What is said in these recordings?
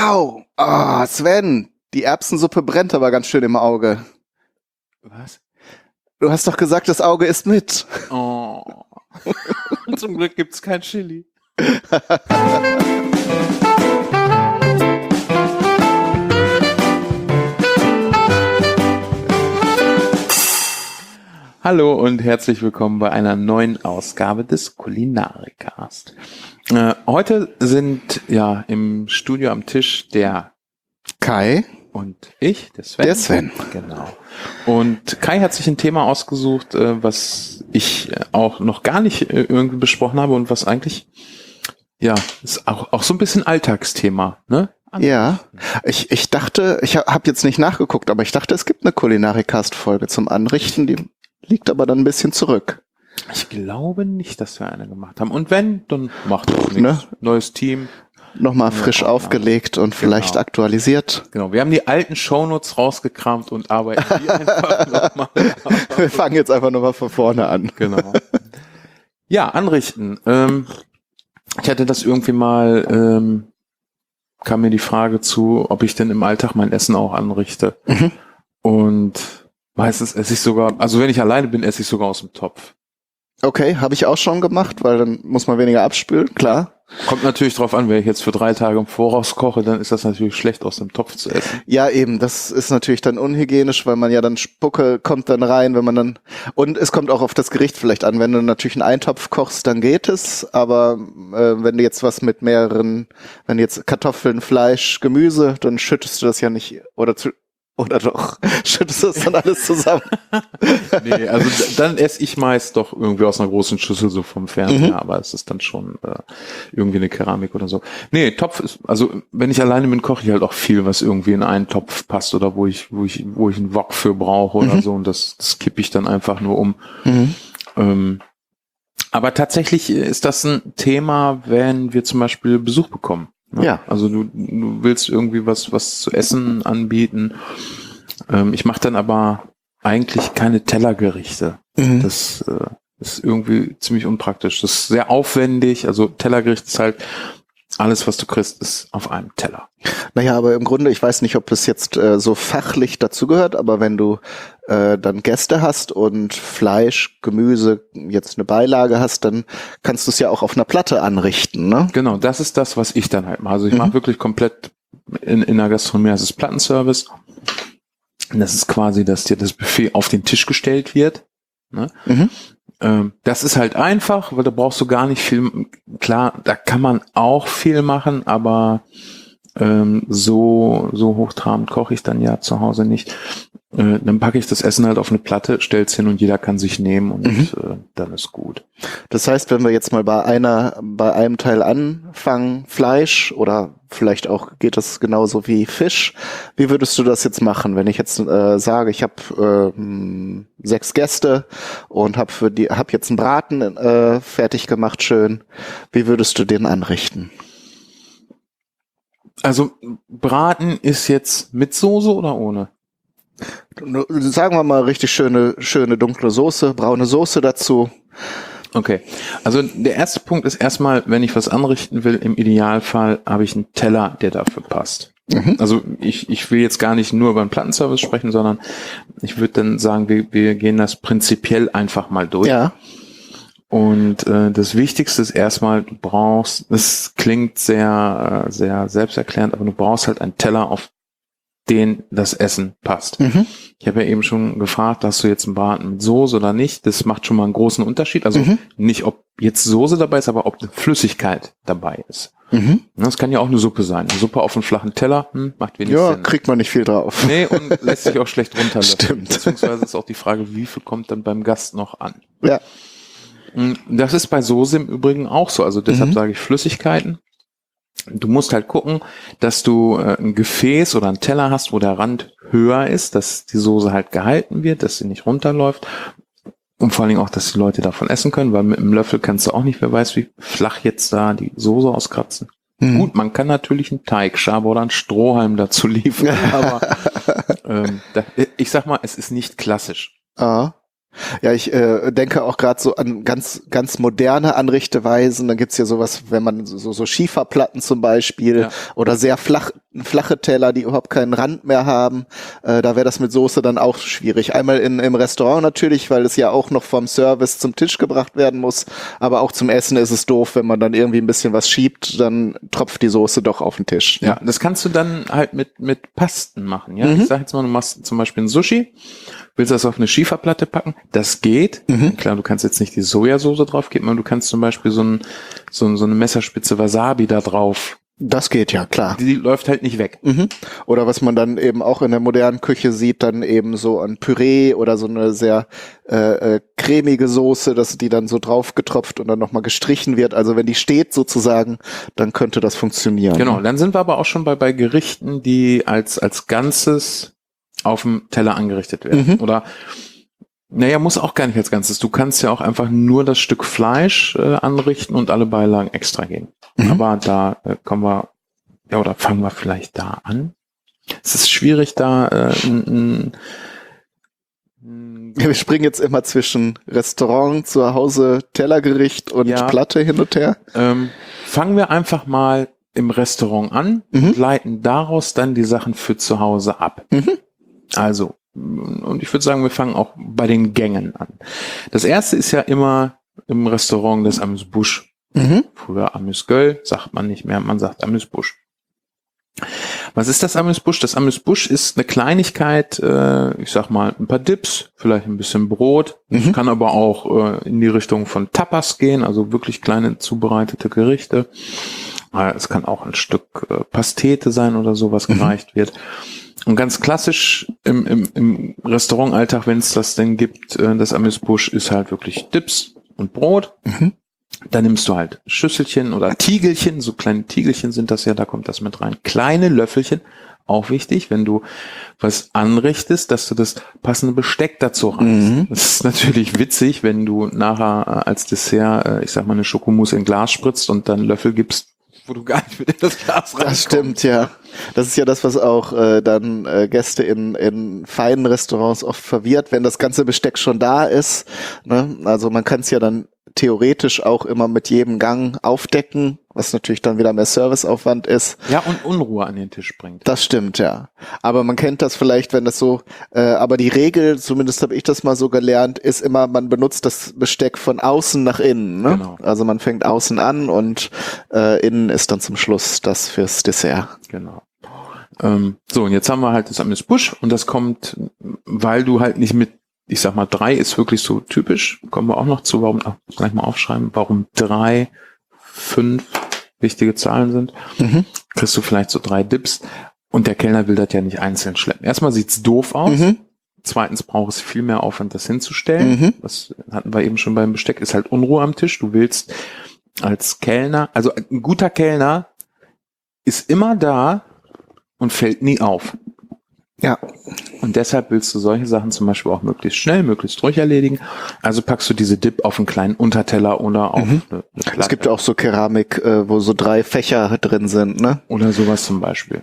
Au! Ah, Sven, die Erbsensuppe brennt aber ganz schön im Auge. Was? Du hast doch gesagt, das Auge ist mit. Oh. Zum Glück gibt's kein Chili. Hallo und herzlich willkommen bei einer neuen Ausgabe des Kulinarikast. Heute sind ja im Studio am Tisch der Kai und ich, der Sven. Der Sven. Genau. Und Kai hat sich ein Thema ausgesucht, was ich auch noch gar nicht irgendwie besprochen habe und was eigentlich, ja, ist auch so ein bisschen Alltagsthema, ne? Ja, ich dachte, ich habe jetzt nicht nachgeguckt, aber ich dachte, es gibt eine Kulinarikast-Folge zum Anrichten, die liegt aber dann ein bisschen zurück. Ich glaube nicht, dass wir eine gemacht haben. Und wenn, dann macht das nichts. Ne? Neues Team. Nochmal frisch aufgelegt und vielleicht aktualisiert. Genau, wir haben die alten Shownotes rausgekramt und arbeiten die einfach nochmal. Wir fangen jetzt einfach nochmal von vorne an. Genau. Ja, anrichten. Ich hatte das irgendwie mal, kam mir die Frage zu, ob ich denn im Alltag mein Essen auch anrichte. Mhm. Und meistens esse ich sogar, also wenn ich alleine bin, esse ich sogar aus dem Topf. Okay, habe ich auch schon gemacht, weil dann muss man weniger abspülen, klar. Kommt natürlich drauf an, wenn ich jetzt für 3 Tage im Voraus koche, dann ist das natürlich schlecht, aus dem Topf zu essen. Ja, eben, das ist natürlich dann unhygienisch, weil man ja dann Spucke kommt dann rein, wenn man dann, und es kommt auch auf das Gericht vielleicht an, wenn du natürlich einen Eintopf kochst, dann geht es, aber wenn du jetzt was mit mehreren, wenn du jetzt Kartoffeln, Fleisch, Gemüse, dann schüttest du das ja nicht, oder doch, schüttest du das dann alles zusammen? Nee, also dann esse ich meist doch irgendwie aus einer großen Schüssel so vom Fernseher, aber es ist dann schon irgendwie eine Keramik oder so. Nee, Topf ist, also wenn ich alleine bin, koche ich halt auch viel, was irgendwie in einen Topf passt oder wo ich einen Wok für brauche oder so, und das kippe ich dann einfach nur um. Aber tatsächlich ist das ein Thema, wenn wir zum Beispiel Besuch bekommen. Ne? Ja. Also du willst irgendwie was zu essen anbieten. Ich mache dann aber eigentlich keine Tellergerichte. Das ist irgendwie ziemlich unpraktisch. Das ist sehr aufwendig. Also Tellergericht ist halt alles, was du kriegst, ist auf einem Teller. Naja, aber im Grunde, ich weiß nicht, ob es jetzt so fachlich dazugehört, aber wenn du dann Gäste hast und Fleisch, Gemüse, jetzt eine Beilage hast, dann kannst du es ja auch auf einer Platte anrichten, ne? Genau, das ist das, was ich dann halt mache. Also ich mache wirklich komplett in der Gastronomie, das ist Plattenservice. Das ist quasi, dass dir das Buffet auf den Tisch gestellt wird. Ne? Das ist halt einfach, weil da brauchst du gar nicht viel. Klar, da kann man auch viel machen, aber so hochtrabend koche ich dann ja zu Hause nicht. Dann packe ich das Essen halt auf eine Platte, stell's hin und jeder kann sich nehmen und dann ist gut. Das heißt, wenn wir jetzt mal bei einem Teil anfangen, Fleisch oder vielleicht auch geht das genauso wie Fisch, wie würdest du das jetzt machen, wenn ich jetzt sage, ich habe 6 Gäste und hab jetzt einen Braten fertig gemacht, schön. Wie würdest du den anrichten? Also Braten ist jetzt mit Soße oder ohne? Sagen wir mal richtig schöne dunkle Soße, braune Soße dazu. Okay, also der erste Punkt ist erstmal, wenn ich was anrichten will, im Idealfall habe ich einen Teller, der dafür passt. Also ich will jetzt gar nicht nur über den Plattenservice sprechen, sondern ich würde dann sagen, wir gehen das prinzipiell einfach mal durch. Ja. Und das Wichtigste ist erstmal, du brauchst, das klingt sehr selbsterklärend, aber du brauchst halt einen Teller, auf den das Essen passt. Ich habe ja eben schon gefragt, hast du jetzt einen Braten mit Soße oder nicht? Das macht schon mal einen großen Unterschied. Also nicht, ob jetzt Soße dabei ist, aber ob eine Flüssigkeit dabei ist. Das kann ja auch eine Suppe sein. Eine Suppe auf einem flachen Teller, macht wenig Sinn. Ja, kriegt man nicht viel drauf. Nee, und lässt sich auch schlecht runterlöffeln. Stimmt. Beziehungsweise ist auch die Frage, wie viel kommt dann beim Gast noch an? Ja. Das ist bei Soße im Übrigen auch so. Also deshalb sage ich Flüssigkeiten. Du musst halt gucken, dass du ein Gefäß oder einen Teller hast, wo der Rand höher ist, dass die Soße halt gehalten wird, dass sie nicht runterläuft. Und vor allen Dingen auch, dass die Leute davon essen können, weil mit einem Löffel kannst du auch nicht, wer weiß, wie flach jetzt da die Soße auskratzen. Gut, man kann natürlich einen Teigschaber oder einen Strohhalm dazu liefern, aber ich sag mal, es ist nicht klassisch. Ah. Ja, ich denke auch gerade so an ganz, ganz moderne Anrichteweisen. Da gibt's ja sowas, wenn man so Schieferplatten zum Beispiel oder sehr flache Teller, die überhaupt keinen Rand mehr haben. Da wäre das mit Soße dann auch schwierig. Einmal im Restaurant natürlich, weil es ja auch noch vom Service zum Tisch gebracht werden muss. Aber auch zum Essen ist es doof, wenn man dann irgendwie ein bisschen was schiebt, dann tropft die Soße doch auf den Tisch. Ne? Ja, das kannst du dann halt mit Pasten machen. Ja, ich sag jetzt mal, du machst zum Beispiel ein Sushi, willst das auf eine Schieferplatte packen, das geht. Klar, du kannst jetzt nicht die Sojasauce drauf geben, aber du kannst zum Beispiel so eine Messerspitze Wasabi da drauf. Das geht ja, klar. Die läuft halt nicht weg. Oder was man dann eben auch in der modernen Küche sieht, dann eben so ein Püree oder so eine sehr cremige Soße, dass die dann so drauf getropft und dann nochmal gestrichen wird. Also wenn die steht sozusagen, dann könnte das funktionieren. Genau, dann sind wir aber auch schon bei Gerichten, die als Ganzes auf dem Teller angerichtet werden. Oder, naja, muss auch gar nicht als Ganzes. Du kannst ja auch einfach nur das Stück Fleisch anrichten und alle Beilagen extra geben. Aber da kommen wir, ja, oder fangen wir vielleicht da an. Es ist schwierig, da wir springen jetzt immer zwischen Restaurant, zu Hause, Tellergericht und Platte hin und her. Fangen wir einfach mal im Restaurant an und leiten daraus dann die Sachen für zu Hause ab. Also, und ich würde sagen, wir fangen auch bei den Gängen an. Das erste ist ja immer im Restaurant das Amuse-Bouche. Früher Amuse-Gueule, sagt man nicht mehr, man sagt Amuse-Bouche. Was ist das Amuse-Bouche? Das Amuse-Bouche ist eine Kleinigkeit, ich sag mal ein paar Dips, vielleicht ein bisschen Brot. Kann aber auch in die Richtung von Tapas gehen, also wirklich kleine zubereitete Gerichte. Es kann auch ein Stück Pastete sein oder so, was gereicht wird. Und ganz klassisch im Restaurantalltag, wenn es das denn gibt, das Amuse-Bouche ist halt wirklich Dips und Brot. Da nimmst du halt Schüsselchen oder Tiegelchen, so kleine Tiegelchen sind das ja, da kommt das mit rein. Kleine Löffelchen, auch wichtig, wenn du was anrichtest, dass du das passende Besteck dazu reißt. Das ist natürlich witzig, wenn du nachher als Dessert, ich sag mal, eine Schokomousse in Glas spritzt und dann Löffel gibst, wo du gar nicht mit in das Glas reinkommst. Das stimmt, ja. Das ist ja das, was auch dann Gäste in feinen Restaurants oft verwirrt, wenn das ganze Besteck schon da ist. Ne? Also man kann es ja dann theoretisch auch immer mit jedem Gang aufdecken, was natürlich dann wieder mehr Serviceaufwand ist. Ja, und Unruhe an den Tisch bringt. Das stimmt, ja. Aber man kennt das vielleicht, wenn das so, aber die Regel, zumindest habe ich das mal so gelernt, ist immer, man benutzt das Besteck von außen nach innen. Ne? Genau. Also man fängt außen an und innen ist dann zum Schluss das fürs Dessert. Genau. So, und jetzt haben wir halt das Amuse-Bouche und das kommt, weil du halt nicht mit, ich sag mal, 3 ist wirklich so typisch, kommen wir auch noch zu, warum, gleich mal aufschreiben, warum 3, 5 wichtige Zahlen sind, kriegst du vielleicht so 3 Dips und der Kellner will das ja nicht einzeln schleppen. Erstmal sieht's doof aus, zweitens braucht es viel mehr Aufwand, das hinzustellen, das hatten wir eben schon beim Besteck, ist halt Unruhe am Tisch, du willst als Kellner, also ein guter Kellner ist immer da und fällt nie auf. Ja. Und deshalb willst du solche Sachen zum Beispiel auch möglichst schnell, möglichst ruhig erledigen. Also packst du diese Dip auf einen kleinen Unterteller oder auf eine Platte. Es gibt ja auch so Keramik, wo so 3 Fächer drin sind, ne? Oder sowas zum Beispiel.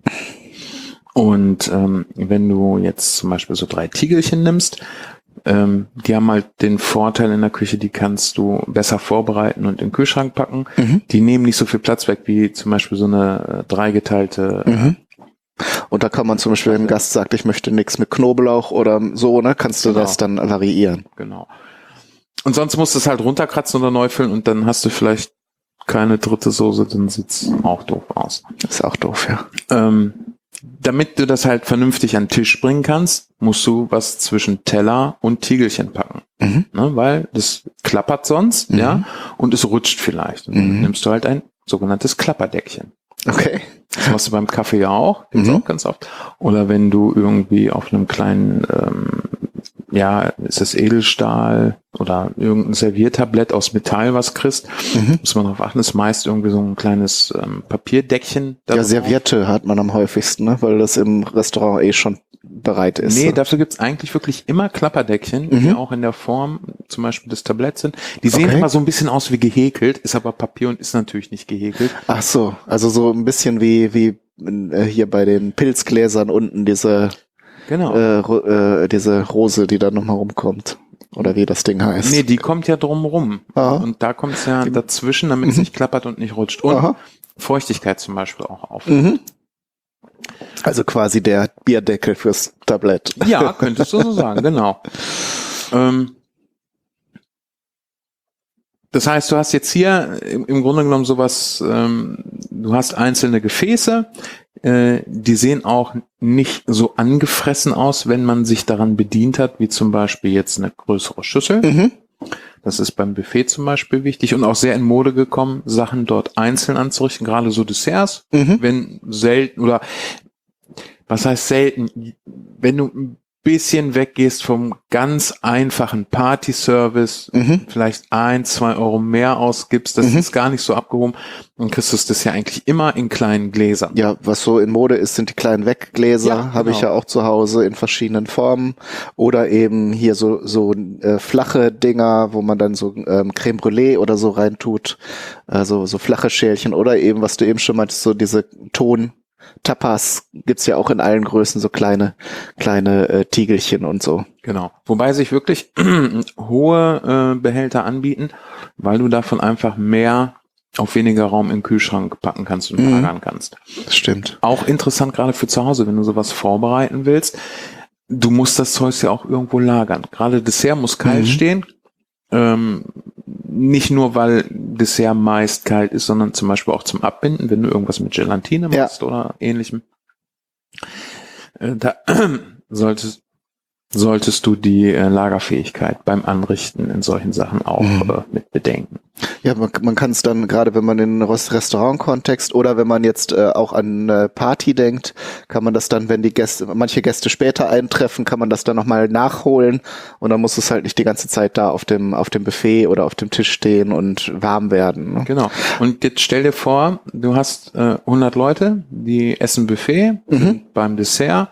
Und wenn du jetzt zum Beispiel so 3 Tiegelchen nimmst, die haben halt den Vorteil in der Küche, die kannst du besser vorbereiten und in den Kühlschrank packen. Die nehmen nicht so viel Platz weg wie zum Beispiel so eine dreigeteilte. Und da kann man zum Beispiel, wenn ein Gast sagt, ich möchte nichts mit Knoblauch oder so, ne, kannst du das dann variieren. Genau. Und sonst musst du es halt runterkratzen oder neu füllen und dann hast du vielleicht keine dritte Soße, dann sieht's auch doof aus. Ist auch doof, ja. Damit du das halt vernünftig an den Tisch bringen kannst, musst du was zwischen Teller und Tiegelchen packen. Ne, weil das klappert sonst, ja, und es rutscht vielleicht. Und dann nimmst du halt ein sogenanntes Klapperdeckchen. Okay. Das machst du beim Kaffee ja auch, gibt's auch ganz oft. Oder wenn du irgendwie auf einem kleinen, ist das Edelstahl oder irgendein Serviertablett aus Metall was kriegst, muss man darauf achten, ist meist irgendwie so ein kleines Papierdeckchen. Ja, Serviette hat man am häufigsten, ne, weil das im Restaurant schon bereit ist. Nee, dafür gibt's eigentlich wirklich immer Klapperdeckchen, die auch in der Form zum Beispiel des Tabletts sind. Die sehen immer so ein bisschen aus wie gehäkelt, ist aber Papier und ist natürlich nicht gehäkelt. Ach so, also so ein bisschen wie hier bei den Pilzgläsern unten diese Rose, die da nochmal rumkommt. oder wie das Ding heißt. Nee, die kommt ja drumrum. Aha. Und da kommt es ja dazwischen, damit es nicht klappert und nicht rutscht. Und Aha. Feuchtigkeit zum Beispiel auch auf. Also quasi der Bierdeckel fürs Tablett. Ja, könntest du so sagen, genau. Das heißt, du hast jetzt hier im Grunde genommen sowas, du hast einzelne Gefäße, die sehen auch nicht so angefressen aus, wenn man sich daran bedient hat, wie zum Beispiel jetzt eine größere Schüssel. Das ist beim Buffet zum Beispiel wichtig und auch sehr in Mode gekommen, Sachen dort einzeln anzurichten, gerade so Desserts, wenn selten oder was heißt selten, wenn du ein bisschen weggehst vom ganz einfachen Party-Service, vielleicht 1-2 Euro mehr ausgibst, das ist gar nicht so abgehoben, dann kriegst du das ja eigentlich immer in kleinen Gläsern. Ja, was so in Mode ist, sind die kleinen Weggläser, Ja, habe ich genau. ja auch zu Hause in verschiedenen Formen oder eben hier so flache Dinger, wo man dann so Creme Brûlée oder so reintut, so flache Schälchen oder eben, was du eben schon meintest, so diese Tapas gibt's ja auch in allen Größen, so kleine Tiegelchen und so. Genau. Wobei sich wirklich hohe Behälter anbieten, weil du davon einfach mehr auf weniger Raum in den Kühlschrank packen kannst und lagern kannst. Das stimmt. Auch interessant gerade für zu Hause, wenn du sowas vorbereiten willst. Du musst das Zeug ja auch irgendwo lagern. Gerade Dessert muss kalt stehen. Nicht nur, weil Dessert meist kalt ist, sondern zum Beispiel auch zum Abbinden, wenn du irgendwas mit Gelatine machst oder ähnlichem. Da solltest du die Lagerfähigkeit beim Anrichten in solchen Sachen auch mit bedenken. Ja, man kann es dann, gerade wenn man in den Restaurant-Kontext oder wenn man jetzt auch an Party denkt, kann man das dann, wenn manche Gäste später eintreffen, kann man das dann nochmal nachholen und dann muss es halt nicht die ganze Zeit da auf dem Buffet oder auf dem Tisch stehen und warm werden. Ne? Genau. Und jetzt stell dir vor, du hast 100 Leute, die essen Buffet sind beim Dessert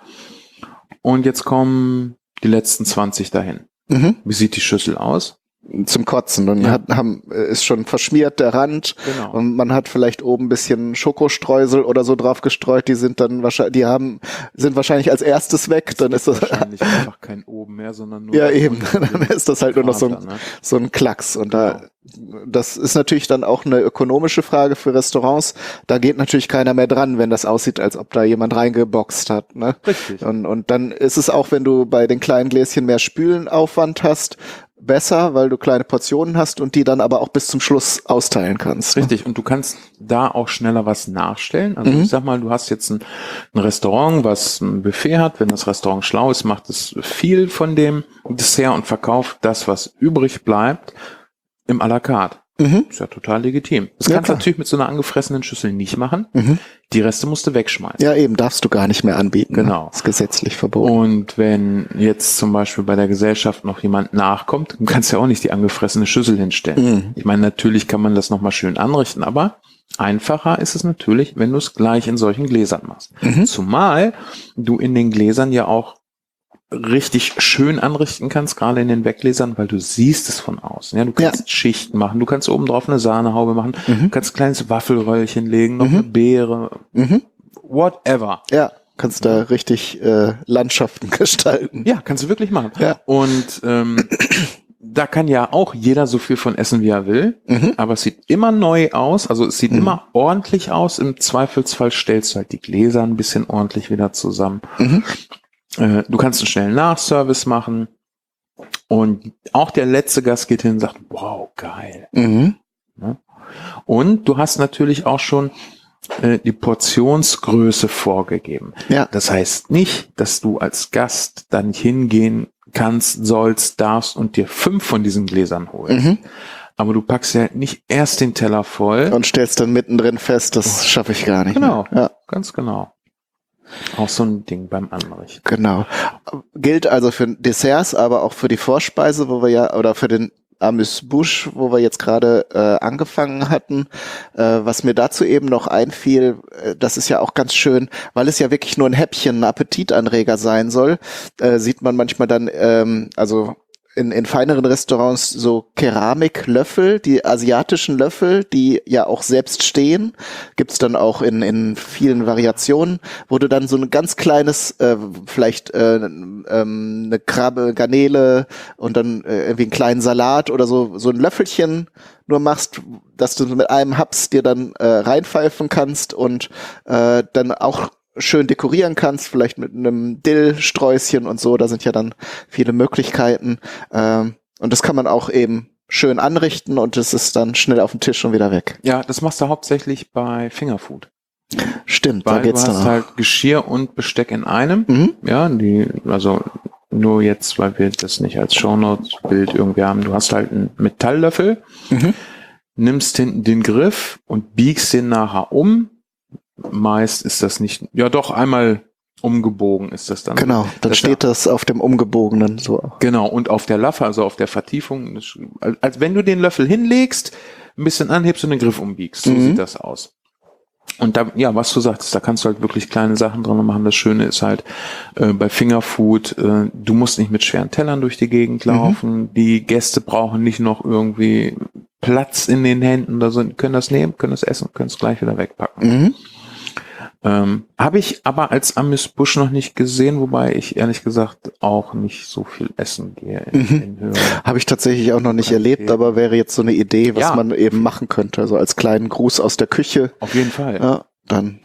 und jetzt kommen die letzten 20 dahin. Wie sieht die Schüssel aus? Zum Kotzen. Und ist schon verschmiert der Rand. Genau. Und man hat vielleicht oben ein bisschen Schokostreusel oder so drauf gestreut. Die sind dann wahrscheinlich, sind wahrscheinlich als erstes weg. Dann ist das wahrscheinlich einfach kein oben mehr, sondern nur. Ja, eben. Dann ist das halt nur noch Krater, so ein Klacks. Und das ist natürlich dann auch eine ökonomische Frage für Restaurants. Da geht natürlich keiner mehr dran, wenn das aussieht, als ob da jemand reingeboxt hat. Ne? Richtig. Und dann ist es auch, wenn du bei den kleinen Gläschen mehr Spülenaufwand hast, besser, weil du kleine Portionen hast und die dann aber auch bis zum Schluss austeilen kannst. Richtig, und du kannst da auch schneller was nachstellen. Also ich sag mal, du hast jetzt ein Restaurant, was ein Buffet hat. Wenn das Restaurant schlau ist, macht es viel von dem Dessert und verkauft das, was übrig bleibt, im à la carte. Ist ja total legitim. Das kannst du natürlich mit so einer angefressenen Schüssel nicht machen. Die Reste musst du wegschmeißen. Ja, eben, darfst du gar nicht mehr anbieten. Genau. Ne? Ist gesetzlich verboten. Und wenn jetzt zum Beispiel bei der Gesellschaft noch jemand nachkommt, du kannst ja auch nicht die angefressene Schüssel hinstellen. Ich meine, natürlich kann man das nochmal schön anrichten, aber einfacher ist es natürlich, wenn du es gleich in solchen Gläsern machst. Zumal du in den Gläsern ja auch richtig schön anrichten kannst, gerade in den Weggläsern, weil du siehst es von außen. Ja, du kannst Schichten machen, du kannst oben drauf eine Sahnehaube machen, du kannst ein kleines Waffelröllchen legen, noch eine Beere, whatever. Ja, kannst da richtig Landschaften gestalten. Ja, kannst du wirklich machen. Ja. Und da kann ja auch jeder so viel von essen, wie er will, aber es sieht immer neu aus, also es sieht immer ordentlich aus. Im Zweifelsfall stellst du halt die Gläser ein bisschen ordentlich wieder zusammen. Du kannst einen schnellen Nachservice machen und auch der letzte Gast geht hin und sagt, wow, geil. Ja. Und du hast natürlich auch schon die Portionsgröße vorgegeben. Ja. Das heißt nicht, dass du als Gast da nicht hingehen kannst, sollst, darfst und dir 5 von diesen Gläsern holst. Aber du packst ja nicht erst den Teller voll. Und stellst dann mittendrin fest, das schaffe ich gar nicht. Genau, Ja. ganz genau. Auch so ein Ding beim Anrichten. Genau. Gilt also für Desserts, aber auch für die Vorspeise, wo wir ja, oder für den Amuse-Bouche, wo wir jetzt gerade angefangen hatten. Was mir dazu eben noch einfiel, das ist ja auch ganz schön, weil es ja wirklich nur ein Häppchen, ein Appetitanreger sein soll, sieht man manchmal dann, also in feineren Restaurants so Keramiklöffel, die asiatischen Löffel, die ja auch selbst stehen, gibt's dann auch in vielen Variationen, wo du dann so ein ganz kleines, vielleicht eine Krabbe, Garnele und dann irgendwie einen kleinen Salat oder so ein Löffelchen nur machst, dass du mit einem Haps dir dann reinpfeifen kannst und dann auch schön dekorieren kannst, vielleicht mit einem Dillsträußchen und so, da sind ja dann viele Möglichkeiten. Und das kann man auch eben schön anrichten und es ist dann schnell auf dem Tisch und wieder weg. Ja, das machst du hauptsächlich bei Fingerfood. Stimmt, Weil da geht's du dann hast auch. halt Geschirr und Besteck in einem. Mhm. Ja, also nur jetzt, weil wir das nicht als Shownotes-Bild irgendwie haben. Du hast halt einen Metalllöffel, nimmst hinten den Griff und biegst den nachher um. Meist ist das nicht, ja doch, einmal umgebogen ist das dann. Genau, dann steht das auf dem umgebogenen so. Genau, und auf der Laffe, also auf der Vertiefung, als wenn du den Löffel hinlegst, ein bisschen anhebst und den Griff umbiegst. So sieht das aus. Und da, ja, was du sagtest, da kannst du halt wirklich kleine Sachen dran machen. Das Schöne ist halt bei Fingerfood, du musst nicht mit schweren Tellern durch die Gegend laufen. Die Gäste brauchen nicht noch irgendwie Platz in den Händen oder so. Die können das nehmen, können das essen, können es gleich wieder wegpacken. Habe ich aber als Amüsbusch noch nicht gesehen, wobei ich ehrlich gesagt auch nicht so viel essen gehe in Höhe. Habe ich tatsächlich auch noch nicht erlebt, aber wäre jetzt so eine Idee, was man eben machen könnte, so als kleinen Gruß aus der Küche. Auf jeden Fall. Ja, dann.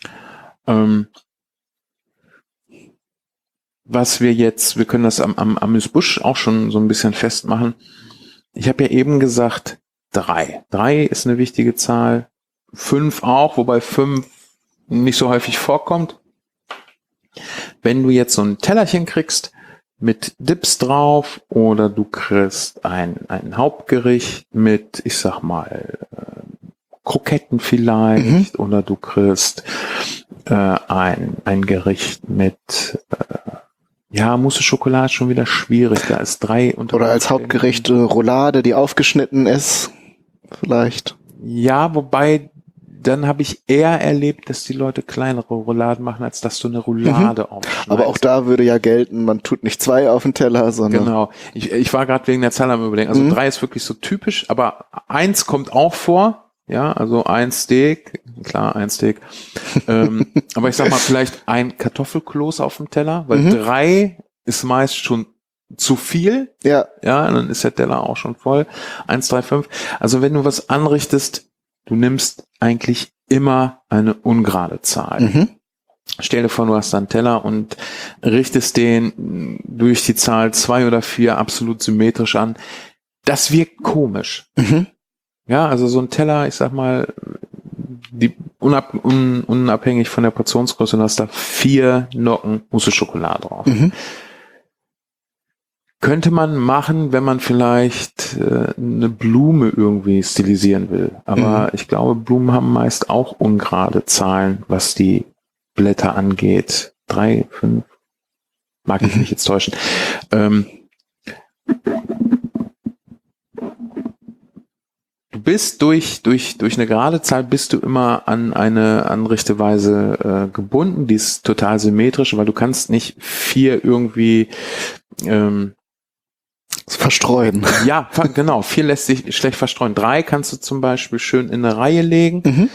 Was wir können das am Amüsbusch auch schon so ein bisschen festmachen. Ich habe ja eben gesagt, 3. 3 ist eine wichtige Zahl. 5 auch, wobei 5 nicht so häufig vorkommt. Wenn du jetzt so ein Tellerchen kriegst mit Dips drauf oder du kriegst ein Hauptgericht mit, ich sag mal, Kroketten vielleicht oder du kriegst ein Gericht mit Mousse Schokolade schon wieder schwierig. Da ist 3 und oder als Hauptgericht Roulade, die aufgeschnitten ist, vielleicht. Ja, wobei dann habe ich eher erlebt, dass die Leute kleinere Rouladen machen, als dass du eine Roulade aufschneidest. Aber auch da würde ja gelten, man tut nicht 2 auf den Teller, sondern... Genau. Ich war gerade wegen der Zahl am Überlegen. Also 3 ist wirklich so typisch, aber 1 kommt auch vor. Ja, also ein Steak. Klar, ein Steak. Aber ich sag mal, vielleicht ein Kartoffelkloß auf dem Teller, weil 3 ist meist schon zu viel. Ja. Ja, dann ist der Teller auch schon voll. 1, 3, 5. Also wenn du was anrichtest, du nimmst eigentlich immer eine ungerade Zahl. Stell dir vor, du hast einen Teller und richtest den durch die Zahl 2 oder 4 absolut symmetrisch an. Das wirkt komisch. Ja, also so ein Teller, ich sag mal, unabhängig von der Portionsgröße, du hast da 4 Nocken Mousse Schokolade drauf. Könnte man machen, wenn man vielleicht eine Blume irgendwie stilisieren will. Aber ich glaube, Blumen haben meist auch ungerade Zahlen, was die Blätter angeht. 3, 5, mag ich mich jetzt täuschen. Du bist durch eine gerade Zahl bist du immer an eine Anrichteweise gebunden. Die ist total symmetrisch, weil du kannst nicht 4 irgendwie verstreuen. Ja, genau. 4 lässt sich schlecht verstreuen. 3 kannst du zum Beispiel schön in eine Reihe legen.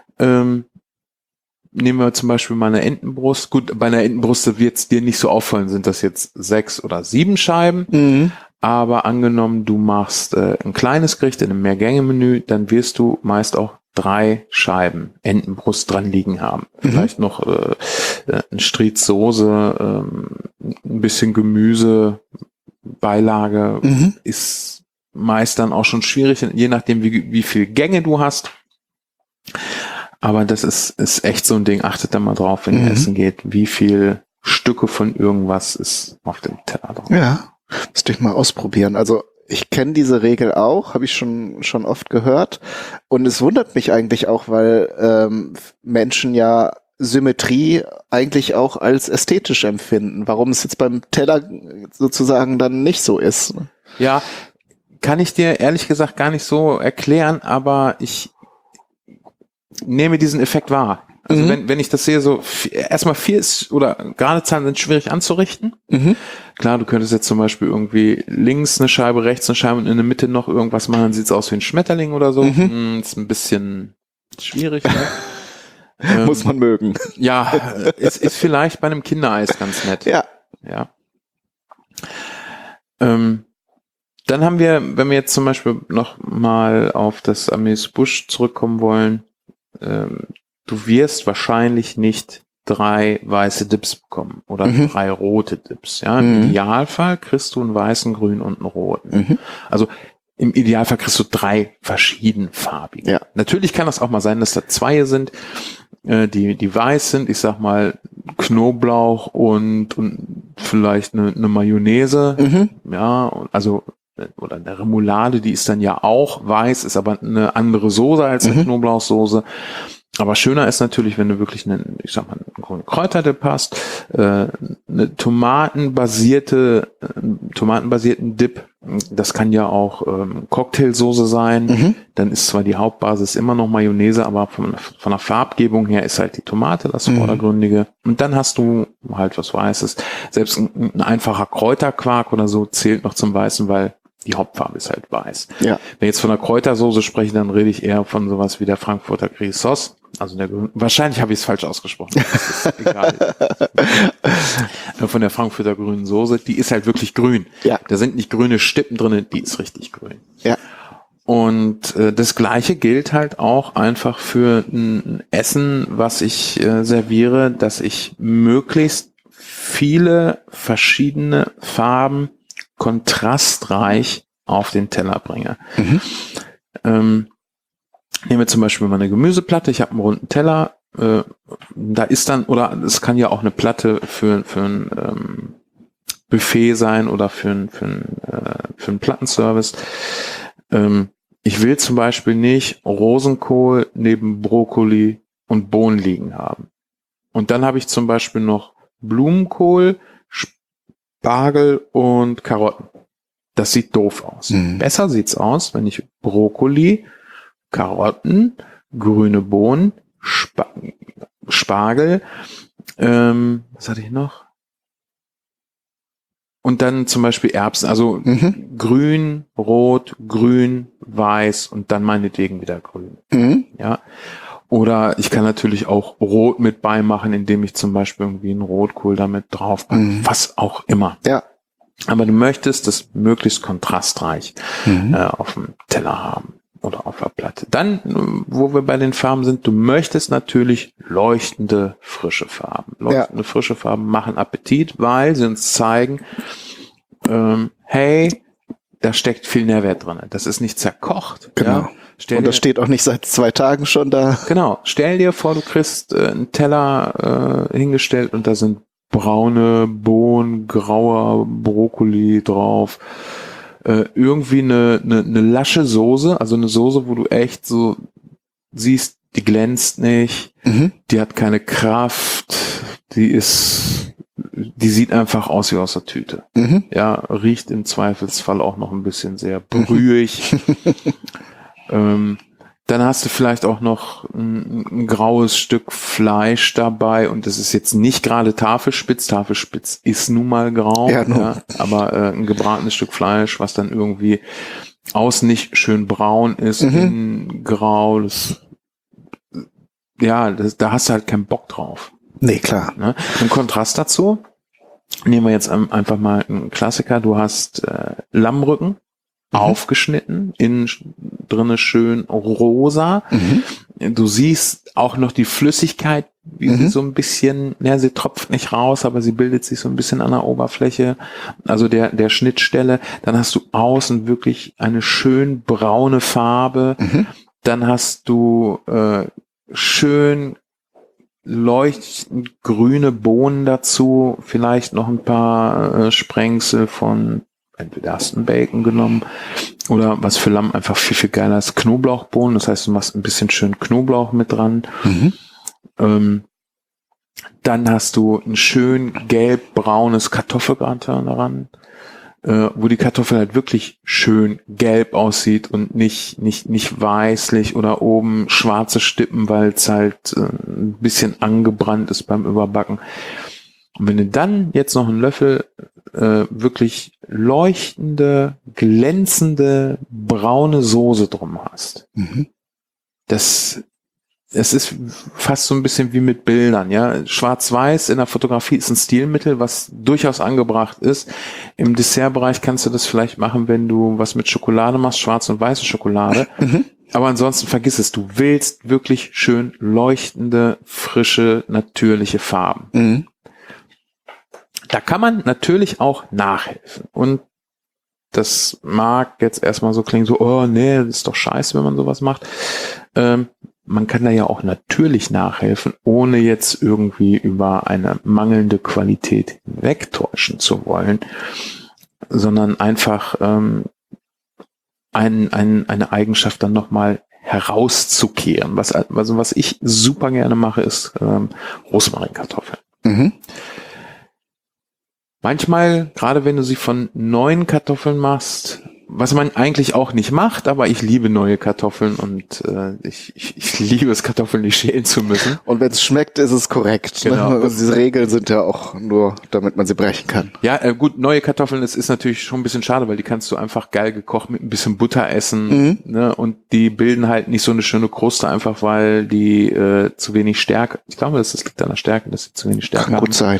Nehmen wir zum Beispiel mal eine Entenbrust. Gut, bei einer Entenbrust wird es dir nicht so auffallen, sind das jetzt 6 oder 7 Scheiben. Aber angenommen, du machst ein kleines Gericht in einem Mehrgänge-Menü, dann wirst du meist auch 3 Scheiben Entenbrust dran liegen haben. Vielleicht noch ein Striez Soße, ein bisschen Gemüse, Beilage ist meist dann auch schon schwierig, je nachdem wie viel Gänge du hast. Aber das ist echt so ein Ding. Achtet da mal drauf, wenn ihr essen geht, wie viel Stücke von irgendwas ist auf dem Teller drauf. Ja, müsste ich mal ausprobieren. Also ich kenne diese Regel auch, habe ich schon oft gehört. Und es wundert mich eigentlich auch, weil Menschen ja Symmetrie eigentlich auch als ästhetisch empfinden. Warum es jetzt beim Teller sozusagen dann nicht so ist. Ja, kann ich dir ehrlich gesagt gar nicht so erklären, aber ich nehme diesen Effekt wahr. Also wenn ich das sehe, so erstmal 4 ist, oder gerade Zahlen sind schwierig anzurichten. Klar, du könntest jetzt zum Beispiel irgendwie links eine Scheibe, rechts eine Scheibe und in der Mitte noch irgendwas machen, dann sieht es aus wie ein Schmetterling oder so. Ist ein bisschen schwierig. Ne? Muss man mögen. Ja, ist vielleicht bei einem Kindereis ganz nett. Ja. Dann haben wir, wenn wir jetzt zum Beispiel noch mal auf das Amuse-Bouche zurückkommen wollen, du wirst wahrscheinlich nicht 3 weiße Dips bekommen oder 3 rote Dips. Ja, im Idealfall kriegst du einen weißen, grünen und einen roten. Also im Idealfall kriegst du 3 verschiedenfarbige. Ja. Natürlich kann das auch mal sein, dass da 2 sind, die weiß sind. Ich sag mal Knoblauch und vielleicht eine Mayonnaise. Ja, also oder eine Remoulade, die ist dann ja auch weiß, ist aber eine andere Soße als eine Knoblauchsoße. Aber schöner ist natürlich, wenn du wirklich einen Kräuterdip hast, eine tomatenbasierten Dip. Das kann ja auch Cocktailsoße sein. Dann ist zwar die Hauptbasis immer noch Mayonnaise, aber von der Farbgebung her ist halt die Tomate das Vordergründige. Und dann hast du halt was Weißes. Selbst ein einfacher Kräuterquark oder so zählt noch zum Weißen, weil die Hauptfarbe ist halt weiß. Ja. Wenn ich jetzt von der Kräutersoße spreche, dann rede ich eher von sowas wie der Frankfurter Gris Sauce. Also wahrscheinlich habe ich es falsch ausgesprochen. Das ist egal. Von der Frankfurter grünen Soße, die ist halt wirklich grün. Ja. Da sind nicht grüne Stippen drin, die ist richtig grün. Ja. Und das Gleiche gilt halt auch einfach für ein Essen, was ich serviere, dass ich möglichst viele verschiedene Farben kontrastreich auf den Teller bringe. Nehmen wir zum Beispiel mal eine Gemüseplatte. Ich habe einen runden Teller. Da ist dann, oder es kann ja auch eine Platte für ein Buffet sein oder für einen Plattenservice. Ich will zum Beispiel nicht Rosenkohl neben Brokkoli und Bohnen liegen haben. Und dann habe ich zum Beispiel noch Blumenkohl, Spargel und Karotten. Das sieht doof aus. Besser sieht's aus, wenn ich Brokkoli, Karotten, grüne Bohnen, Spargel, was hatte ich noch? Und dann zum Beispiel Erbsen, also grün, rot, grün, weiß und dann meinetwegen wieder grün. Ja. Oder ich kann natürlich auch rot mit beimachen, indem ich zum Beispiel irgendwie einen Rotkohl damit drauf packe, was auch immer. Ja. Aber du möchtest das möglichst kontrastreich auf dem Teller haben oder auf der Platte. Dann, wo wir bei den Farben sind, du möchtest natürlich leuchtende, frische Farben. Leuchtende, frische Farben machen Appetit, weil sie uns zeigen, hey, da steckt viel Nährwert drin. Das ist nicht zerkocht. Genau. Ja? Und das steht auch nicht seit 2 Tagen schon da. Genau. Stell dir vor, du kriegst einen Teller hingestellt und da sind braune Bohnen, grauer Brokkoli drauf. Irgendwie eine lasche Soße, also eine Soße, wo du echt so siehst, die glänzt nicht, die hat keine Kraft, die sieht einfach aus wie aus der Tüte. Ja, riecht im Zweifelsfall auch noch ein bisschen sehr brühig. Dann hast du vielleicht auch noch ein graues Stück Fleisch dabei und das ist jetzt nicht gerade Tafelspitz. Tafelspitz ist nun mal grau, ja, aber ein gebratenes Stück Fleisch, was dann irgendwie außen nicht schön braun ist, innen grau, da hast du halt keinen Bock drauf. Nee, klar. Ne? Im Kontrast dazu nehmen wir jetzt einfach mal einen Klassiker. Du hast Lammrücken. Aufgeschnitten, innen drinne schön rosa. Du siehst auch noch die Flüssigkeit, wie sie so ein bisschen, sie tropft nicht raus, aber sie bildet sich so ein bisschen an der Oberfläche, also der Schnittstelle. Dann hast du außen wirklich eine schön braune Farbe. Dann hast du schön leuchtend grüne Bohnen dazu, vielleicht noch ein paar Sprengsel von entweder hast du einen Bacon genommen oder was für Lamm einfach viel, viel geiler ist, Knoblauchbohnen. Das heißt, du machst ein bisschen schön Knoblauch mit dran. Dann hast du ein schön gelb-braunes Kartoffelgratin daran. wo die Kartoffel halt wirklich schön gelb aussieht und nicht weißlich oder oben schwarze Stippen, weil es halt ein bisschen angebrannt ist beim Überbacken. Und wenn du dann jetzt noch einen Löffel wirklich leuchtende, glänzende, braune Soße drum hast, es ist fast so ein bisschen wie mit Bildern, ja. Schwarz-Weiß in der Fotografie ist ein Stilmittel, was durchaus angebracht ist. Im Dessertbereich kannst du das vielleicht machen, wenn du was mit Schokolade machst, schwarze und weiße Schokolade. Aber ansonsten vergiss es, du willst wirklich schön leuchtende, frische, natürliche Farben. Da kann man natürlich auch nachhelfen. Und das mag jetzt erstmal so klingen, so, oh nee, das ist doch scheiße, wenn man sowas macht. Man kann da ja auch natürlich nachhelfen, ohne jetzt irgendwie über eine mangelnde Qualität wegtäuschen zu wollen, sondern einfach eine Eigenschaft dann nochmal herauszukehren. Was ich super gerne mache, ist Rosmarinkartoffeln. Manchmal, gerade wenn du sie von neuen Kartoffeln machst, was man eigentlich auch nicht macht, aber ich liebe neue Kartoffeln und ich liebe es, Kartoffeln nicht schälen zu müssen. Und wenn es schmeckt, ist es korrekt. Genau. Ne? Diese Regeln sind ja auch nur, damit man sie brechen kann. Ja, gut, neue Kartoffeln, das ist natürlich schon ein bisschen schade, weil die kannst du einfach geil gekocht mit ein bisschen Butter essen, ne? Und die bilden halt nicht so eine schöne Kruste, einfach weil die zu wenig Stärke, ich glaube, das liegt an der Stärke, dass sie zu wenig Stärke haben. Kann gut sein.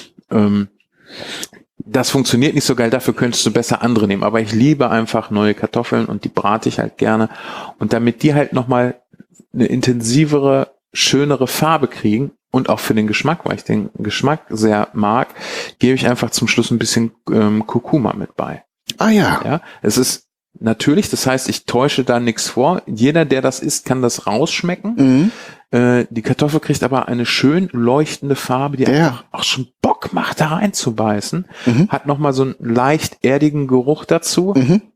Das funktioniert nicht so geil, dafür könntest du besser andere nehmen. Aber ich liebe einfach neue Kartoffeln und die brate ich halt gerne. Und damit die halt nochmal eine intensivere, schönere Farbe kriegen und auch für den Geschmack, weil ich den Geschmack sehr mag, gebe ich einfach zum Schluss ein bisschen Kurkuma mit bei. Ah ja. Ja, es ist natürlich, das heißt, ich täusche da nichts vor. Jeder, der das isst, kann das rausschmecken. Die Kartoffel kriegt aber eine schön leuchtende Farbe, die einfach auch schon Bock macht, da reinzubeißen. Hat nochmal so einen leicht erdigen Geruch dazu.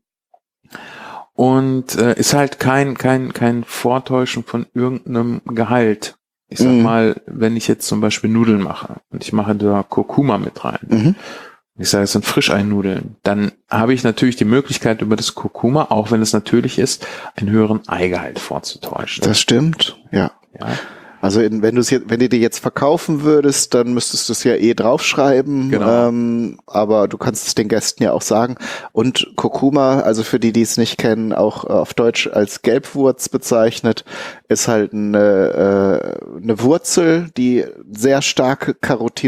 Und ist halt kein Vortäuschen von irgendeinem Gehalt. Ich sag mal, wenn ich jetzt zum Beispiel Nudeln mache und ich mache da Kurkuma mit rein. Ich sage, es sind Frischeinudeln. Dann habe ich natürlich die Möglichkeit, über das Kurkuma, auch wenn es natürlich ist, einen höheren Eigehalt vorzutäuschen. Das stimmt, ja. Ja. Also wenn du die jetzt verkaufen würdest, dann müsstest du es ja draufschreiben. Genau. Aber du kannst es den Gästen ja auch sagen. Und Kurkuma, also für die es nicht kennen, auch auf Deutsch als Gelbwurz bezeichnet, ist halt eine Wurzel, die sehr starke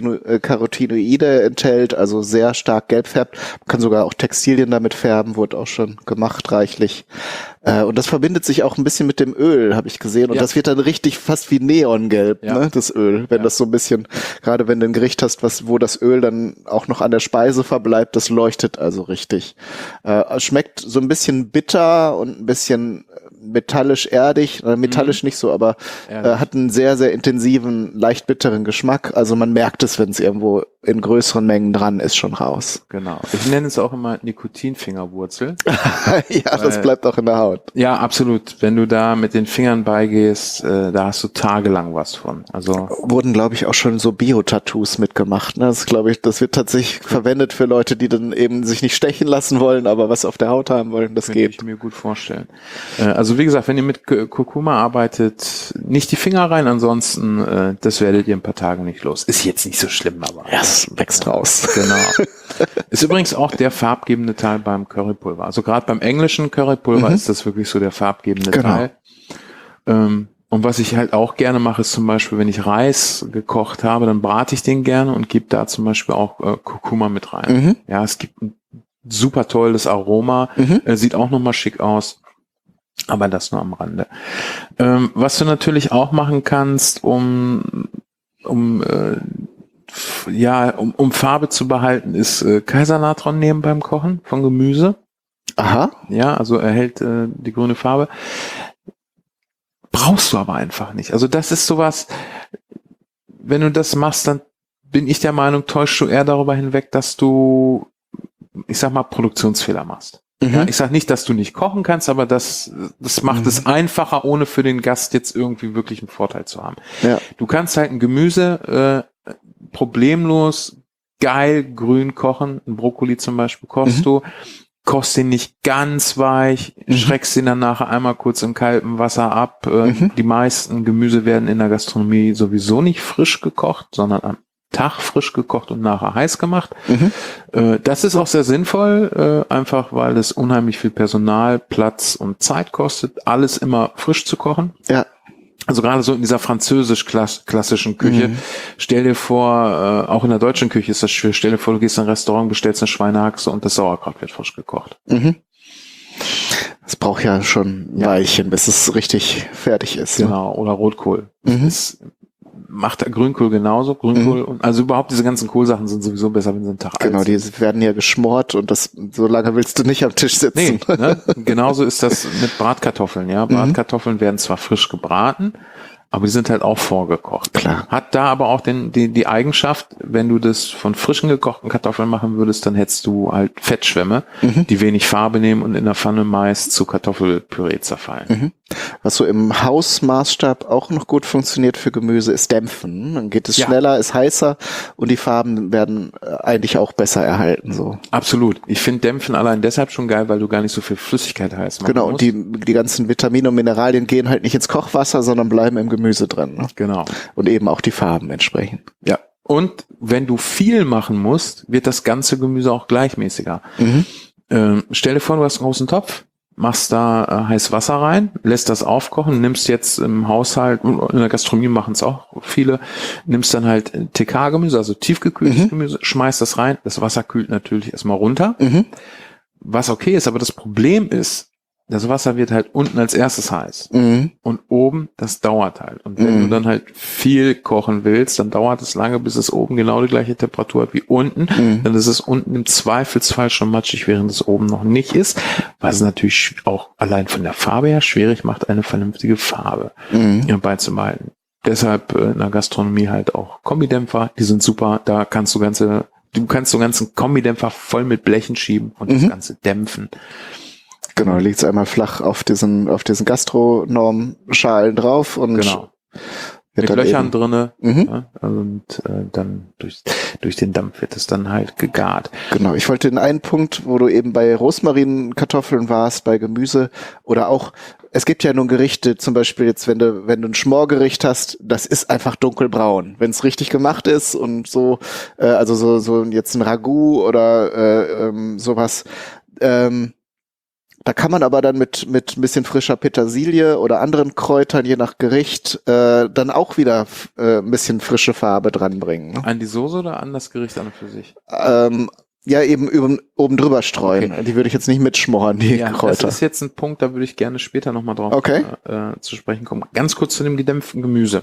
Carotinoide enthält, also sehr stark gelb färbt. Man kann sogar auch Textilien damit färben, wurde auch schon gemacht reichlich. Und das verbindet sich auch ein bisschen mit dem Öl, habe ich gesehen. Und das wird dann richtig fast wie Neongelb, ne, das Öl. Wenn das so ein bisschen, gerade wenn du ein Gericht hast, wo das Öl dann auch noch an der Speise verbleibt, das leuchtet also richtig. Schmeckt so ein bisschen bitter und ein bisschen metallisch-erdig, metallisch nicht so, aber hat einen sehr, sehr intensiven, leicht bitteren Geschmack. Also man merkt es, wenn es irgendwo in größeren Mengen dran ist, schon raus. Genau. Ich nenne es auch immer Nikotinfingerwurzel. Ja, das bleibt auch in der Haut. Ja, absolut. Wenn du da mit den Fingern beigehst, da hast du tagelang was von. Also wurden, glaube ich, auch schon so Bio-Tattoos mitgemacht. Ne? Das glaube ich, das wird tatsächlich verwendet für Leute, die dann eben sich nicht stechen lassen wollen, aber was auf der Haut haben wollen, das geht. Kann ich mir gut vorstellen. Also wie gesagt, wenn ihr mit Kurkuma arbeitet, nicht die Finger rein, ansonsten das werdet ihr ein paar Tage nicht los. Ist jetzt nicht so schlimm, aber ja, es wächst raus. Genau. Ist übrigens auch der farbgebende Teil beim Currypulver. Also gerade beim englischen Currypulver ist das wirklich so der farbgebende Teil. Und was ich halt auch gerne mache, ist zum Beispiel, wenn ich Reis gekocht habe, dann brate ich den gerne und gebe da zum Beispiel auch Kurkuma mit rein. Ja, es gibt ein super tolles Aroma. Sieht auch nochmal schick aus. Aber das nur am Rande. Was du natürlich auch machen kannst, um Farbe zu behalten, ist Kaiserlatron nehmen beim Kochen von Gemüse. Aha. Ja, also erhält die grüne Farbe. Brauchst du aber einfach nicht. Also das ist sowas, wenn du das machst, dann bin ich der Meinung, täuschst du eher darüber hinweg, dass du, ich sag mal, Produktionsfehler machst. Ja, ich sag nicht, dass du nicht kochen kannst, aber das macht es einfacher, ohne für den Gast jetzt irgendwie wirklich einen Vorteil zu haben. Ja. Du kannst halt ein Gemüse problemlos geil grün kochen. Ein Brokkoli zum Beispiel kochst du. Kochst ihn nicht ganz weich, schreckst ihn dann nachher einmal kurz im kalten Wasser ab. Die meisten Gemüse werden in der Gastronomie sowieso nicht frisch gekocht, sondern am Tag frisch gekocht und nachher heiß gemacht. Das ist auch sehr sinnvoll, einfach weil es unheimlich viel Personal, Platz und Zeit kostet, alles immer frisch zu kochen. Ja. Also gerade so in dieser französisch-klassischen Küche. Stell dir vor, auch in der deutschen Küche ist das schwer. Stell dir vor, du gehst in ein Restaurant, bestellst eine Schweinehaxe und das Sauerkraut wird frisch gekocht. Es braucht ja schon ein Weilchen, bis es richtig fertig ist. Genau, oder Rotkohl. Das macht der Grünkohl genauso. Grünkohl und also überhaupt diese ganzen Kohlsachen sind sowieso besser, wenn sie einen Tag alt sind. Genau, die werden ja geschmort und so lange willst du nicht am Tisch sitzen. Nee, ne? Genauso ist das mit Bratkartoffeln, ja. Bratkartoffeln werden zwar frisch gebraten, aber die sind halt auch vorgekocht. Klar. Hat da aber auch die Eigenschaft, wenn du das von frischen gekochten Kartoffeln machen würdest, dann hättest du halt Fettschwämme, die wenig Farbe nehmen und in der Pfanne meist zu Kartoffelpüree zerfallen. Was so im Hausmaßstab auch noch gut funktioniert für Gemüse ist Dämpfen. Dann geht es schneller, ist heißer und die Farben werden eigentlich auch besser erhalten. So. Absolut. Ich finde Dämpfen allein deshalb schon geil, weil du gar nicht so viel Flüssigkeit heiß machen musst. Und die ganzen Vitamine und Mineralien gehen halt nicht ins Kochwasser, sondern bleiben im Gemüse drin. Ne? Genau. Und eben auch die Farben entsprechend. Ja. Und wenn du viel machen musst, wird das ganze Gemüse auch gleichmäßiger. Stell dir vor, du hast einen großen Topf, machst da heiß Wasser rein, lässt das aufkochen, nimmst jetzt im Haushalt, in der Gastronomie machen es auch viele, nimmst dann halt TK-Gemüse, also tiefgekühltes Gemüse, schmeißt das rein, das Wasser kühlt natürlich erstmal runter, was okay ist, aber das Problem ist, das Wasser wird halt unten als erstes heiß und oben, das dauert halt. Und wenn du dann halt viel kochen willst, dann dauert es lange, bis es oben genau die gleiche Temperatur hat wie unten. Dann ist es unten im Zweifelsfall schon matschig, während es oben noch nicht ist, was es natürlich auch allein von der Farbe her schwierig macht, eine vernünftige Farbe beizubehalten. Deshalb in der Gastronomie halt auch Kombidämpfer, die sind super, da kannst du so ganzen Kombidämpfer voll mit Blechen schieben und das Ganze dämpfen. Genau, liegt es einmal flach auf diesen Gastronorm-Schalen drauf und mit Löchern drinne und dann durch den Dampf wird es dann halt gegart. Genau, ich wollte den einen Punkt, wo du eben bei Rosmarinkartoffeln warst, bei Gemüse oder auch, es gibt ja nun Gerichte, zum Beispiel jetzt, wenn du ein Schmorgericht hast, das ist einfach dunkelbraun. Wenn es richtig gemacht ist und so, also so jetzt ein Ragout oder sowas, da kann man aber dann mit ein bisschen frischer Petersilie oder anderen Kräutern, je nach Gericht, dann auch wieder ein bisschen frische Farbe dranbringen. Ne? An die Soße oder an das Gericht an und für sich? Ja, eben oben drüber streuen. Okay. Die würde ich jetzt nicht mitschmoren, die Kräuter. Das ist jetzt ein Punkt, da würde ich gerne später nochmal drauf zu sprechen kommen. Ganz kurz zu dem gedämpften Gemüse.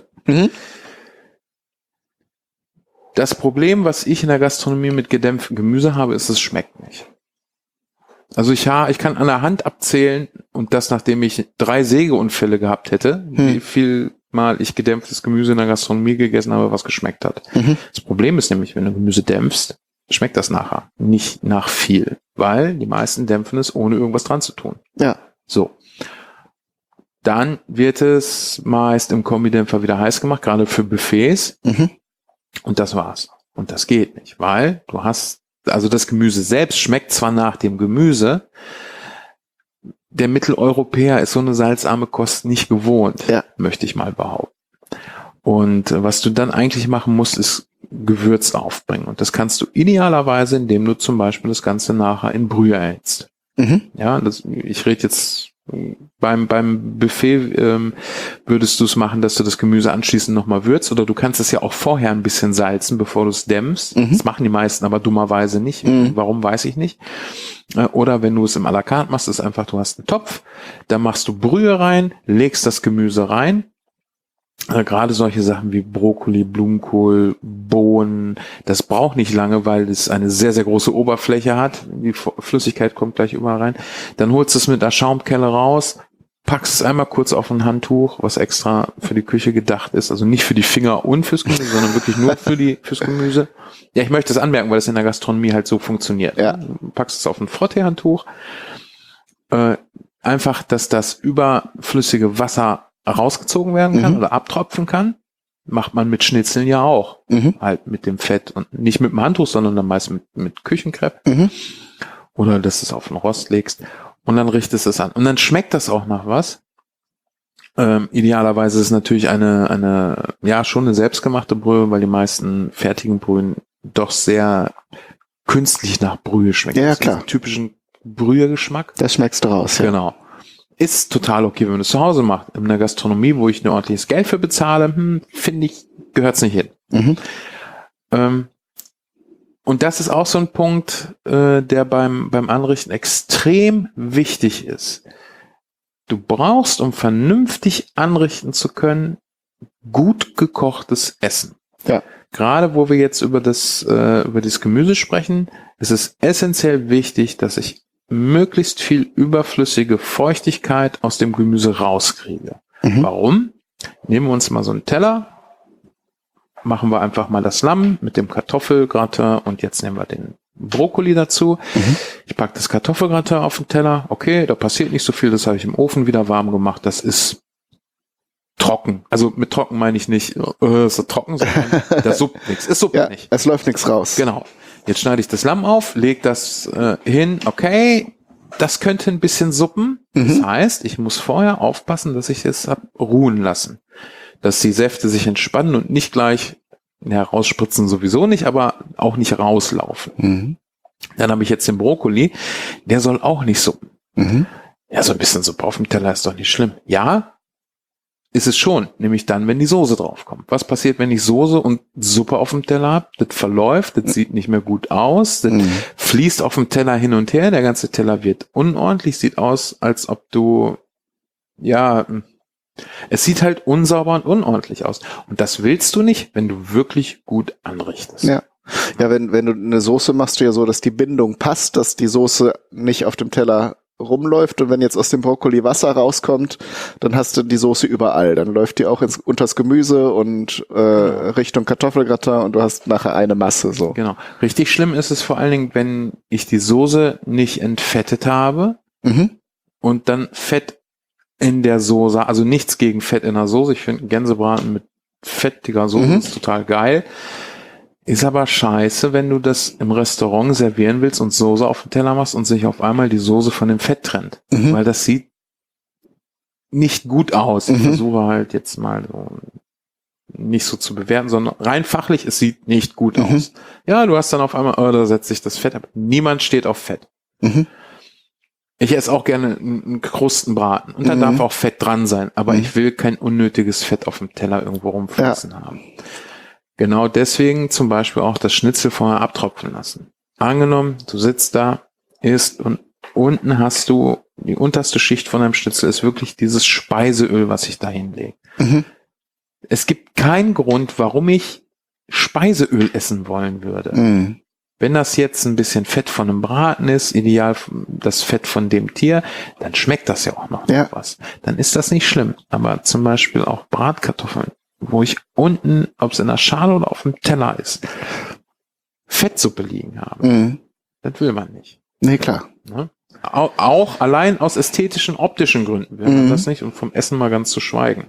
Das Problem, was ich in der Gastronomie mit gedämpftem Gemüse habe, ist, es schmeckt nicht. Also ich kann an der Hand abzählen und das, nachdem ich 3 Sägeunfälle gehabt hätte, wie viel Mal ich gedämpftes Gemüse in der Gastronomie gegessen habe, was geschmeckt hat. Das Problem ist nämlich, wenn du Gemüse dämpfst, schmeckt das nachher nicht nach viel, weil die meisten dämpfen es, ohne irgendwas dran zu tun. Ja. So. Dann wird es meist im Kombidämpfer wieder heiß gemacht, gerade für Buffets. Und das war's. Und das geht nicht, weil also das Gemüse selbst schmeckt zwar nach dem Gemüse, der Mitteleuropäer ist so eine salzarme Kost nicht gewohnt, möchte ich mal behaupten. Und was du dann eigentlich machen musst, ist Gewürz aufbringen. Und das kannst du idealerweise, indem du zum Beispiel das Ganze nachher in Brühe erhitzt. Ja, ich rede jetzt beim Buffet würdest du es machen, dass du das Gemüse anschließend nochmal würzt, oder du kannst es ja auch vorher ein bisschen salzen, bevor du es dämpfst. Das machen die meisten aber dummerweise nicht. Warum, weiß ich nicht. Oder wenn du es im à la carte machst, ist einfach, du hast einen Topf, da machst du Brühe rein, legst das Gemüse rein. Gerade solche Sachen wie Brokkoli, Blumenkohl, Bohnen, das braucht nicht lange, weil es eine sehr, sehr große Oberfläche hat. Die Flüssigkeit kommt gleich überall rein. Dann holst du es mit der Schaumkelle raus, packst es einmal kurz auf ein Handtuch, was extra für die Küche gedacht ist. Also nicht für die Finger und fürs Gemüse, sondern wirklich nur fürs Gemüse. Ja, ich möchte das anmerken, weil das in der Gastronomie halt so funktioniert. Ja. Du packst es auf ein Frotteehandtuch. Einfach, dass das überflüssige Wasser rausgezogen werden kann oder abtropfen kann. Macht man mit Schnitzeln ja auch. Mhm. Halt mit dem Fett und nicht mit dem Handtuch, sondern dann meist mit Küchenkrepp. Mhm. Oder dass du es auf den Rost legst und dann richtest du es an. Und dann schmeckt das auch nach was. Idealerweise ist es natürlich schon eine selbstgemachte Brühe, weil die meisten fertigen Brühen doch sehr künstlich nach Brühe schmecken. Ja, das klar. ist typischen Brühegeschmack. Das schmeckst du raus, ja. Genau. Ist total okay, wenn man das zu Hause macht. In einer Gastronomie, wo ich ein ordentliches Geld für bezahle, finde ich, gehört's nicht hin. Mhm. Und das ist auch so ein Punkt, der beim Anrichten extrem wichtig ist. Du brauchst, um vernünftig anrichten zu können, gut gekochtes Essen. Ja. Gerade wo wir jetzt über das Gemüse sprechen, ist es essentiell wichtig, dass ich möglichst viel überflüssige Feuchtigkeit aus dem Gemüse rauskriege. Mhm. Warum? Nehmen wir uns mal so einen Teller, machen wir einfach mal das Lamm mit dem Kartoffelgratin und jetzt nehmen wir den Brokkoli dazu. Mhm. Ich packe das Kartoffelgratin auf den Teller. Okay, da passiert nicht so viel, das habe ich im Ofen wieder warm gemacht. Das ist trocken. Also mit trocken meine ich nicht so trocken, sondern da suppt nichts. Es suppt nicht. Es läuft nichts raus. Genau. Jetzt schneide ich das Lamm auf, lege das hin. Okay, das könnte ein bisschen suppen. Das heißt, ich muss vorher aufpassen, dass ich es ruhen lassen. Dass die Säfte sich entspannen und nicht gleich rausspritzen sowieso nicht, aber auch nicht rauslaufen. Mhm. Dann habe ich jetzt den Brokkoli, der soll auch nicht suppen. Mhm. Ja, so ein bisschen Suppe auf dem Teller ist doch nicht schlimm. Ja, ist es schon, nämlich dann, wenn die Soße draufkommt. Was passiert, wenn ich Soße und Suppe auf dem Teller habe? Das verläuft, das sieht nicht mehr gut aus, das fließt auf dem Teller hin und her, der ganze Teller wird unordentlich, sieht aus, als ob du, es sieht halt unsauber und unordentlich aus. Und das willst du nicht, wenn du wirklich gut anrichtest. Ja. Ja, wenn du eine Soße machst, du ja so, dass die Bindung passt, dass die Soße nicht auf dem Teller rumläuft und wenn jetzt aus dem Brokkoli Wasser rauskommt, dann hast du die Soße überall. Dann läuft die auch unters Gemüse und Richtung Kartoffelgratin und du hast nachher eine Masse. So. Genau. Richtig schlimm ist es vor allen Dingen, wenn ich die Soße nicht entfettet habe und dann Fett in der Soße, also nichts gegen Fett in der Soße. Ich finde Gänsebraten mit fettiger Soße ist total geil. Ist aber scheiße, wenn du das im Restaurant servieren willst und Soße auf den Teller machst und sich auf einmal die Soße von dem Fett trennt. Weil das sieht nicht gut aus. Ich versuche halt jetzt mal so nicht so zu bewerten, sondern rein fachlich, es sieht nicht gut aus. Ja, du hast dann auf einmal, da setzt sich das Fett ab. Niemand steht auf Fett. Ich esse auch gerne einen Krustenbraten und da darf auch Fett dran sein, aber ich will kein unnötiges Fett auf dem Teller irgendwo rumfließen haben. Genau deswegen zum Beispiel auch das Schnitzel vorher abtropfen lassen. Angenommen, du sitzt da, isst und unten hast du, die unterste Schicht von einem Schnitzel ist wirklich dieses Speiseöl, was ich da hinlege. Es gibt keinen Grund, warum ich Speiseöl essen wollen würde. Wenn das jetzt ein bisschen Fett von einem Braten ist, ideal das Fett von dem Tier, dann schmeckt das ja auch noch was. Dann ist das nicht schlimm. Aber zum Beispiel auch Bratkartoffeln, wo ich unten, ob es in der Schale oder auf dem Teller ist, Fettsuppe liegen habe. Das will man nicht. Nee, klar. Ne? Auch allein aus ästhetischen, optischen Gründen will man das nicht und vom Essen mal ganz zu schweigen.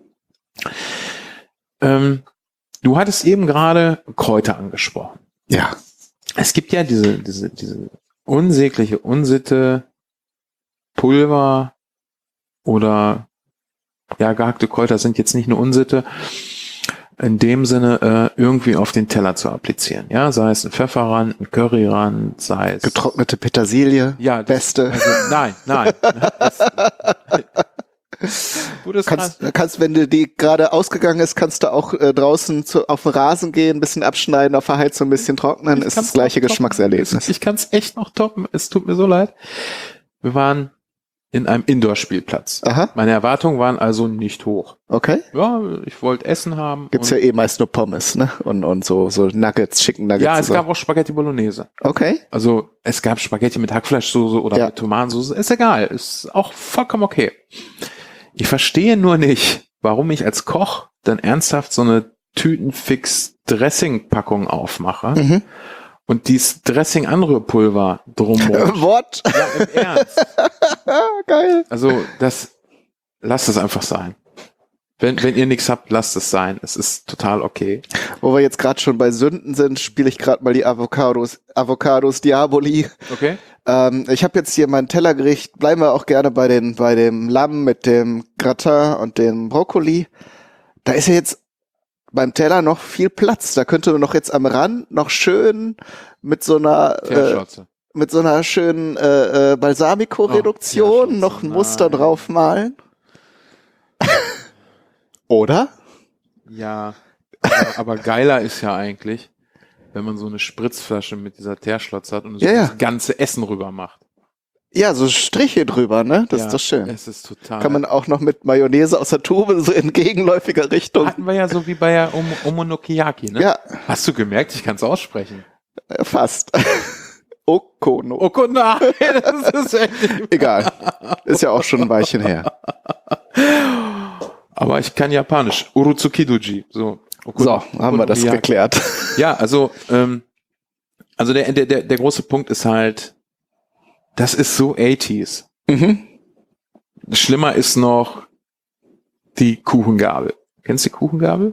Du hattest eben gerade Kräuter angesprochen. Ja. Es gibt ja diese unsägliche Unsitte, Pulver oder gehackte Kräuter sind jetzt nicht eine Unsitte, in dem Sinne irgendwie auf den Teller zu applizieren. Ja, sei es ein Pfefferrand, ein Curryrand, sei es getrocknete Petersilie, beste. Also, nein. Kannst, wenn du die gerade ausgegangen ist, kannst du auch draußen auf den Rasen gehen, ein bisschen abschneiden, auf der Heizung ein bisschen trocknen, ist das gleiche Geschmackserlebnis. Ich kann es echt noch toppen, es tut mir so leid. Wir waren in einem Indoor-Spielplatz. Aha. Meine Erwartungen waren also nicht hoch. Okay. Ja, ich wollte Essen haben. Gibt's ja meist nur Pommes, ne? Und so Nuggets, Chicken Nuggets. Ja, es gab auch Spaghetti Bolognese. Okay. Also es gab Spaghetti mit Hackfleischsoße oder mit Tomatensoße. Ist egal, ist auch vollkommen okay. Ich verstehe nur nicht, warum ich als Koch dann ernsthaft so eine Tütenfix-Dressing-Packung aufmache und dieses Dressing-Anrührpulver drumherum. What? Ja, im Ernst. Geil. Also lass das einfach sein. Wenn ihr nichts habt, lasst es sein. Es ist total okay. Wo wir jetzt gerade schon bei Sünden sind, spiele ich gerade mal die Avocados Diaboli. Okay. Ich habe jetzt hier mein Tellergericht. Bleiben wir auch gerne bei dem Lamm mit dem Gratin und dem Brokkoli. Da ist ja jetzt beim Teller noch viel Platz. Da könnte man noch jetzt am Rand noch schön mit so einer schönen Balsamico-Reduktion noch ein Muster draufmalen. Oder? Ja, aber geiler ist ja eigentlich, wenn man so eine Spritzflasche mit dieser Teerschlotz hat und so das ganze Essen rüber macht. Ja, so Striche drüber, ne? Das ist doch schön. Es ist total. Kann man auch noch mit Mayonnaise aus der Tube so in gegenläufiger Richtung. Hatten wir ja so wie bei der Omonokiyaki, ne? Ja. Hast du gemerkt? Ich kann es aussprechen. Fast. Okono. Nein, das ist echt egal. Ist ja auch schon ein Weilchen her. Aber ich kann Japanisch. Urutsukidoji. So, haben wir das geklärt. Ja, also der große Punkt ist halt, das ist so 80s. Schlimmer ist noch die Kuchengabel. Kennst du die Kuchengabel?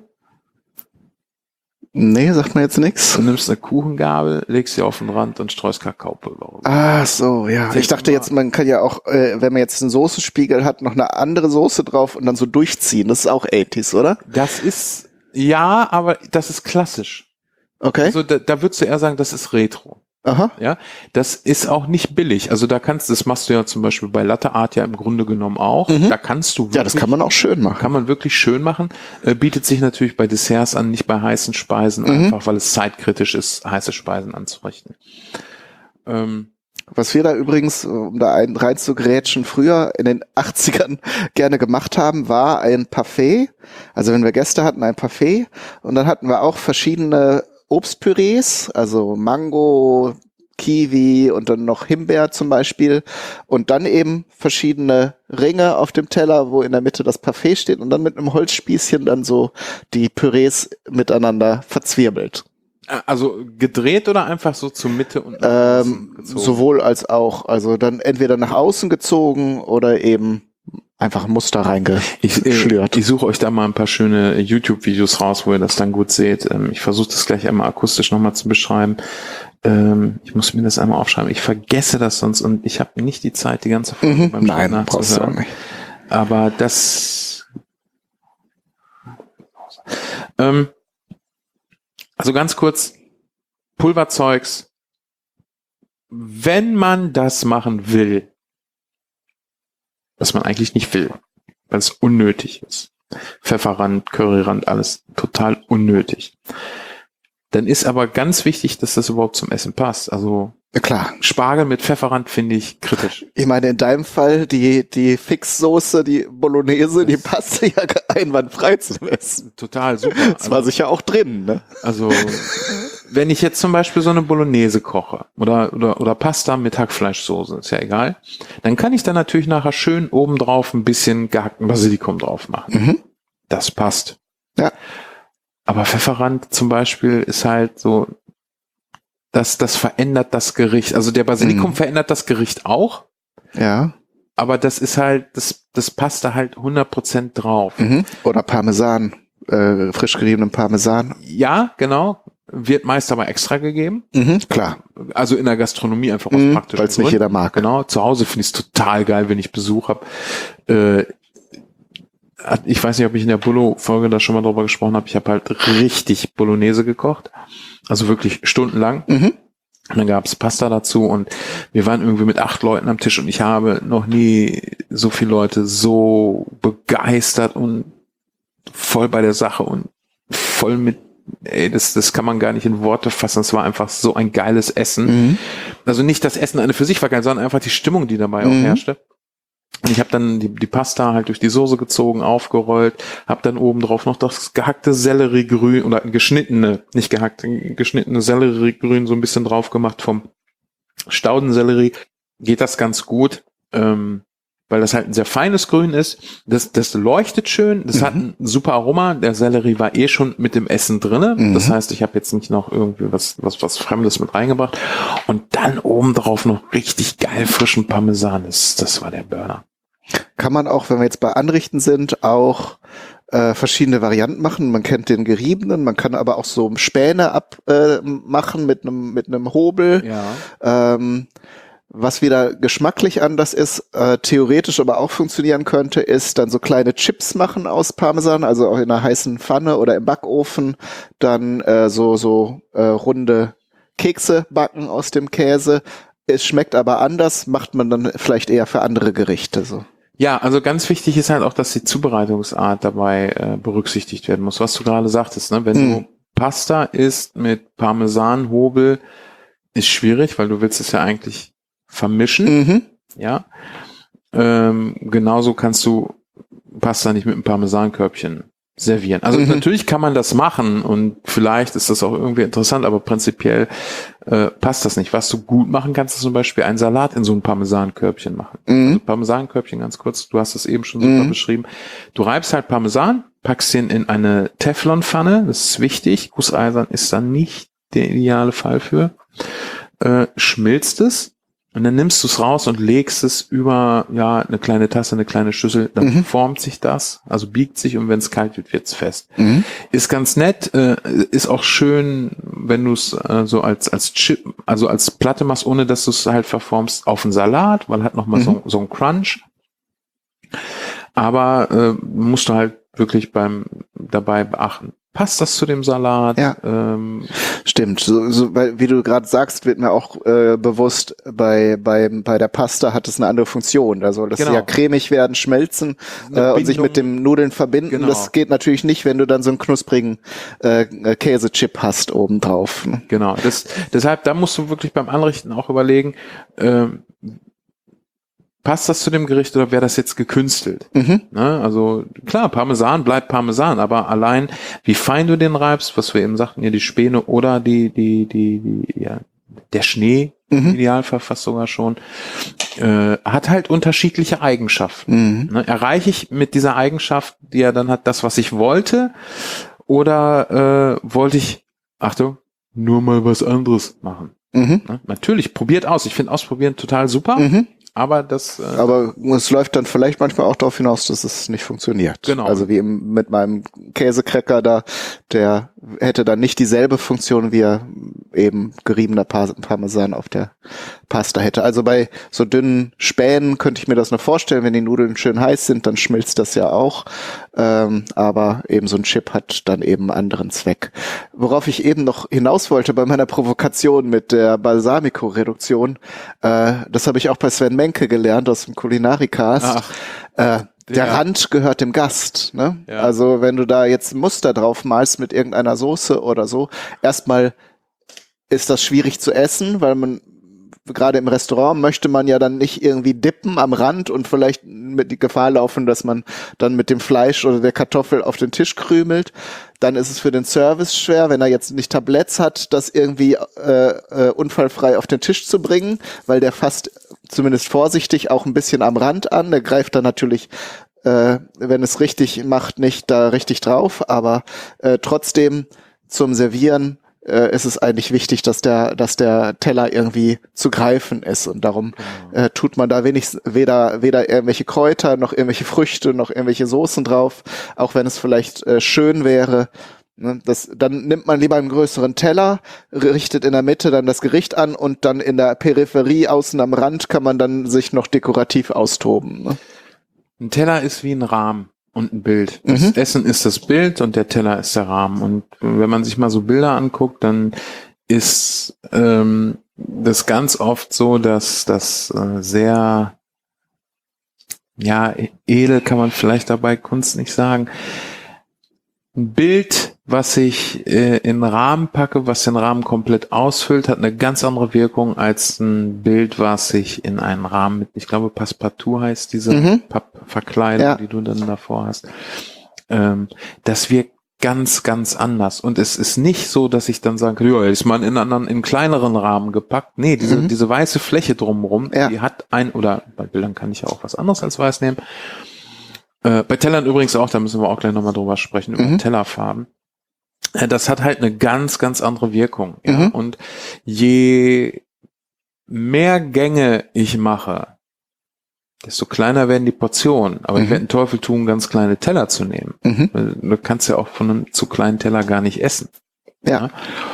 Nee, sagt mir jetzt nichts. Du nimmst eine Kuchengabel, legst sie auf den Rand und streust Kakaopulver rüber. Ah, so, ja. Ich dachte jetzt, man kann ja auch, wenn man jetzt einen Soßenspiegel hat, noch eine andere Soße drauf und dann so durchziehen. Das ist auch 80s, oder? Das ist, ja, aber das ist klassisch. Okay. Also da würdest du eher sagen, das ist Retro. Aha. Ja, das ist auch nicht billig. Also das machst du ja zum Beispiel bei Latte Art ja im Grunde genommen auch. Da kannst du wirklich, ja, das kann man auch schön machen. Kann man wirklich schön machen. Bietet sich natürlich bei Desserts an, nicht bei heißen Speisen, einfach weil es zeitkritisch ist, heiße Speisen anzurichten. Was wir da übrigens, um da rein zu grätschen, früher in den 80ern gerne gemacht haben, war ein Parfait. Also wenn wir Gäste hatten, ein Parfait. Und dann hatten wir auch verschiedene Obstpürees, also Mango, Kiwi und dann noch Himbeer zum Beispiel und dann eben verschiedene Ringe auf dem Teller, wo in der Mitte das Parfait steht und dann mit einem Holzspießchen dann so die Pürees miteinander verzwirbelt. Also gedreht oder einfach so zur Mitte und nach außen gezogen? Sowohl als auch, also dann entweder nach außen gezogen oder eben einfach ein Muster reingeschlürt. Ich suche euch da mal ein paar schöne YouTube-Videos raus, wo ihr das dann gut seht. Ich versuche das gleich einmal akustisch nochmal zu beschreiben. Ich muss mir das einmal aufschreiben. Ich vergesse das sonst und ich habe nicht die Zeit, die ganze Folge beim Nein, brauchst du auch nicht. Aber das... also ganz kurz, Pulverzeugs, wenn man das machen will, was man eigentlich nicht will, weil es unnötig ist. Pfefferrand, Curryrand, alles total unnötig. Dann ist aber ganz wichtig, dass das überhaupt zum Essen passt. Also klar. Spargel mit Pfefferrand finde ich kritisch. Ich meine, in deinem Fall, die Fixsoße, die Bolognese, die passt ja einwandfrei zum Essen. Total super. Das war sicher auch drin, ne? Also, wenn ich jetzt zum Beispiel so eine Bolognese koche oder Pasta mit Hackfleischsoße, ist ja egal, dann kann ich da natürlich nachher schön obendrauf ein bisschen gehackten Basilikum drauf machen. Das passt. Ja. Aber Pfefferrand zum Beispiel ist halt so, das verändert das Gericht. Also der Basilikum verändert das Gericht auch. Ja. Aber das ist halt, das passt da halt 100% drauf. Oder Parmesan, frisch geriebenen Parmesan. Ja, genau. Wird meist aber extra gegeben. Klar. Also in der Gastronomie einfach aus praktischen weil es nicht jeder mag. Genau. Zu Hause finde ich es total geil, wenn ich Besuch habe. Ich weiß nicht, ob ich in der Bullo-Folge da schon mal drüber gesprochen habe. Ich habe halt richtig Bolognese gekocht. Also wirklich stundenlang. Und dann gab es Pasta dazu und wir waren irgendwie mit 8 Leuten am Tisch und ich habe noch nie so viele Leute so begeistert und voll bei der Sache und voll mit, das kann man gar nicht in Worte fassen. Es war einfach so ein geiles Essen. Also nicht das Essen an für sich war geil, sondern einfach die Stimmung, die dabei auch herrschte. Und ich habe dann die Pasta halt durch die Soße gezogen, aufgerollt, habe dann oben drauf noch das gehackte Selleriegrün oder geschnittene Selleriegrün so ein bisschen drauf gemacht vom Staudensellerie. Geht das ganz gut, weil das halt ein sehr feines Grün ist. Das leuchtet schön, das hat ein super Aroma. Der Sellerie war schon mit dem Essen drinne. Das heißt, ich habe jetzt nicht noch irgendwie was Fremdes mit reingebracht. Und dann oben drauf noch richtig geil frischen Parmesan. Das war der Burner. Kann man auch, wenn wir jetzt bei Anrichten sind, auch verschiedene Varianten machen. Man kennt den geriebenen, man kann aber auch so Späne abmachen mit einem Hobel. Ja. Was wieder geschmacklich anders ist, theoretisch aber auch funktionieren könnte, ist dann so kleine Chips machen aus Parmesan, also auch in einer heißen Pfanne oder im Backofen, dann so runde Kekse backen aus dem Käse. Es schmeckt aber anders, macht man dann vielleicht eher für andere Gerichte so. Ja, also ganz wichtig ist halt auch, dass die Zubereitungsart dabei berücksichtigt werden muss. Was du gerade sagtest, ne? Wenn du Pasta isst mit Parmesanhobel, ist schwierig, weil du willst es ja eigentlich vermischen. Ja. Genauso kannst du Pasta nicht mit einem Parmesankörbchen servieren. Also natürlich kann man das machen und vielleicht ist das auch irgendwie interessant, aber prinzipiell passt das nicht. Was du gut machen kannst, ist zum Beispiel einen Salat in so ein Parmesankörbchen machen. Also Parmesankörbchen, ganz kurz, du hast das eben schon super beschrieben. Du reibst halt Parmesan, packst den in eine Teflonpfanne, das ist wichtig, Gusseisern ist dann nicht der ideale Fall für, schmilzt es. Und dann nimmst du es raus und legst es über eine kleine Tasse, eine kleine Schüssel. Dann formt sich das, also biegt sich und wenn es kalt wird, wird's fest. Ist ganz nett, ist auch schön, wenn du es so als Chip, also als Platte machst, ohne dass du es halt verformst auf einen Salat, weil hat nochmal so ein Crunch. Aber musst du halt wirklich dabei beachten. Passt das zu dem Salat? Ja. Stimmt. So, weil, wie du gerade sagst, wird mir auch bewusst, bei der Pasta hat es eine andere Funktion. Da soll das ja cremig werden, schmelzen und sich mit dem Nudeln verbinden. Genau. Das geht natürlich nicht, wenn du dann so einen knusprigen Käsechip hast obendrauf. Ne? Genau. Deshalb, da musst du wirklich beim Anrichten auch überlegen, passt das zu dem Gericht oder wäre das jetzt gekünstelt? Ne? Also klar, Parmesan bleibt Parmesan, aber allein wie fein du den reibst, was wir eben sagten, ja die Späne oder der Schnee, im Idealfall fast sogar schon, hat halt unterschiedliche Eigenschaften. Ne? Erreiche ich mit dieser Eigenschaft, die er dann hat, das, was ich wollte, oder wollte ich, Achtung, nur mal was anderes machen? Ne? Natürlich, probiert aus. Ich finde Ausprobieren total super. Aber aber es läuft dann vielleicht manchmal auch darauf hinaus, dass es nicht funktioniert. Genau. Also wie eben mit meinem Käsecracker da, der hätte dann nicht dieselbe Funktion, wie er eben geriebener Parmesan auf der Pasta hätte. Also bei so dünnen Spänen könnte ich mir das noch vorstellen, wenn die Nudeln schön heiß sind, dann schmilzt das ja auch. Aber eben so ein Chip hat dann eben einen anderen Zweck. Worauf ich eben noch hinaus wollte bei meiner Provokation mit der Balsamico-Reduktion, das habe ich auch bei Sven Menke gelernt aus dem Kulinarikast. Der Rand gehört dem Gast, ne? Ja. Also wenn du da jetzt ein Muster drauf malst mit irgendeiner Soße oder so, erstmal ist das schwierig zu essen, weil man gerade im Restaurant möchte man ja dann nicht irgendwie dippen am Rand und vielleicht mit die Gefahr laufen, dass man dann mit dem Fleisch oder der Kartoffel auf den Tisch krümelt. Dann ist es für den Service schwer, wenn er jetzt nicht Tabletts hat, das irgendwie unfallfrei auf den Tisch zu bringen, weil der fasst zumindest vorsichtig auch ein bisschen am Rand an. Der greift dann natürlich, wenn es richtig macht, nicht da richtig drauf, aber trotzdem zum Servieren ist es eigentlich wichtig, dass der Teller irgendwie zu greifen ist und darum tut man da weder irgendwelche Kräuter noch irgendwelche Früchte noch irgendwelche Soßen drauf, auch wenn es vielleicht schön wäre. Ne, dann nimmt man lieber einen größeren Teller, richtet in der Mitte dann das Gericht an und dann in der Peripherie außen am Rand kann man dann sich noch dekorativ austoben. Ne? Ein Teller ist wie ein Rahmen. Und ein Bild. Das Essen ist das Bild und der Teller ist der Rahmen. Und wenn man sich mal so Bilder anguckt, dann ist das ganz oft so, dass das sehr, edel kann man vielleicht dabei Kunst nicht sagen. Ein Bild, was ich in Rahmen packe, was den Rahmen komplett ausfüllt, hat eine ganz andere Wirkung als ein Bild, was sich in einen Rahmen mit, ich glaube, Passepartout heißt diese Pappverkleidung, die du dann davor hast. Das wirkt ganz, ganz anders. Und es ist nicht so, dass ich dann sage, ja, ist mal in kleineren Rahmen gepackt. Nee, diese weiße Fläche drumherum, die hat oder bei Bildern kann ich ja auch was anderes als weiß nehmen. Bei Tellern übrigens auch, da müssen wir auch gleich nochmal drüber sprechen, über Tellerfarben. Das hat halt eine ganz, ganz andere Wirkung. Ja? Und je mehr Gänge ich mache, desto kleiner werden die Portionen. Aber ich werde einen Teufel tun, ganz kleine Teller zu nehmen. Du kannst ja auch von einem zu kleinen Teller gar nicht essen. Ja.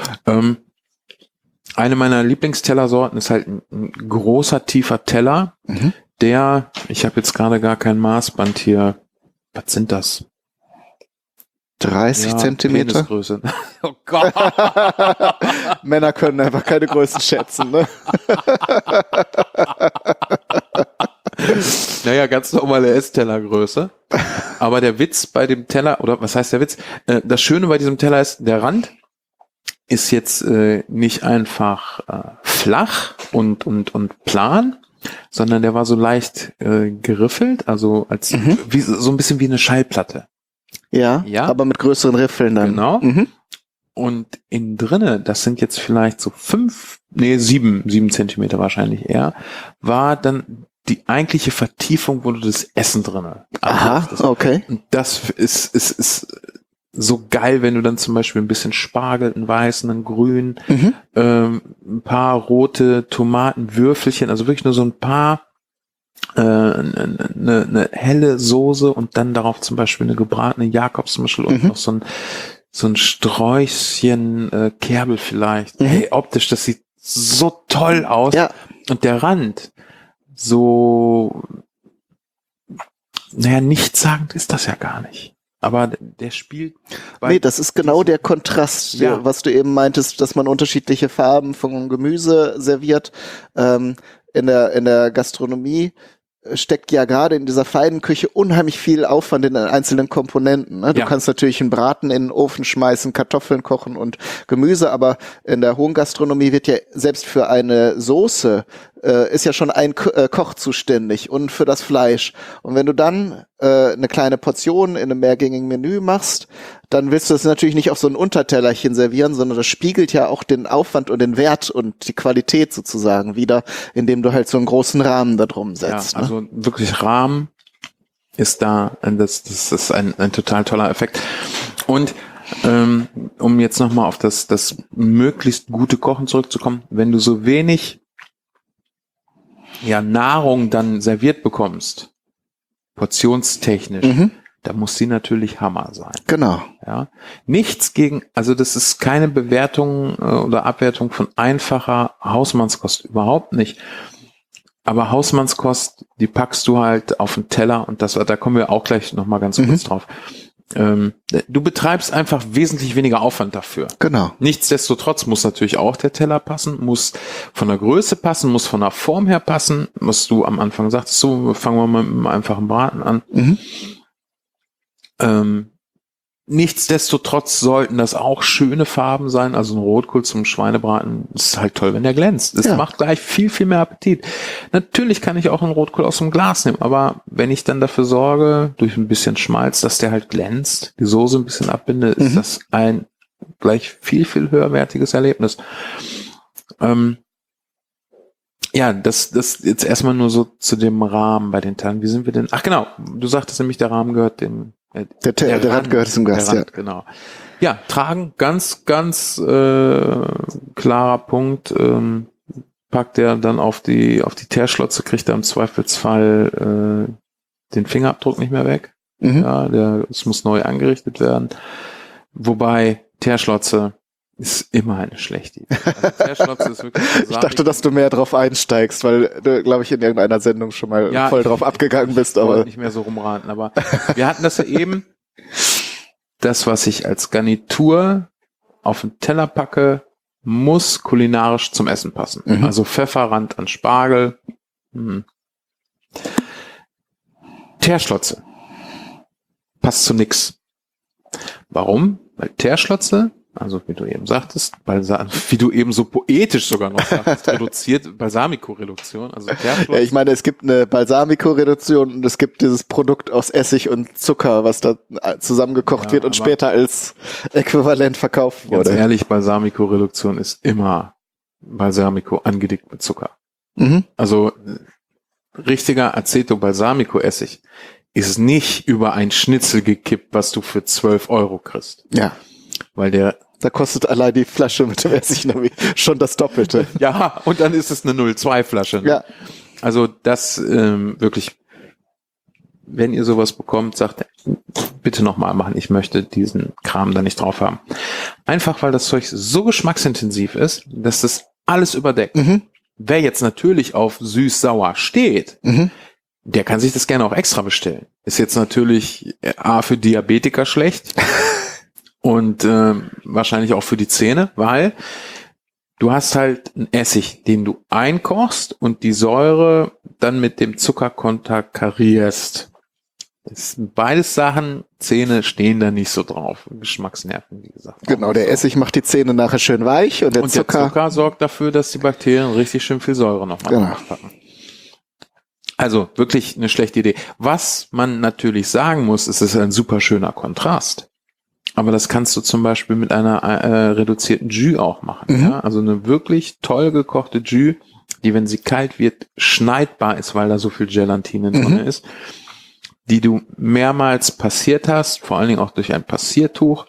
Eine meiner Lieblingstellersorten ist halt ein großer, tiefer Teller, ich habe jetzt gerade gar kein Maßband hier. Was sind das? 30 Zentimeter? Penisgröße. Oh Gott. Männer können einfach keine Größen schätzen, ne? Naja, ganz normale Esstellergröße. Aber der Witz bei dem Teller, oder was heißt der Witz? Das Schöne bei diesem Teller ist, der Rand ist jetzt nicht einfach flach und plan, sondern der war so leicht geriffelt, also als wie, so ein bisschen wie eine Schallplatte. Ja, aber mit größeren Riffeln dann. Genau. Und innen drinne, das sind jetzt vielleicht so 7 Zentimeter wahrscheinlich eher, war dann die eigentliche Vertiefung, wo du das Essen drinne. Aha, okay. Und das ist so geil, wenn du dann zum Beispiel ein bisschen Spargel, einen weißen, einen grünen, ein paar rote Tomatenwürfelchen, also wirklich nur so ein paar, eine helle Soße und dann darauf zum Beispiel eine gebratene Jakobsmuschel und noch so ein Sträuchchen Kerbel vielleicht. Hey, optisch, das sieht so toll aus. Ja. Und der Rand, so, naja, nichtssagend ist das ja gar nicht. Aber der spielt... Nee, das ist genau der Kontrast, was du eben meintest, dass man unterschiedliche Farben von Gemüse serviert. In der Gastronomie steckt ja gerade in dieser feinen Küche unheimlich viel Aufwand in den einzelnen Komponenten. Ne? Du kannst natürlich einen Braten in den Ofen schmeißen, Kartoffeln kochen und Gemüse, aber in der hohen Gastronomie wird ja selbst für eine Soße ist ja schon ein Koch zuständig und für das Fleisch. Und wenn du dann eine kleine Portion in einem mehrgängigen Menü machst, dann willst du das natürlich nicht auf so ein Untertellerchen servieren, sondern das spiegelt ja auch den Aufwand und den Wert und die Qualität sozusagen wieder, indem du halt so einen großen Rahmen da drum setzt. Ja, also wirklich Rahmen ist da, das ist ein total toller Effekt. Und um jetzt nochmal auf das möglichst gute Kochen zurückzukommen, wenn du so wenig Nahrung dann serviert bekommst, portionstechnisch, da muss sie natürlich Hammer sein. Genau. Ja. Nichts gegen, also das ist keine Bewertung oder Abwertung von einfacher Hausmannskost, überhaupt nicht. Aber Hausmannskost, die packst du halt auf den Teller und da kommen wir auch gleich nochmal ganz kurz drauf. Du betreibst einfach wesentlich weniger Aufwand dafür. Genau. Nichtsdestotrotz muss natürlich auch der Teller passen, muss von der Größe passen, muss von der Form her passen, was du am Anfang sagtest, so fangen wir mal mit einem einfachen Braten an. Nichtsdestotrotz sollten das auch schöne Farben sein, also ein Rotkohl zum Schweinebraten ist halt toll, wenn der glänzt. Es macht gleich viel, viel mehr Appetit. Natürlich kann ich auch einen Rotkohl aus dem Glas nehmen, aber wenn ich dann dafür sorge, durch ein bisschen Schmalz, dass der halt glänzt, die Soße ein bisschen abbinde, ist das ein gleich viel, viel höherwertiges Erlebnis. Das jetzt erstmal nur so zu dem Rahmen bei den Teilen. Wie sind wir denn? Ach genau, du sagtest nämlich, der Rahmen gehört dem der Rand gehört zum Gast, Rand, genau. Ja, tragen, ganz, ganz klarer Punkt. Packt er dann auf die Teerschlotze, kriegt er im Zweifelsfall den Fingerabdruck nicht mehr weg. Ja, es muss neu angerichtet werden. Wobei Teerschlotze ist immer eine schlechte Idee. Also Teerschlotze ist wirklich ich dachte, dass du mehr drauf einsteigst, weil du, glaube ich, in irgendeiner Sendung schon mal voll drauf abgegangen bist. Ich aber wollte nicht mehr so rumraten, aber wir hatten das ja eben. Das, was ich als Garnitur auf den Teller packe, muss kulinarisch zum Essen passen. Also Pfefferrand an Spargel. Teerschlotze passt zu nix. Warum? Weil Teerschlotze, also wie du eben sagtest, wie du eben so poetisch sogar noch sagtest, reduziert, Balsamico-Reduktion, also Teerschlotze. Ja, ich meine, es gibt eine Balsamico-Reduktion und es gibt dieses Produkt aus Essig und Zucker, was da zusammengekocht wird und später als äquivalent verkauft wurde. Ganz ehrlich, Balsamico-Reduktion ist immer Balsamico angedickt mit Zucker. Also richtiger Aceto-Balsamico-Essig ist nicht über ein Schnitzel gekippt, was du für 12 € kriegst. Ja. Weil da kostet allein die Flasche mit dem Essig schon das Doppelte. Ja, und dann ist es eine 0,2 Flasche. Ne? Ja. Also das wirklich wenn ihr sowas bekommt, sagt, bitte nochmal machen, ich möchte diesen Kram da nicht drauf haben. Einfach, weil das Zeug so geschmacksintensiv ist, dass das alles überdeckt. Wer jetzt natürlich auf süß-sauer steht, der kann sich das gerne auch extra bestellen. Ist jetzt natürlich A für Diabetiker schlecht und wahrscheinlich auch für die Zähne, weil du hast halt einen Essig, den du einkochst und die Säure dann mit dem Zucker konterkarierst. Das sind beides Sachen, Zähne stehen da nicht so drauf. Geschmacksnerven, wie gesagt. Genau, der Essig macht die Zähne nachher schön weich und der Zucker sorgt dafür, dass die Bakterien richtig schön viel Säure nochmal draufpacken. Also wirklich eine schlechte Idee. Was man natürlich sagen muss, ist, es ist ein super schöner Kontrast. Aber das kannst du zum Beispiel mit einer reduzierten Jus auch machen. Ja? Also eine wirklich toll gekochte Jus, die, wenn sie kalt wird, schneidbar ist, weil da so viel Gelatine drin ist, die du mehrmals passiert hast, vor allen Dingen auch durch ein Passiertuch.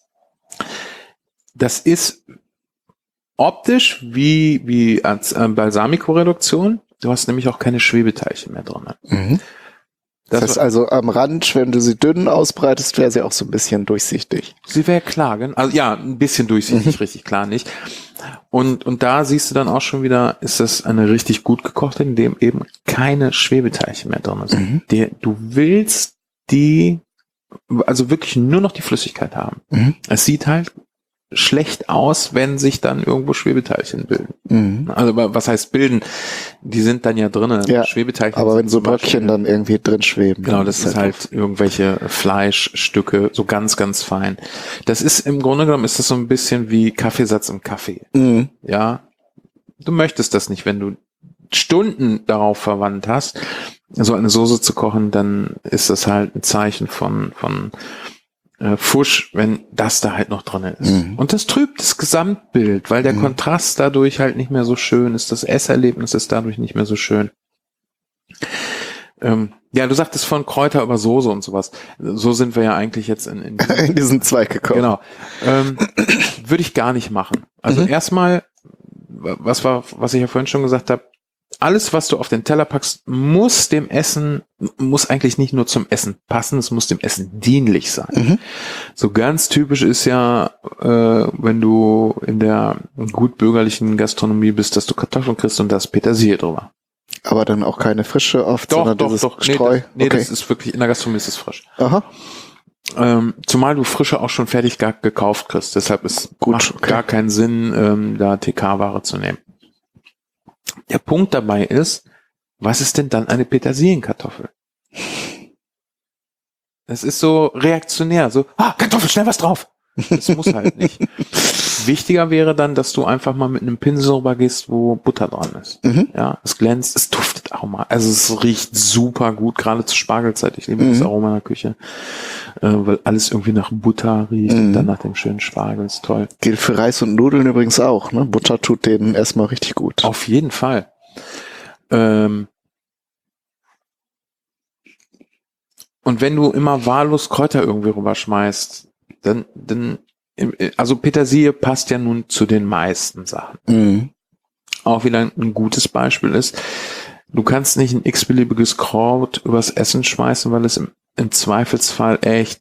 Das ist optisch wie als Balsamico-Reduktion. Du hast nämlich auch keine Schwebeteilchen mehr drin. Das heißt also am Rand, wenn du sie dünn ausbreitest, wäre sie auch so ein bisschen durchsichtig. Sie wäre klar, also ja, ein bisschen durchsichtig, richtig klar nicht. Und da siehst du dann auch schon wieder, ist das eine richtig gut gekochte, in dem eben keine Schwebeteilchen mehr drin sind. Du willst die, also wirklich nur noch die Flüssigkeit haben. Es sieht halt schlecht aus, wenn sich dann irgendwo Schwebeteilchen bilden. Also was heißt bilden? Die sind dann ja drinnen. Ja, Schwebeteilchen. aber wenn so Bröckchen dann irgendwie drin schweben. Genau, das ist halt irgendwelche Fleischstücke, so ganz, ganz fein. Das ist im Grunde genommen ist das so ein bisschen wie Kaffeesatz im Kaffee. Ja, du möchtest das nicht, wenn du Stunden darauf verwandt hast, so eine Soße zu kochen, dann ist das halt ein Zeichen von Fusch, wenn das da halt noch drin ist. Und das trübt das Gesamtbild, weil der Kontrast dadurch halt nicht mehr so schön ist. Das Esserlebnis ist dadurch nicht mehr so schön. Ja, du sagtest von Kräuter über Soße und sowas. So sind wir ja eigentlich jetzt in diesen Zweig gekommen. Genau. Würde ich gar nicht machen. Also erstmal, was ich ja vorhin schon gesagt habe, alles, was du auf den Teller packst, muss eigentlich nicht nur zum Essen passen, es muss dem Essen dienlich sein. So ganz typisch ist ja, wenn du in der gut bürgerlichen Gastronomie bist, dass du Kartoffeln kriegst und da ist Petersilie drüber. Aber dann auch keine frische oft, sondern dieses Streu? Nee, das ist wirklich, in der Gastronomie ist es frisch. Aha. Zumal du frische auch schon fertig gekauft kriegst, deshalb macht gar keinen Sinn, da TK-Ware zu nehmen. Der Punkt dabei ist, was ist denn dann eine Petersilienkartoffel? Das ist so reaktionär, so, Kartoffel, schnell was drauf. Das muss halt nicht. Wichtiger wäre dann, dass du einfach mal mit einem Pinsel rüber gehst, wo Butter dran ist. Ja, es glänzt, es duftet auch mal. Also es riecht super gut, gerade zur Spargelzeit. Ich liebe das Aroma in der Küche, weil alles irgendwie nach Butter riecht und dann nach dem schönen Spargel. Ist toll. Gilt für Reis und Nudeln übrigens auch, ne? Butter tut denen erstmal richtig gut. Auf jeden Fall. Und wenn du immer wahllos Kräuter irgendwie rüberschmeißt, dann also Petersilie passt ja nun zu den meisten Sachen. Auch wieder ein gutes Beispiel ist, du kannst nicht ein x-beliebiges Kraut übers Essen schmeißen, weil es im Zweifelsfall echt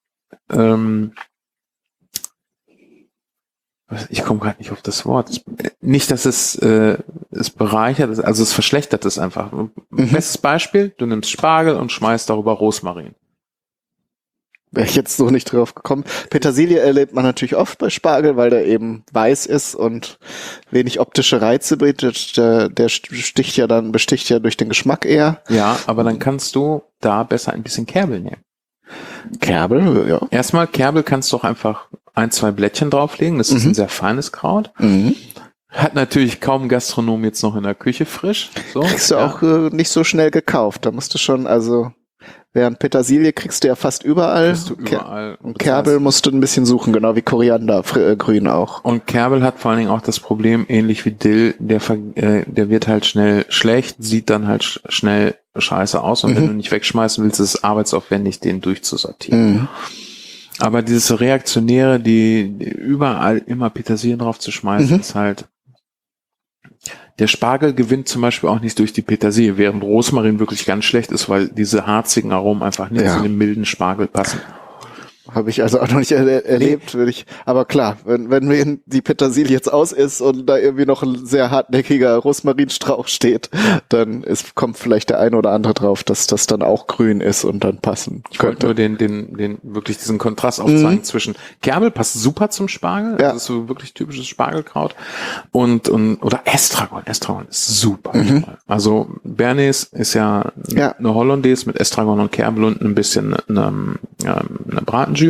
ich komme gerade nicht auf das Wort. Nicht, dass es bereichert, also es verschlechtert es einfach. Bestes Beispiel, du nimmst Spargel und schmeißt darüber Rosmarin. Wäre ich jetzt so nicht drauf gekommen. Petersilie erlebt man natürlich oft bei Spargel, weil der eben weiß ist und wenig optische Reize bietet. Der besticht ja durch den Geschmack eher. Ja, aber dann kannst du da besser ein bisschen Kerbel nehmen. Kerbel, ja. Erstmal Kerbel kannst du auch einfach 1-2 Blättchen drauflegen. Das ist ein sehr feines Kraut. Hat natürlich kaum Gastronom jetzt noch in der Küche frisch. So, kriegst du auch nicht so schnell gekauft. Da musst du schon, während Petersilie kriegst du ja fast überall. Und Kerbel musst du ein bisschen suchen, genau wie Koriander, grün auch. Und Kerbel hat vor allen Dingen auch das Problem, ähnlich wie Dill, der wird halt schnell schlecht, sieht dann halt schnell scheiße aus und wenn du nicht wegschmeißen willst, ist es arbeitsaufwendig, den durchzusortieren. Aber dieses Reaktionäre, die überall immer Petersilien drauf zu schmeißen, ist halt, der Spargel gewinnt zum Beispiel auch nicht durch die Petersilie, während Rosmarin wirklich ganz schlecht ist, weil diese harzigen Aromen einfach nicht zu dem milden Spargel passen. Habe ich also auch noch nicht erlebt, würde ich. Aber klar, wenn mir die Petersilie jetzt aus ist und da irgendwie noch ein sehr hartnäckiger Rosmarinstrauch steht, dann kommt vielleicht der eine oder andere drauf, dass das dann auch grün ist und dann passen Ich wollte nur den wirklich diesen Kontrast aufzeigen zwischen Kerbel passt super zum Spargel, das ist so wirklich typisches Spargelkraut oder Estragon. Estragon ist super. Also Bernays ist ja eine Hollandaise mit Estragon und Kerbel und ein bisschen eine Bratenjus.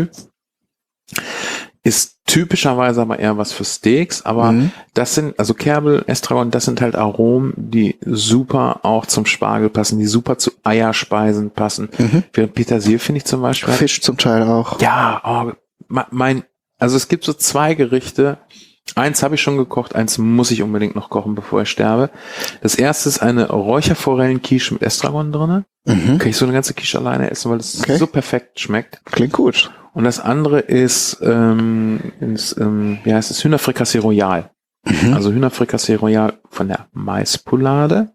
Ist typischerweise aber eher was für Steaks, aber das sind, also Kerbel, Estragon, das sind halt Aromen, die super auch zum Spargel passen, die super zu Eierspeisen passen. Während Petersilie finde ich zum Beispiel. Fisch zum Teil auch. Ja, also es gibt so 2 Gerichte. Eins habe ich schon gekocht, eins muss ich unbedingt noch kochen, bevor ich sterbe. Das erste ist eine Räucherforellen-Quiche mit Estragon drinne. Kann ich so eine ganze Quiche alleine essen, weil es so perfekt schmeckt. Klingt gut. Und das andere ist, wie heißt es, Hühnerfrikassee Royal. Also Hühnerfrikassee Royal von der Maispolade.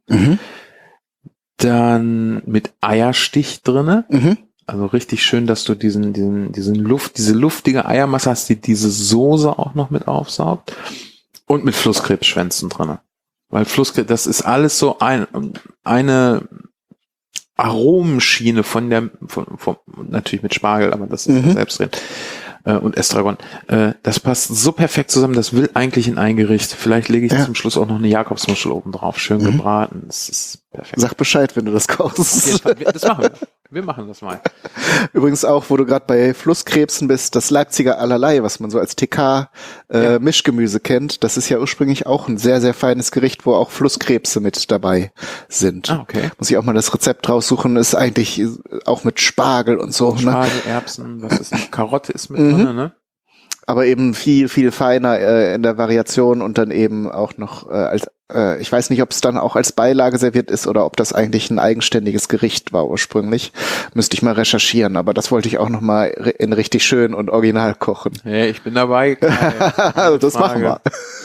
Dann mit Eierstich drinne. Also richtig schön, dass du diese luftige Eiermasse hast, die diese Soße auch noch mit aufsaugt. Und mit Flusskrebsschwänzen drinne. Weil Flusskrebs, das ist alles so eine Aromenschiene von natürlich mit Spargel, aber das ist ja selbst drin. Und Estragon. Das passt so perfekt zusammen, das will eigentlich in ein Gericht. Vielleicht lege ich zum Schluss auch noch eine Jakobsmuschel oben drauf, schön gebraten. Das ist perfekt. Sag Bescheid, wenn du das kochst. Das machen wir. Wir machen das mal. Übrigens auch, wo du gerade bei Flusskrebsen bist, das Leipziger Allerlei, was man so als TK-Mischgemüse kennt, das ist ja ursprünglich auch ein sehr, sehr feines Gericht, wo auch Flusskrebse mit dabei sind. Ah, okay. Muss ich auch mal das Rezept raussuchen, ist eigentlich auch mit Spargel und so. Spargel, Erbsen, was ist das? Karotte ist mit drin, ne? Aber eben viel, viel feiner in der Variation und dann eben auch noch ich weiß nicht, ob es dann auch als Beilage serviert ist oder ob das eigentlich ein eigenständiges Gericht war ursprünglich. Müsste ich mal recherchieren, aber das wollte ich auch noch mal in richtig schön und original kochen. Hey, ich bin dabei. Also das machen wir.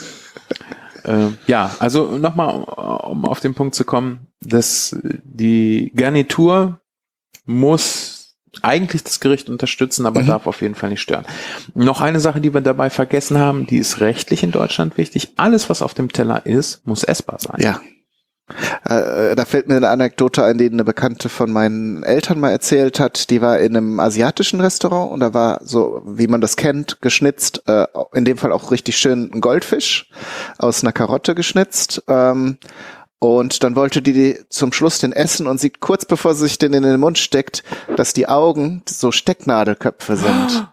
Ja, also nochmal, um auf den Punkt zu kommen, dass die Garnitur muss eigentlich das Gericht unterstützen, aber darf auf jeden Fall nicht stören. Noch eine Sache, die wir dabei vergessen haben, die ist rechtlich in Deutschland wichtig. Alles, was auf dem Teller ist, muss essbar sein. Ja. Da fällt mir eine Anekdote ein, die eine Bekannte von meinen Eltern mal erzählt hat. Die war in einem asiatischen Restaurant und da war so, wie man das kennt, geschnitzt, in dem Fall auch richtig schön ein Goldfisch aus einer Karotte geschnitzt. Und dann wollte die zum Schluss den essen und sieht kurz bevor sie sich den in den Mund steckt, dass die Augen so Stecknadelköpfe sind.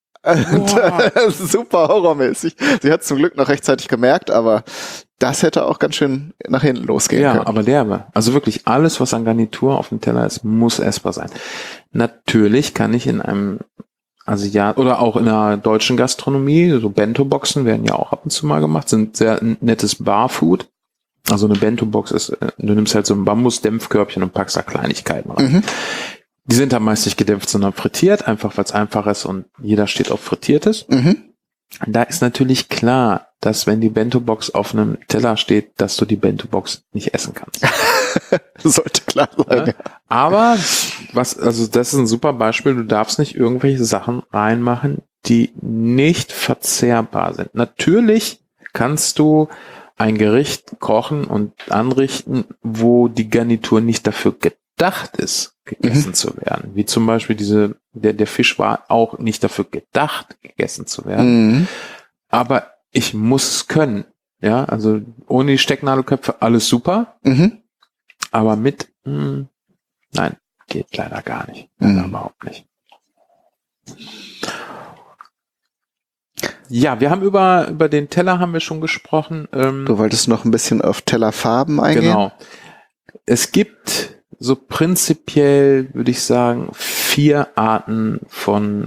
Super horrormäßig. Sie hat es zum Glück noch rechtzeitig gemerkt, aber das hätte auch ganz schön nach hinten losgehen können. Ja, aber derbe. Also wirklich alles, was an Garnitur auf dem Teller ist, muss essbar sein. Natürlich kann ich in einem oder auch in der deutschen Gastronomie, so Bento-Boxen werden ja auch ab und zu mal gemacht, sind sehr nettes Barfood. Also eine Bento-Box ist, du nimmst halt so ein Bambus-Dämpfkörbchen und packst da Kleinigkeiten rein. Die sind dann meist nicht gedämpft, sondern frittiert, einfach weil es einfach ist und jeder steht auf Frittiertes. Da ist natürlich klar, dass wenn die Bento-Box auf einem Teller steht, dass du die Bento-Box nicht essen kannst. Das sollte klar sein. Ja? Aber das ist ein super Beispiel, du darfst nicht irgendwelche Sachen reinmachen, die nicht verzehrbar sind. Natürlich kannst du ein Gericht kochen und anrichten, wo die Garnitur nicht dafür gedacht ist, gegessen zu werden. Wie zum Beispiel der Fisch war auch nicht dafür gedacht, gegessen zu werden. Aber ich muss es können. Ja, also ohne die Stecknadelköpfe alles super. Aber nein, geht leider gar nicht. Überhaupt nicht. Ja, wir haben über den Teller haben wir schon gesprochen. Du wolltest noch ein bisschen auf Tellerfarben eingehen? Genau. Es gibt so prinzipiell, würde ich sagen, 5 Arten von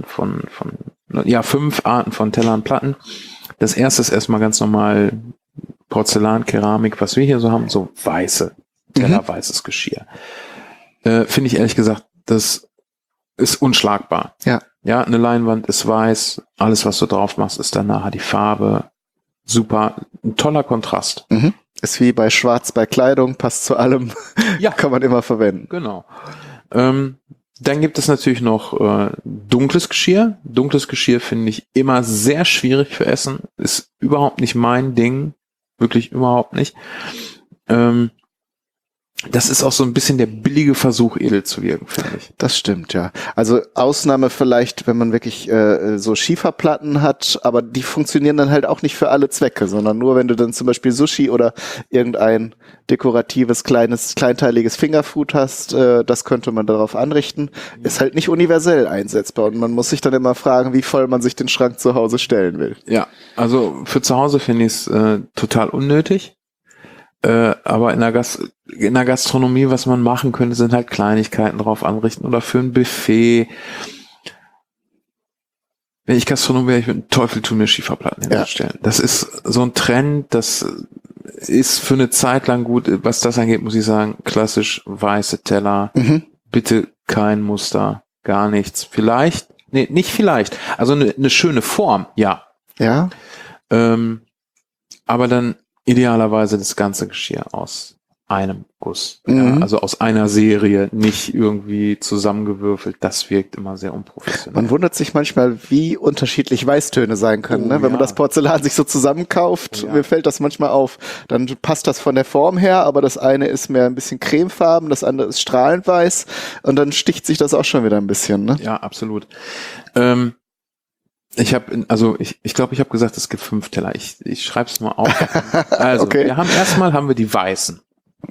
Tellern, Das erste ist erstmal ganz normal Porzellan, Keramik, was wir hier so haben, so weiße Teller, weißes Geschirr. Finde ich ehrlich gesagt, das ist unschlagbar. Ja, eine Leinwand ist weiß, alles, was du drauf machst, ist dann nachher die Farbe. Super, ein toller Kontrast. Ist wie bei Schwarz bei Kleidung, passt zu allem, Ja. kann man immer verwenden. Genau. Dann gibt es natürlich noch dunkles Geschirr. Dunkles Geschirr finde ich immer sehr schwierig für Essen. Ist überhaupt nicht mein Ding. Wirklich überhaupt nicht. Das ist auch so ein bisschen der billige Versuch, edel zu wirken, finde ich. Das stimmt, ja. Also Ausnahme vielleicht, wenn man wirklich so Schieferplatten hat, aber die funktionieren dann halt auch nicht für alle Zwecke, sondern nur, wenn du dann zum Beispiel Sushi oder irgendein dekoratives, kleinteiliges Fingerfood hast, das könnte man darauf anrichten. Ist halt nicht universell einsetzbar und man muss sich dann immer fragen, wie voll man sich den Schrank zu Hause stellen will. Ja, also für zu Hause finde ich es total unnötig. Aber in der Gastronomie, was man machen könnte, sind halt Kleinigkeiten drauf anrichten oder für ein Buffet. Wenn ich Gastronom wäre, ich würde den Teufel tun, mir Schieferplatten hinzustellen. Ja. Das ist so ein Trend, das ist für eine Zeit lang gut. Was das angeht, muss ich sagen, klassisch weiße Teller, bitte kein Muster, gar nichts. Vielleicht, nee, nicht vielleicht, also eine schöne Form, ja. Ja. Aber dann idealerweise das ganze Geschirr aus einem Guss. Ja, also aus einer Serie, nicht irgendwie zusammengewürfelt. Das wirkt immer sehr unprofessionell. Man wundert sich manchmal, wie unterschiedlich Weißtöne sein können. Ne? Wenn man das Porzellan sich so zusammenkauft, mir fällt das manchmal auf. Dann passt das von der Form her, aber das eine ist mehr ein bisschen cremefarben, das andere ist strahlend weiß und dann sticht sich das auch schon wieder ein bisschen. Ne? Ja, absolut. Ich glaube, ich habe gesagt, es gibt 5 Teller. Ich schreibe es nur auf. Also, okay. wir haben die weißen.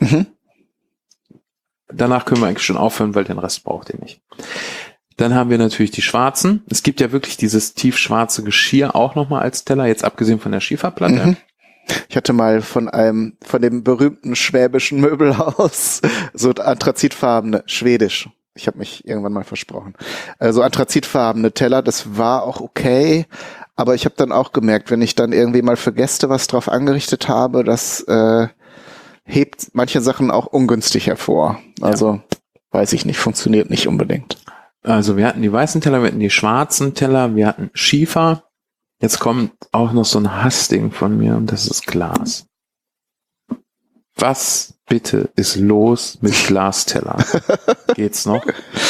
Danach können wir eigentlich schon aufhören, weil den Rest braucht ihr nicht. Dann haben wir natürlich die schwarzen. Es gibt ja wirklich dieses tiefschwarze Geschirr auch nochmal als Teller, jetzt abgesehen von der Schieferplatte. Ich hatte mal von dem berühmten schwäbischen Möbelhaus so anthrazitfarbene, schwedisch. Ich habe mich irgendwann mal versprochen. Also anthrazitfarbene Teller, das war auch okay, aber ich habe dann auch gemerkt, wenn ich dann irgendwie mal für Gäste was drauf angerichtet habe, das hebt manche Sachen auch ungünstig hervor. Also weiß ich nicht, funktioniert nicht unbedingt. Also wir hatten die weißen Teller, wir hatten die schwarzen Teller, wir hatten Schiefer. Jetzt kommt auch noch so ein Hassding von mir und das ist Glas. Was bitte ist los mit Glasteller? Geht's noch?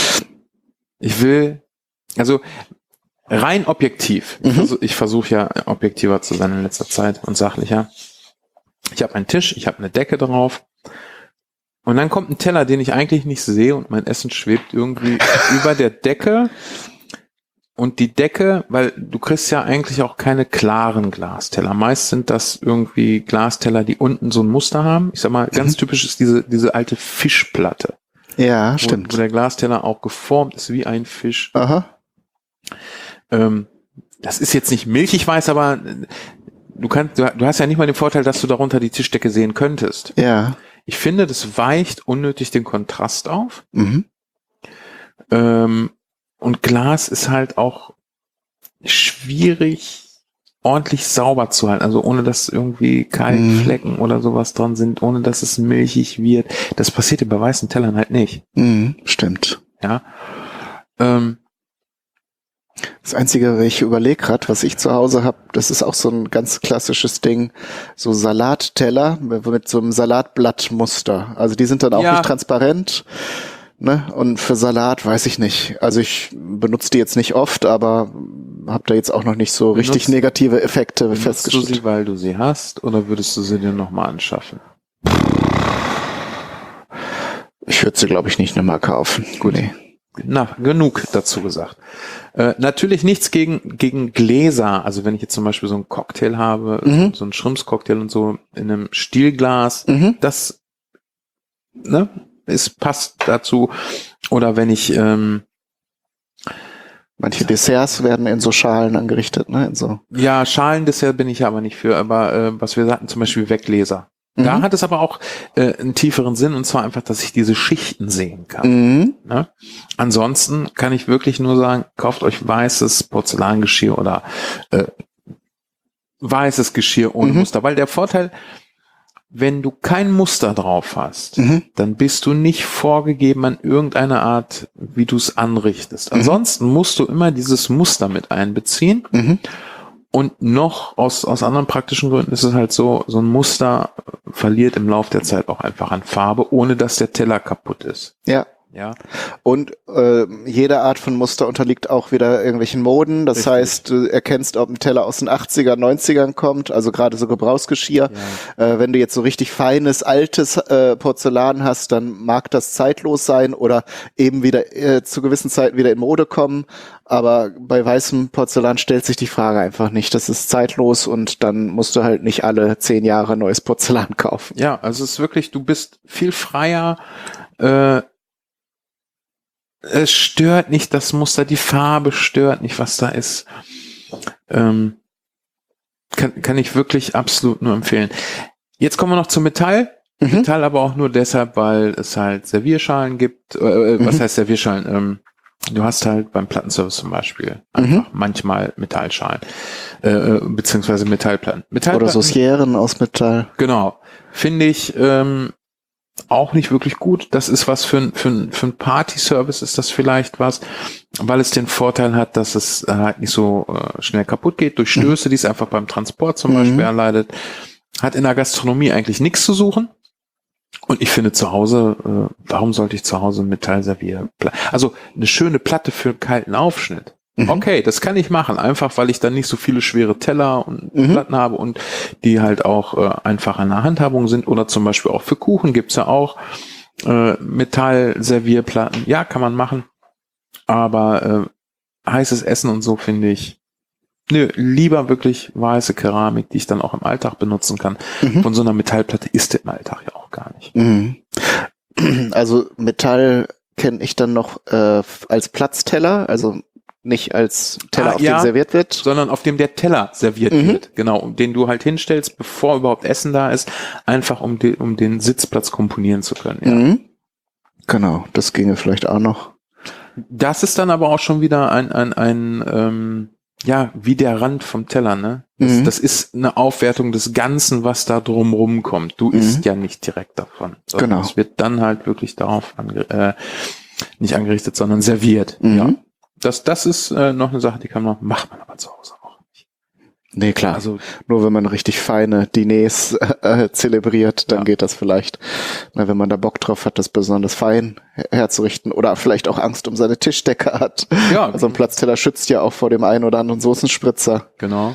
Also rein objektiv. Ich versuche ja objektiver zu sein in letzter Zeit und sachlicher. Ich habe einen Tisch, ich habe eine Decke drauf und dann kommt ein Teller, den ich eigentlich nicht sehe und mein Essen schwebt irgendwie über der Decke. Und die Decke, weil du kriegst ja eigentlich auch keine klaren Glasteller. Meist sind das irgendwie Glasteller, die unten so ein Muster haben. Ich sag mal, ganz typisch ist diese alte Fischplatte. Ja, stimmt. Wo der Glasteller auch geformt ist wie ein Fisch. Aha. Das ist jetzt nicht milchig weiß, aber du hast ja nicht mal den Vorteil, dass du darunter die Tischdecke sehen könntest. Ja. Ich finde, das weicht unnötig den Kontrast auf. Und Glas ist halt auch schwierig, ordentlich sauber zu halten. Also ohne, dass irgendwie Kalkflecken oder sowas dran sind, ohne dass es milchig wird. Das passiert ja bei weißen Tellern halt nicht. Stimmt. Ja. Das Einzige, ich überlege gerade, was ich zu Hause habe, das ist auch so ein ganz klassisches Ding, so Salatteller mit so einem Salatblattmuster. Also die sind dann auch nicht transparent. Ne? Und für Salat weiß ich nicht. Also ich benutze die jetzt nicht oft, aber habe da jetzt auch noch nicht so richtig negative Effekte festgestellt. Benutzt du sie, weil du sie hast, oder würdest du sie dir nochmal anschaffen? Ich würde sie, glaube ich, nicht nochmal kaufen. Gut. Nee. Na, genug dazu gesagt. Natürlich nichts gegen Gläser. Also wenn ich jetzt zum Beispiel so einen Cocktail habe, so einen Schrimpscocktail und so in einem Stielglas, das es passt dazu. Oder wenn ich manche Desserts werden in so Schalen angerichtet, ne? In so. Ja, Schalendessert bin ich aber nicht für, aber was wir sagten, zum Beispiel Weggläser. Da hat es aber auch einen tieferen Sinn, und zwar einfach, dass ich diese Schichten sehen kann. Ne? Ansonsten kann ich wirklich nur sagen, kauft euch weißes Porzellangeschirr oder weißes Geschirr ohne Muster, weil der Vorteil, wenn du kein Muster drauf hast, dann bist du nicht vorgegeben an irgendeine Art, wie du es anrichtest. Ansonsten musst du immer dieses Muster mit einbeziehen. Und noch aus anderen praktischen Gründen ist es halt so ein Muster verliert im Laufe der Zeit auch einfach an Farbe, ohne dass der Teller kaputt ist. Ja. Ja. Und jede Art von Muster unterliegt auch wieder irgendwelchen Moden. Das Richtig. heißt, du erkennst, ob ein Teller aus den 80er, 90ern kommt, also gerade so Gebrauchsgeschirr. Ja. Wenn du jetzt so richtig feines, altes Porzellan hast, dann mag das zeitlos sein oder eben wieder zu gewissen Zeiten wieder in Mode kommen. Aber bei weißem Porzellan stellt sich die Frage einfach nicht. Das ist zeitlos und dann musst du halt nicht alle 10 Jahre neues Porzellan kaufen. Ja, also es ist wirklich, du bist viel freier, es stört nicht das Muster, die Farbe stört nicht, was da ist. Kann ich wirklich absolut nur empfehlen. Jetzt kommen wir noch zum Metall. Metall aber auch nur deshalb, weil es halt Servierschalen gibt. Was heißt Servierschalen? Du hast halt beim Plattenservice zum Beispiel einfach manchmal Metallschalen, beziehungsweise Metallplatten. Oder so Sierren aus Metall. Genau. Finde ich auch nicht wirklich gut. Das ist was für ein Party-Service ist das vielleicht was, weil es den Vorteil hat, dass es halt nicht so schnell kaputt geht durch Stöße, die es einfach beim Transport zum Beispiel erleidet. Hat in der Gastronomie eigentlich nichts zu suchen. Und ich finde zu Hause, warum sollte ich zu Hause Metallservierplatte? Also eine schöne Platte für einen kalten Aufschnitt. Okay, das kann ich machen, einfach weil ich dann nicht so viele schwere Teller und Platten habe und die halt auch einfach an der Handhabung sind. Oder zum Beispiel auch für Kuchen gibt's ja auch Metallservierplatten. Ja, kann man machen. Aber heißes Essen und so finde ich, lieber wirklich weiße Keramik, die ich dann auch im Alltag benutzen kann. Von so einer Metallplatte ist im Alltag ja auch gar nicht. Also Metall kenne ich dann noch als Platzteller, also nicht als Teller, auf dem serviert wird. Sondern auf dem der Teller serviert wird. Genau, den du halt hinstellst, bevor überhaupt Essen da ist, einfach um den Sitzplatz komponieren zu können. Ja. Genau, das ginge vielleicht auch noch. Das ist dann aber auch schon wieder ein wie der Rand vom Teller, ne? Das ist eine Aufwertung des Ganzen, was da drumrum kommt. Du isst ja nicht direkt davon. Genau. Es wird dann halt wirklich darauf nicht angerichtet, sondern serviert. Ja. Das ist noch eine Sache, macht man aber zu Hause auch nicht. Nee, klar. Also nur wenn man richtig feine Diners zelebriert, dann geht das vielleicht. Na, wenn man da Bock drauf hat, das besonders fein herzurichten oder vielleicht auch Angst um seine Tischdecke hat. Ja. Also ein Platzteller schützt ja auch vor dem einen oder anderen Soßenspritzer. Genau.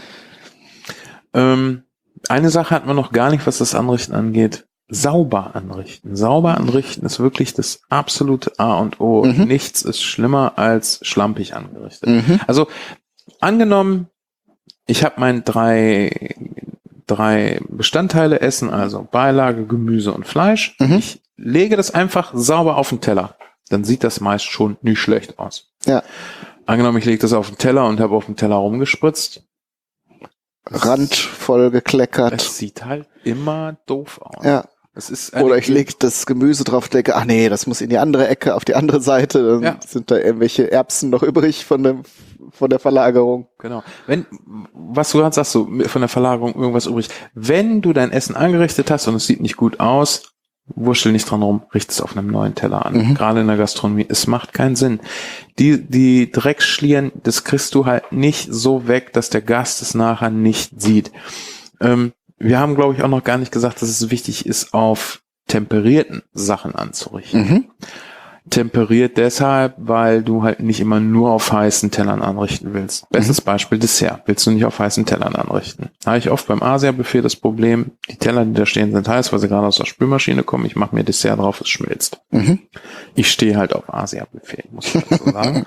Eine Sache hat man noch gar nicht, was das Anrichten angeht. Sauber anrichten. Sauber anrichten ist wirklich das absolute A und O. Nichts ist schlimmer als schlampig angerichtet. Also angenommen, ich habe mein drei Bestandteile Essen, also Beilage, Gemüse und Fleisch. Ich lege das einfach sauber auf den Teller. Dann sieht das meist schon nicht schlecht aus. Ja. Angenommen, ich lege das auf den Teller und habe auf dem Teller rumgespritzt. Rand voll gekleckert. Es sieht halt immer doof aus. Ja. Es ist oder ich lege das Gemüse drauf, denke, ach nee, das muss in die andere Ecke, auf die andere Seite. Dann sind da irgendwelche Erbsen noch übrig von der Verlagerung. Genau. Was du gerade sagst, so von der Verlagerung irgendwas übrig. Wenn du dein Essen angerichtet hast und es sieht nicht gut aus, wurschtel nicht dran rum, richte es auf einem neuen Teller an. Gerade in der Gastronomie. Es macht keinen Sinn. Die Drecksschlieren, das kriegst du halt nicht so weg, dass der Gast es nachher nicht sieht. Wir haben, glaube ich, auch noch gar nicht gesagt, dass es wichtig ist, auf temperierten Sachen anzurichten. Temperiert deshalb, weil du halt nicht immer nur auf heißen Tellern anrichten willst. Bestes Beispiel Dessert. Willst du nicht auf heißen Tellern anrichten? Da habe ich oft beim Asia-Buffet das Problem, die Teller, die da stehen, sind heiß, weil sie gerade aus der Spülmaschine kommen. Ich mache mir Dessert drauf, es schmilzt. Ich stehe halt auf Asia-Buffet, muss ich dazu sagen.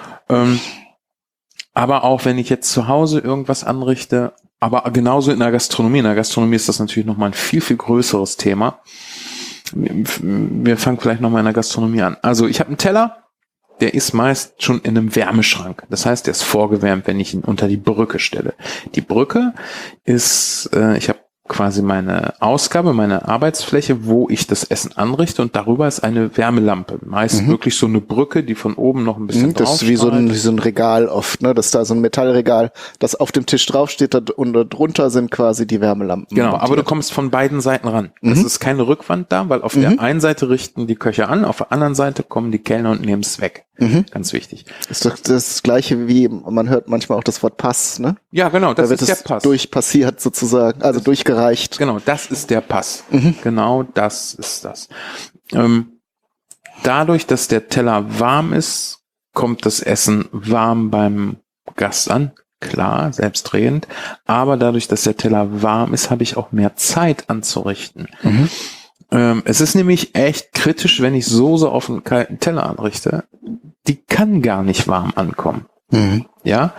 Aber auch wenn ich jetzt zu Hause irgendwas anrichte, aber genauso in der Gastronomie. In der Gastronomie ist das natürlich nochmal ein viel, viel größeres Thema. Wir fangen vielleicht nochmal in der Gastronomie an. Also ich habe einen Teller, der ist meist schon in einem Wärmeschrank. Das heißt, der ist vorgewärmt, wenn ich ihn unter die Brücke stelle. Die Brücke ist, ich habe quasi meine Ausgabe, meine Arbeitsfläche, wo ich das Essen anrichte und darüber ist eine Wärmelampe. Meist wirklich so eine Brücke, die von oben noch ein bisschen drauf Das ist wie so ein Regal oft, ne? Das ist da so ein Metallregal, das auf dem Tisch draufsteht und darunter sind quasi die Wärmelampen. Genau, montiert. aber du kommst von beiden Seiten ran. Es ist keine Rückwand da, weil auf der einen Seite richten die Köche an, auf der anderen Seite kommen die Kellner und nehmen es weg. Ganz wichtig. Ist doch das Gleiche wie, man hört manchmal auch das Wort Pass, ne? Ja, genau, das da wird ist der es Pass. durchpassiert sozusagen, also durchgereicht. Genau, das ist der Pass. Genau, das ist das. Dadurch, dass der Teller warm ist, kommt das Essen warm beim Gast an. Klar, selbstredend. Aber dadurch, dass der Teller warm ist, habe ich auch mehr Zeit anzurichten. Es ist nämlich echt kritisch, wenn ich Soße auf einen kalten Teller anrichte. Die kann gar nicht warm ankommen. Ja?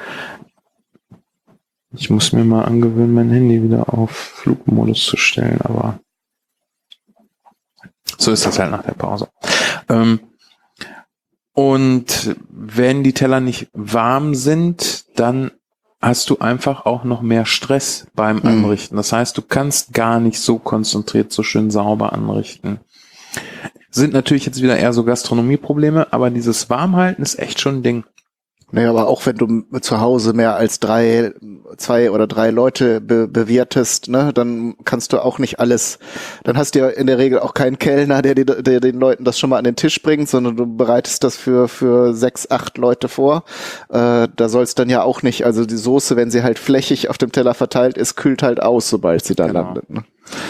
Ich muss mir mal angewöhnen, mein Handy wieder auf Flugmodus zu stellen, aber so ist das halt nach der Pause. Und wenn die Teller nicht warm sind, dann hast du einfach auch noch mehr Stress beim Anrichten. Das heißt, du kannst gar nicht so konzentriert, so schön sauber anrichten. Sind natürlich jetzt wieder eher so Gastronomieprobleme, aber dieses Warmhalten ist echt schon ein Ding. Naja, aber auch wenn du zu Hause mehr als 2 oder 3 Leute bewirtest, ne, dann kannst du auch nicht alles, dann hast du ja in der Regel auch keinen Kellner, der den Leuten das schon mal an den Tisch bringt, sondern du bereitest das für 6, 8 Leute vor. Da soll es dann ja auch nicht, also die Soße, wenn sie halt flächig auf dem Teller verteilt ist, kühlt halt aus, sobald sie dann landet. Ne?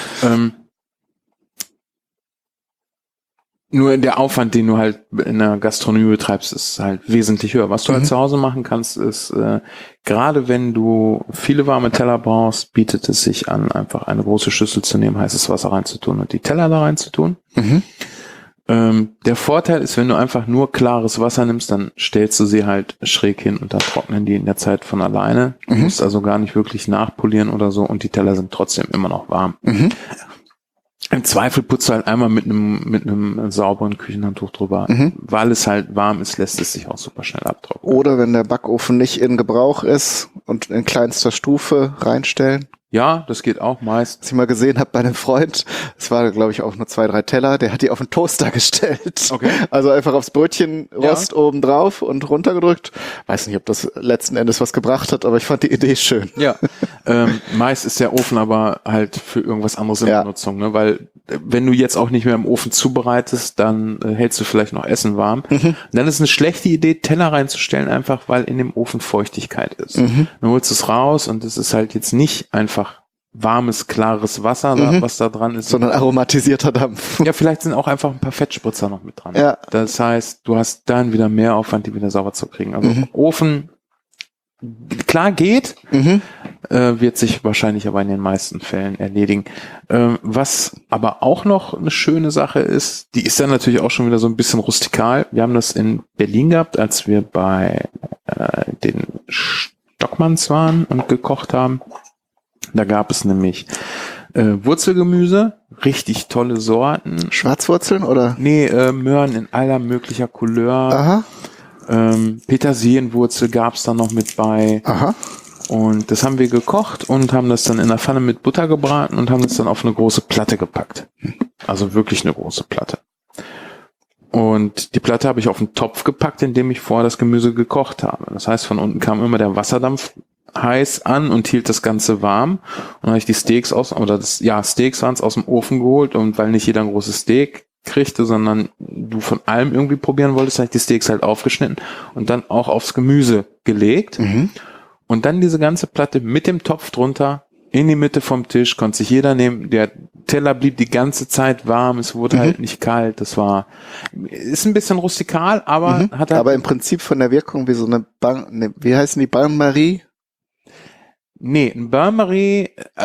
Nur der Aufwand, den du halt in der Gastronomie betreibst, ist halt wesentlich höher. Was du halt zu Hause machen kannst, ist, gerade wenn du viele warme Teller brauchst, bietet es sich an, einfach eine große Schüssel zu nehmen, heißes Wasser reinzutun und die Teller da reinzutun. Der Vorteil ist, wenn du einfach nur klares Wasser nimmst, dann stellst du sie halt schräg hin und dann trocknen die in der Zeit von alleine. Du musst also gar nicht wirklich nachpolieren oder so und die Teller sind trotzdem immer noch warm. Im Zweifel putzt du halt einmal mit einem sauberen Küchenhandtuch drüber. Weil es halt warm ist, lässt es sich auch super schnell abtrocknen. Oder wenn der Backofen nicht in Gebrauch ist und in kleinster Stufe reinstellen. Ja, das geht auch meist. Was ich mal gesehen habe bei einem Freund, es war, glaube ich, auch nur 2, 3 Teller, der hat die auf den Toaster gestellt. Okay. Also einfach aufs Brötchenrost oben drauf und runtergedrückt. Weiß nicht, ob das letzten Endes was gebracht hat, aber ich fand die Idee schön. Ja, meist ist der Ofen aber halt für irgendwas anderes in Benutzung, ne? Weil wenn du jetzt auch nicht mehr im Ofen zubereitest, dann hältst du vielleicht noch Essen warm. Dann ist eine schlechte Idee, Teller reinzustellen, einfach weil in dem Ofen Feuchtigkeit ist. Dann holst du es raus und es ist halt jetzt nicht einfach warmes, klares Wasser, was da dran ist. Sondern aromatisierter Dampf. Ja, vielleicht sind auch einfach ein paar Fettspritzer noch mit dran. Ja. Das heißt, du hast dann wieder mehr Aufwand, die wieder sauber zu kriegen. Also Ofen, klar geht, wird sich wahrscheinlich aber in den meisten Fällen erledigen. Was aber auch noch eine schöne Sache ist, die ist dann natürlich auch schon wieder so ein bisschen rustikal. Wir haben das in Berlin gehabt, als wir bei den Stockmanns waren und gekocht haben. Da gab es nämlich Wurzelgemüse, richtig tolle Sorten. Schwarzwurzeln oder? Nee, Möhren in aller möglicher Couleur. Aha. Petersilienwurzel gab es da noch mit bei. Aha. Und das haben wir gekocht und haben das dann in der Pfanne mit Butter gebraten und haben das dann auf eine große Platte gepackt. Also wirklich eine große Platte. Und die Platte habe ich auf einen Topf gepackt, in dem ich vorher das Gemüse gekocht habe. Das heißt, von unten kam immer der Wasserdampf heiß an und hielt das Ganze warm. Und dann habe ich die Steaks Steaks waren es aus dem Ofen geholt und weil nicht jeder ein großes Steak kriegte, sondern du von allem irgendwie probieren wolltest, habe ich die Steaks halt aufgeschnitten und dann auch aufs Gemüse gelegt. Und dann diese ganze Platte mit dem Topf drunter in die Mitte vom Tisch, konnte sich jeder nehmen. Der Teller blieb die ganze Zeit warm, es wurde halt nicht kalt. Ist ein bisschen rustikal, aber hat halt... Aber im Prinzip von der Wirkung wie so eine wie heißen die, Bain-Marie? Nee, ein Bain-Marie,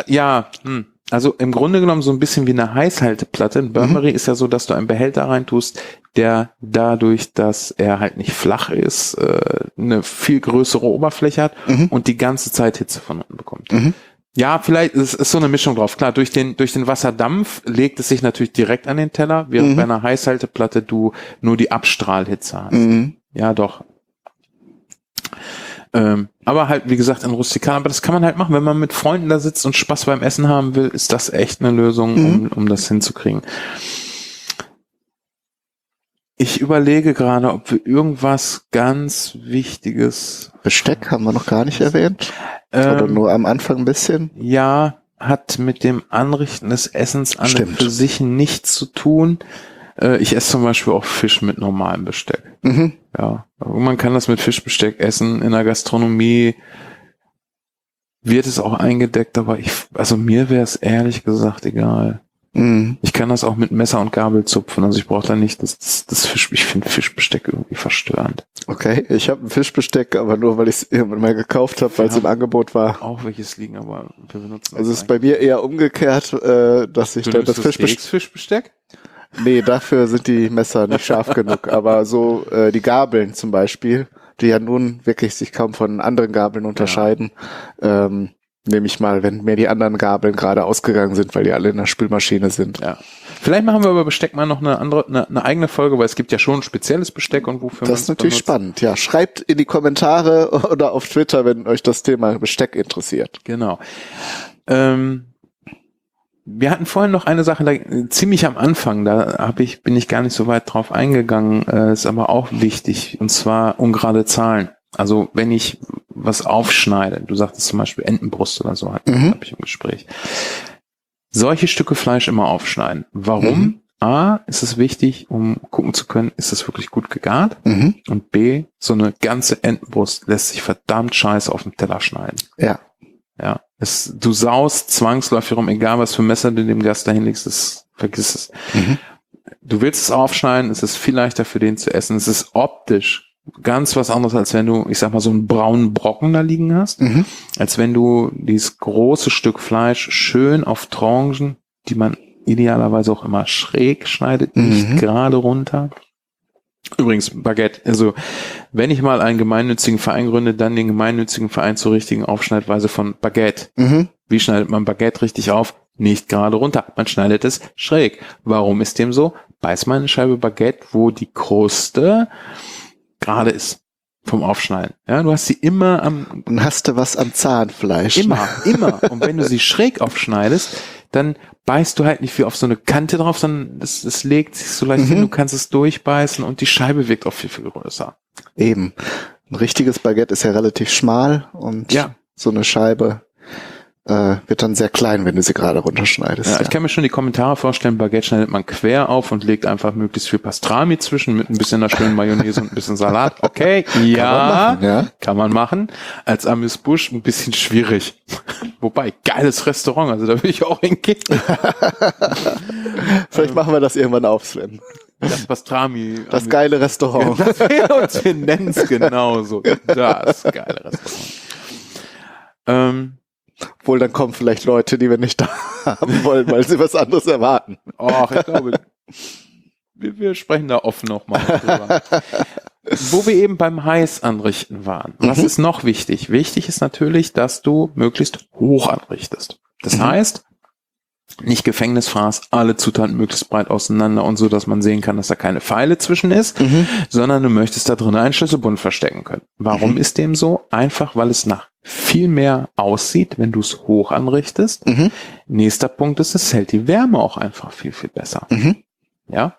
also im Grunde genommen so ein bisschen wie eine Heißhalteplatte. Ein Bain-Marie ist ja so, dass du einen Behälter reintust, der dadurch, dass er halt nicht flach ist, eine viel größere Oberfläche hat und die ganze Zeit Hitze von unten bekommt. Ja, vielleicht ist so eine Mischung drauf. Klar, durch den Wasserdampf legt es sich natürlich direkt an den Teller, während bei einer Heißhalteplatte du nur die Abstrahlhitze hast. Ja, doch. Aber halt, wie gesagt, in rustikal. Aber das kann man halt machen, wenn man mit Freunden da sitzt und Spaß beim Essen haben will, ist das echt eine Lösung, um das hinzukriegen. Ich überlege gerade, ob wir irgendwas ganz Wichtiges... Besteck haben wir noch gar nicht erwähnt. Oder nur am Anfang ein bisschen. Ja, hat mit dem Anrichten des Essens an und für sich nichts zu tun. Ich esse zum Beispiel auch Fisch mit normalem Besteck. Ja, man kann das mit Fischbesteck essen. In der Gastronomie wird es auch eingedeckt, aber mir wäre es ehrlich gesagt egal. Ich kann das auch mit Messer und Gabel zupfen, also ich brauche da nicht das Fisch. Ich finde Fischbesteck irgendwie verstörend. Okay, ich habe ein Fischbesteck, aber nur, weil ich es irgendwann mal gekauft habe, weil es im Angebot war. Auch welches liegen, aber wir benutzen also es ist bei mir eher umgekehrt, dass ich dann das Fischbesteck? Nee, dafür sind die Messer nicht scharf genug, aber so die Gabeln zum Beispiel, die ja nun wirklich sich kaum von anderen Gabeln unterscheiden, nehme ich mal, wenn mir die anderen Gabeln gerade ausgegangen sind, weil die alle in der Spülmaschine sind. Ja. Vielleicht machen wir über Besteck mal noch eine eigene Folge, weil es gibt ja schon ein spezielles Besteck und wofür man das ist natürlich spannend, ja. Schreibt in die Kommentare oder auf Twitter, wenn euch das Thema Besteck interessiert. Genau. Wir hatten vorhin noch eine Sache, ziemlich am Anfang, bin ich gar nicht so weit drauf eingegangen, ist aber auch wichtig, und zwar ungerade Zahlen. Also wenn ich was aufschneide, du sagtest zum Beispiel Entenbrust oder so, habe ich im Gespräch. Solche Stücke Fleisch immer aufschneiden. Warum? A, ist es wichtig, um gucken zu können, ist es wirklich gut gegart? Und B, so eine ganze Entenbrust lässt sich verdammt scheiße auf dem Teller schneiden. Ja. Ja. Du saust zwangsläufig rum, egal was für Messer du dem Gast dahin legst, vergiss es. Du willst es aufschneiden, es ist viel leichter für den zu essen. Es ist optisch ganz was anderes, als wenn du, ich sag mal, so einen braunen Brocken da liegen hast. Als wenn du dieses große Stück Fleisch schön auf Tranchen, die man idealerweise auch immer schräg schneidet, nicht gerade runter. Übrigens, Baguette, also wenn ich mal einen gemeinnützigen Verein gründe, dann den gemeinnützigen Verein zur richtigen Aufschneidweise von Baguette. Wie schneidet man Baguette richtig auf? Nicht gerade runter, man schneidet es schräg. Warum ist dem so? Beiß mal eine Scheibe Baguette, wo die Kruste gerade ist vom Aufschneiden. Ja, du hast sie immer und hast du was am Zahnfleisch. Immer. Und wenn du sie schräg aufschneidest, dann beißt du halt nicht wie auf so eine Kante drauf, sondern es legt sich so leicht hin, du kannst es durchbeißen und die Scheibe wirkt auch viel, viel größer. Eben. Ein richtiges Baguette ist ja relativ schmal und so eine Scheibe wird dann sehr klein, wenn du sie gerade runterschneidest. Ja, ich kann mir schon die Kommentare vorstellen, Baguette schneidet man quer auf und legt einfach möglichst viel Pastrami zwischen mit ein bisschen einer schönen Mayonnaise und ein bisschen Salat. Okay, kann man machen. Als Amuse-Bouche ein bisschen schwierig. Wobei, geiles Restaurant, also da will ich auch hingehen. Vielleicht machen wir das irgendwann auf, Sven. Das Pastrami. Das geile Restaurant. Wir nennen es genauso. Das geile Restaurant. Obwohl, dann kommen vielleicht Leute, die wir nicht da haben wollen, weil sie was anderes erwarten. Ach, ich glaube, wir sprechen da offen nochmal drüber. Wo wir eben beim Heiß anrichten waren. Was ist noch wichtig? Wichtig ist natürlich, dass du möglichst hoch anrichtest. Das heißt, nicht Gefängnisfraß, alle Zutaten möglichst breit auseinander und so, dass man sehen kann, dass da keine Pfeile zwischen ist, sondern du möchtest da drin einen Schlüsselbund verstecken können. Warum ist dem so? Einfach, weil es nach viel mehr aussieht, wenn du es hoch anrichtest. Nächster Punkt ist, es hält die Wärme auch einfach viel, viel besser. Ja?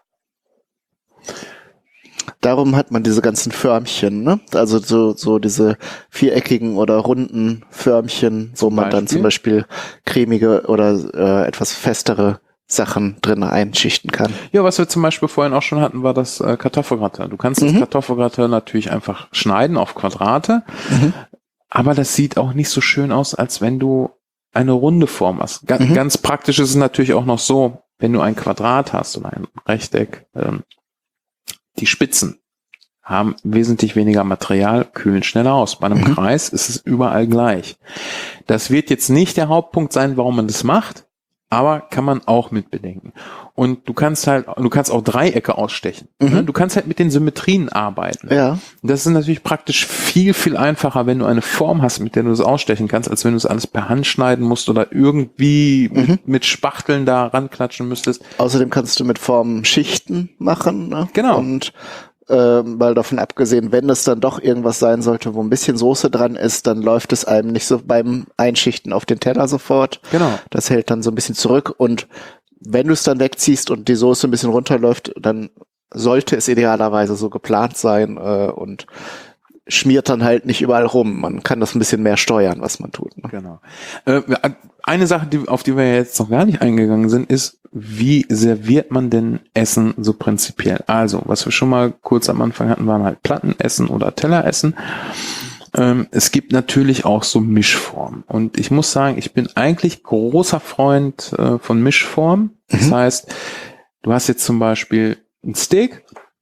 Darum hat man diese ganzen Förmchen, ne? Also so diese viereckigen oder runden Förmchen, wo man dann zum Beispiel cremige oder etwas festere Sachen drin einschichten kann. Ja, was wir zum Beispiel vorhin auch schon hatten, war das Kartoffelgratin. Du kannst das Kartoffelgratin natürlich einfach schneiden auf Quadrate, aber das sieht auch nicht so schön aus, als wenn du eine runde Form hast. Ganz praktisch ist es natürlich auch noch so, wenn du ein Quadrat hast oder ein Rechteck, die Spitzen haben wesentlich weniger Material, kühlen schneller aus. Bei einem Kreis ist es überall gleich. Das wird jetzt nicht der Hauptpunkt sein, warum man das macht, aber kann man auch mit bedenken. Und du kannst auch Dreiecke ausstechen. Du kannst halt mit den Symmetrien arbeiten. Ja. Das ist natürlich praktisch viel, viel einfacher, wenn du eine Form hast, mit der du es ausstechen kannst, als wenn du es alles per Hand schneiden musst oder irgendwie mit Spachteln da ranklatschen müsstest. Außerdem kannst du mit Formen Schichten machen. Ne? Genau. Und weil davon abgesehen, wenn es dann doch irgendwas sein sollte, wo ein bisschen Soße dran ist, dann läuft es einem nicht so beim Einschichten auf den Teller sofort. Genau. Das hält dann so ein bisschen zurück und wenn du es dann wegziehst und die Soße ein bisschen runterläuft, dann sollte es idealerweise so geplant sein und schmiert dann halt nicht überall rum. Man kann das ein bisschen mehr steuern, was man tut. Ne? Genau. Eine Sache, auf die wir jetzt noch gar nicht eingegangen sind, ist, wie serviert man denn Essen so prinzipiell? Also, was wir schon mal kurz am Anfang hatten, waren halt Plattenessen oder Telleressen. Es gibt natürlich auch so Mischformen. Und ich muss sagen, ich bin eigentlich großer Freund von Mischformen. Das heißt, du hast jetzt zum Beispiel ein Steak.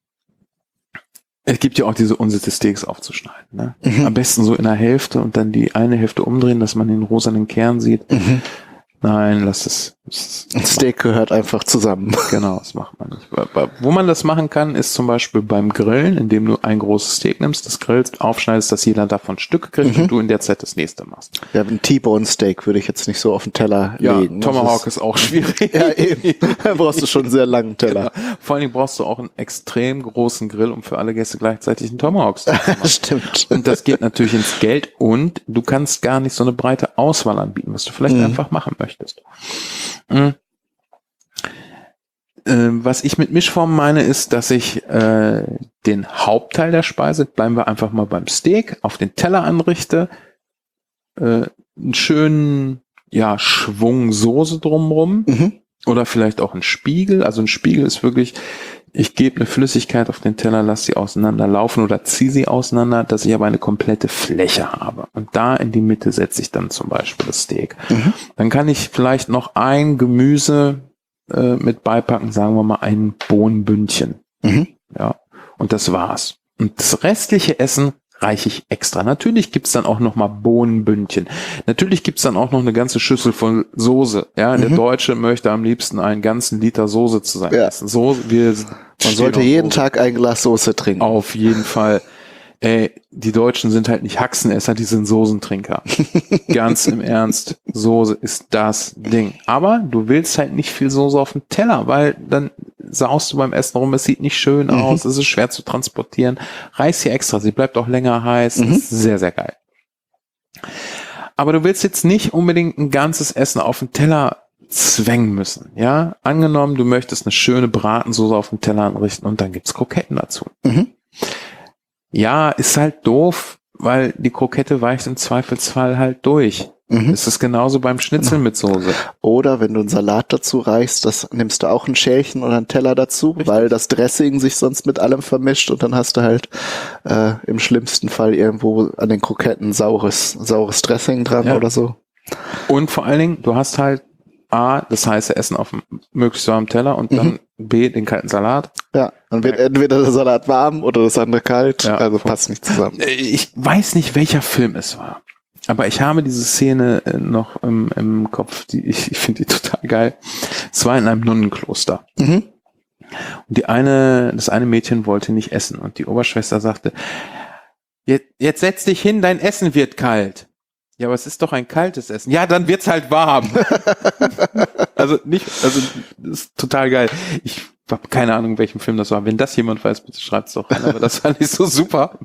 Es gibt ja auch diese Unsitte, Steaks aufzuschneiden. Ne? Am besten so in der Hälfte und dann die eine Hälfte umdrehen, dass man den rosanen Kern sieht. Nein, lass es. Ein Steak gehört einfach zusammen. Genau, das macht man nicht. Wo man das machen kann, ist zum Beispiel beim Grillen, indem du ein großes Steak nimmst, das grillst, aufschneidest, dass jeder davon Stücke kriegt und du in der Zeit das nächste machst. Ja, ein T-Bone Steak würde ich jetzt nicht so auf den Teller legen. Tomahawk ist auch schwierig. Ja, eben. Da brauchst du schon einen sehr langen Teller. Genau. Vor allen Dingen brauchst du auch einen extrem großen Grill, um für alle Gäste gleichzeitig einen Tomahawk zu machen. Stimmt. Und das geht natürlich ins Geld und du kannst gar nicht so eine breite Auswahl anbieten, was du vielleicht einfach machen möchtest. Was ich mit Mischformen meine, ist, dass ich den Hauptteil der Speise, bleiben wir einfach mal beim Steak, auf den Teller anrichte, einen schönen Schwung Soße drumrum oder vielleicht auch einen Spiegel. Also ein Spiegel ist wirklich, ich gebe eine Flüssigkeit auf den Teller, lasse sie auseinanderlaufen oder ziehe sie auseinander, dass ich aber eine komplette Fläche habe. Und da in die Mitte setze ich dann zum Beispiel das Steak. Dann kann ich vielleicht noch ein Gemüse mit beipacken, sagen wir mal ein Bohnenbündchen. Ja, und das war's. Und das restliche Essen reiche ich extra. Natürlich gibt's dann auch noch mal Bohnenbündchen. Natürlich gibt's dann auch noch eine ganze Schüssel voll Soße. Ja, der Deutsche möchte am liebsten einen ganzen Liter Soße zu seinem Essen. Man sollte jeden Tag ein Glas Soße trinken. Auf jeden Fall. Die Deutschen sind halt nicht Haxenesser, die sind Soßentrinker. Ganz im Ernst, Soße ist das Ding. Aber du willst halt nicht viel Soße auf dem Teller, weil dann saust du beim Essen rum, es sieht nicht schön aus, es ist schwer zu transportieren. Reiß sie extra, sie bleibt auch länger heiß, das ist sehr, sehr geil. Aber du willst jetzt nicht unbedingt ein ganzes Essen auf den Teller zwängen müssen, ja? Angenommen, du möchtest eine schöne Bratensoße auf dem Teller anrichten und dann gibt's Kroketten dazu. Ja, ist halt doof, weil die Krokette weicht im Zweifelsfall halt durch. Es ist genauso beim Schnitzel mit Soße. Oder wenn du einen Salat dazu reichst, das nimmst du auch ein Schälchen oder einen Teller dazu, weil das Dressing sich sonst mit allem vermischt und dann hast du halt im schlimmsten Fall irgendwo an den Kroketten saures Dressing dran oder so. Und vor allen Dingen, du hast halt A, das heiße Essen auf möglichst warmen Teller und dann B, den kalten Salat. Ja, dann wird entweder der Salat warm oder das andere kalt, also passt nicht zusammen. Ich weiß nicht, welcher Film es war, aber ich habe diese Szene noch im Kopf, ich finde die total geil. Es war in einem Nonnenkloster. Und das eine Mädchen wollte nicht essen und die Oberschwester sagte, jetzt setz dich hin, dein Essen wird kalt. Ja, aber es ist doch ein kaltes Essen. Ja, dann wird's halt warm. Also das ist total geil. Ich habe keine Ahnung, in welchem Film das war. Wenn das jemand weiß, bitte schreibt's doch rein. Aber das fand ich so super.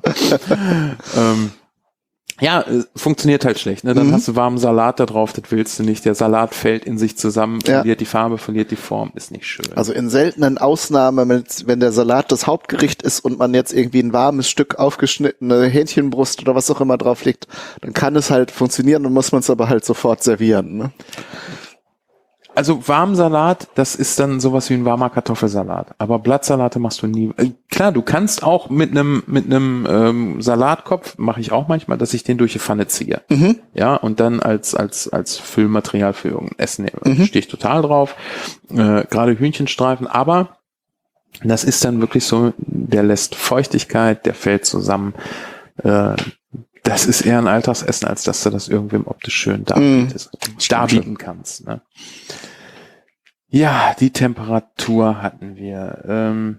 Funktioniert halt schlecht. Ne? Dann hast du warmen Salat da drauf, das willst du nicht. Der Salat fällt in sich zusammen, verliert die Farbe, verliert die Form, ist nicht schön. Also in seltenen Ausnahmen, wenn der Salat das Hauptgericht ist und man jetzt irgendwie ein warmes Stück aufgeschnittene Hähnchenbrust oder was auch immer drauf liegt, dann kann es halt funktionieren, dann muss man es aber halt sofort servieren. Ne? Also warmen Salat, das ist dann sowas wie ein warmer Kartoffelsalat. Aber Blattsalate machst du nie. Klar, du kannst auch mit einem Salatkopf, mache ich auch manchmal, dass ich den durch die Pfanne ziehe. Ja, und dann als Füllmaterial für irgendein Essen nehme. Stehe ich total drauf. Gerade Hühnchenstreifen, aber das ist dann wirklich so, der lässt Feuchtigkeit, der fällt zusammen. Das ist eher ein Alltagsessen, als dass du das irgendwem optisch schön darbieten kannst. Ne? Ja, die Temperatur hatten wir.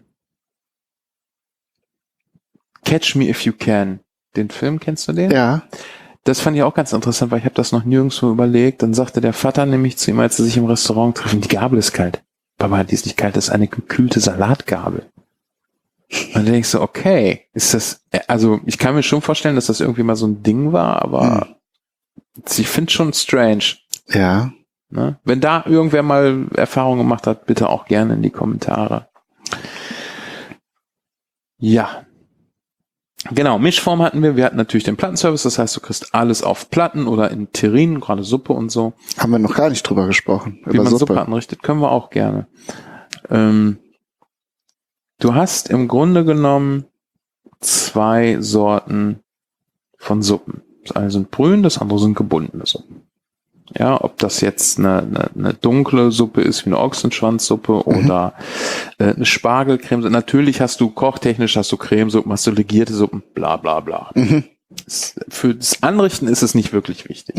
Catch Me If You Can. Den Film, kennst du den? Ja. Das fand ich auch ganz interessant, weil ich habe das noch nirgendwo überlegt. Dann sagte der Vater nämlich zu ihm, als sie sich im Restaurant treffen, die Gabel ist kalt. Papa, die ist nicht kalt, das ist eine gekühlte Salatgabel. Und dann denke ich so, okay, ist das, also ich kann mir schon vorstellen, dass das irgendwie mal so ein Ding war, aber ich finde es schon strange. Ja. Ne? Wenn da irgendwer mal Erfahrung gemacht hat, bitte auch gerne in die Kommentare. Ja. Genau, Mischform hatten wir. Wir hatten natürlich den Plattenservice, das heißt, du kriegst alles auf Platten oder in Terrinen, gerade Suppe und so. Haben wir noch gar nicht drüber gesprochen. Wie man Suppe anrichtet, können wir auch gerne. Du hast im Grunde genommen 2 Sorten von Suppen. Das eine sind Brühen, das andere sind gebundene Suppen. Ja, ob das jetzt eine dunkle Suppe ist, wie eine Ochsenschwanzsuppe oder eine Spargelcreme. Natürlich hast du kochtechnisch, hast du Cremesuppen, hast du legierte Suppen, bla bla bla. Für das Anrichten ist es nicht wirklich wichtig.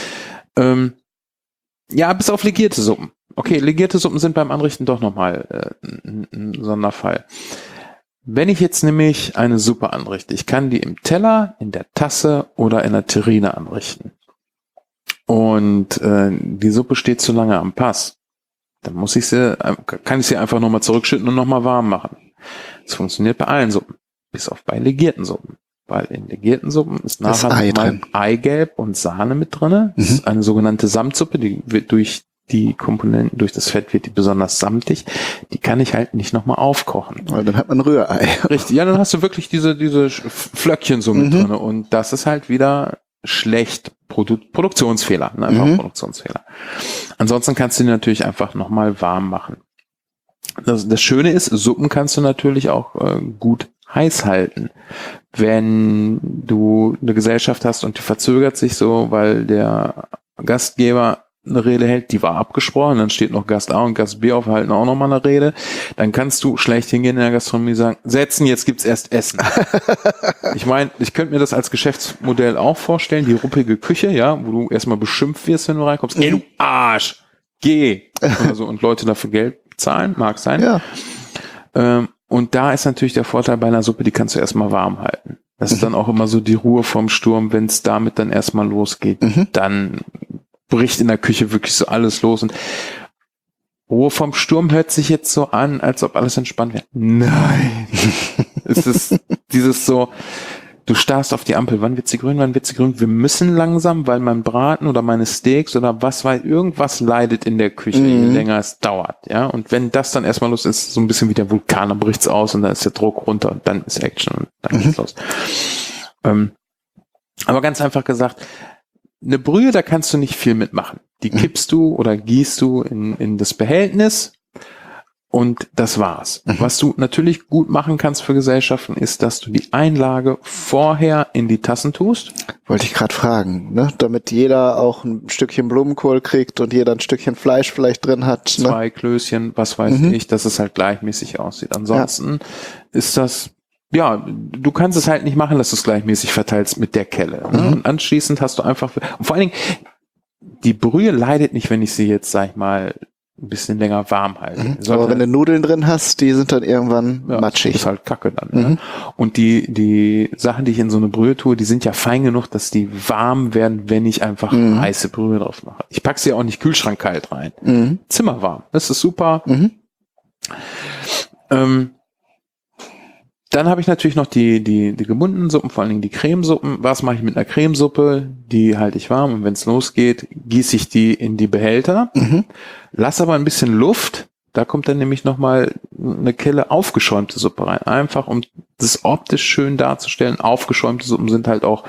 Ja, bis auf legierte Suppen. Okay, legierte Suppen sind beim Anrichten doch nochmal ein Sonderfall. Wenn ich jetzt nämlich eine Suppe anrichte, ich kann die im Teller, in der Tasse oder in der Terrine anrichten. Und die Suppe steht zu lange am Pass, dann kann ich sie einfach nochmal zurückschütten und nochmal warm machen. Das funktioniert bei allen Suppen, bis auf bei legierten Suppen. Weil in legierten Suppen ist nachher nochmal Eigelb und Sahne mit drinne. Das ist eine sogenannte Samtsuppe, die wird durch die Komponenten, durch das Fett wird die besonders samtig. Die kann ich halt nicht nochmal aufkochen. Weil dann hat man Rührei. Richtig, ja, dann hast du wirklich diese Flöckchen so mit drinne. Und das ist halt wieder schlecht. Produktionsfehler, einfach Produktionsfehler. Ansonsten kannst du die natürlich einfach nochmal warm machen. Das Schöne ist, Suppen kannst du natürlich auch gut heiß halten. Wenn du eine Gesellschaft hast und die verzögert sich so, weil der Gastgeber eine Rede hält, die war abgesprochen, dann steht noch Gast A und Gast B auf, halten auch nochmal eine Rede, dann kannst du schlecht hingehen in der Gastronomie und sagen, setzen, jetzt gibt's erst Essen. Ich meine, ich könnte mir das als Geschäftsmodell auch vorstellen, die ruppige Küche, ja, wo du erstmal beschimpft wirst, wenn du reinkommst, ey, du Arsch, geh! Also, und Leute dafür Geld zahlen, mag sein. Ja. Und da ist natürlich der Vorteil bei einer Suppe, die kannst du erstmal warm halten. Das ist dann auch immer so die Ruhe vom Sturm, wenn es damit dann erstmal losgeht, dann bricht in der Küche wirklich so alles los und Ruhe vom Sturm hört sich jetzt so an, als ob alles entspannt wäre. Nein. Es ist dieses so, du starrst auf die Ampel, wann wird sie grün, wir müssen langsam, weil mein Braten oder meine Steaks oder was weiß, irgendwas leidet in der Küche, je länger es dauert, ja, und wenn das dann erstmal los ist, so ein bisschen wie der Vulkan, dann bricht's aus und dann ist der Druck runter und dann ist Action und dann geht's los. Aber ganz einfach gesagt, eine Brühe, da kannst du nicht viel mitmachen. Die kippst du oder gießt du in das Behältnis und das war's. Was du natürlich gut machen kannst für Gesellschaften, ist, dass du die Einlage vorher in die Tassen tust. Wollte ich gerade fragen, ne? Damit jeder auch ein Stückchen Blumenkohl kriegt und jeder ein Stückchen Fleisch vielleicht drin hat. 2 Klößchen, was weiß ich, dass es halt gleichmäßig aussieht. Ansonsten ist das, ja, du kannst es halt nicht machen, dass du es gleichmäßig verteilst mit der Kelle. Ne? Und anschließend hast du einfach, und vor allen Dingen, die Brühe leidet nicht, wenn ich sie jetzt, sag ich mal, ein bisschen länger warm halte. Aber wenn du Nudeln drin hast, die sind dann irgendwann matschig. Ist halt Kacke dann. Ne? Und die Sachen, die ich in so eine Brühe tue, die sind ja fein genug, dass die warm werden, wenn ich einfach heiße Brühe drauf mache. Ich packe sie auch nicht kühlschrankkalt rein. Zimmerwarm. Das ist super. Dann habe ich natürlich noch die gebundenen Suppen, vor allen Dingen die Cremesuppen. Was mache ich mit einer Cremesuppe? Die halte ich warm und wenn es losgeht, gieße ich die in die Behälter. Lass aber ein bisschen Luft. Da kommt dann nämlich nochmal eine Kelle aufgeschäumte Suppe rein. Einfach um das optisch schön darzustellen. Aufgeschäumte Suppen sind halt auch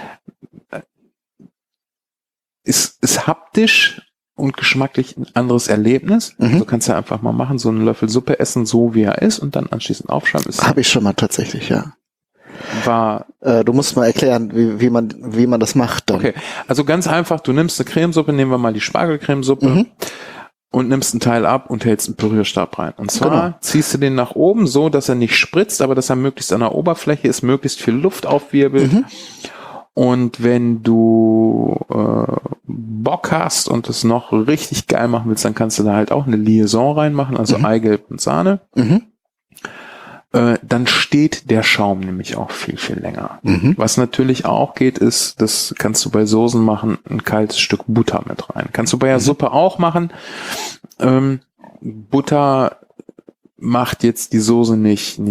ist haptisch und geschmacklich ein anderes Erlebnis. So kannst du einfach mal machen, so einen Löffel Suppe essen, so wie er ist und dann anschließend aufschäumen. Habe ich schon mal tatsächlich, ja. Du musst mal erklären, wie man das macht dann. Okay, also ganz einfach, du nimmst eine Cremesuppe, nehmen wir mal die Spargelcremesuppe und nimmst einen Teil ab und hältst einen Pürierstab rein. Und zwar ziehst du den nach oben so, dass er nicht spritzt, aber dass er möglichst an der Oberfläche ist, möglichst viel Luft aufwirbelt. Und wenn du Bock hast und es noch richtig geil machen willst, dann kannst du da halt auch eine Liaison reinmachen, also Eigelb und Sahne. Dann steht der Schaum nämlich auch viel, viel länger. Was natürlich auch geht, ist, das kannst du bei Soßen machen, ein kaltes Stück Butter mit rein. Kannst du bei der Suppe auch machen. Butter macht jetzt die Soße nicht,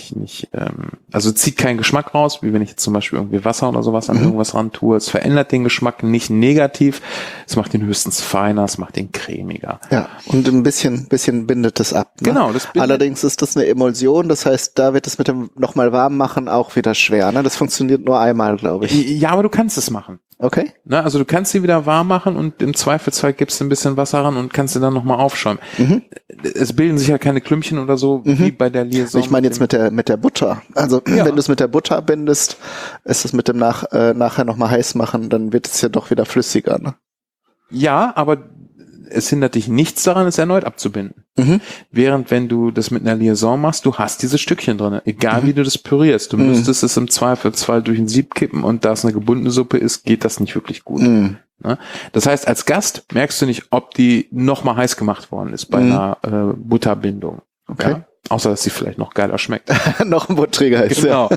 also zieht keinen Geschmack raus, wie wenn ich jetzt zum Beispiel irgendwie Wasser oder sowas an irgendwas ran tue. Es verändert den Geschmack nicht negativ. Es macht ihn höchstens feiner, es macht ihn cremiger. Ja, und ein bisschen bindet es ab. Ne? Genau. Allerdings ist das eine Emulsion, das heißt, da wird es mit dem nochmal warm machen auch wieder schwer. Ne? Das funktioniert nur einmal, glaube ich. Ja, aber du kannst es machen. Okay. Ne, also du kannst sie wieder warm machen und im Zweifelsfall gibst du ein bisschen Wasser ran und kannst sie dann nochmal aufschäumen. Es bilden sich ja keine Klümpchen oder so, wie bei der Liaison. Ich meine jetzt mit der Butter. Also wenn du es mit der Butter bindest, ist es mit dem nachher nochmal heiß machen, dann wird es ja doch wieder flüssiger. Ne? Ja, aber es hindert dich nichts daran, es erneut abzubinden. Während wenn du das mit einer Liaison machst, du hast diese Stückchen drin, egal wie du das pürierst. Du müsstest es im Zweifelsfall durch ein Sieb kippen und da es eine gebundene Suppe ist, geht das nicht wirklich gut. Ne? Das heißt, als Gast merkst du nicht, ob die nochmal heiß gemacht worden ist bei einer Butterbindung. Okay. Ja? Außer, dass sie vielleicht noch geiler schmeckt. Noch ein buttriger ist. Genau.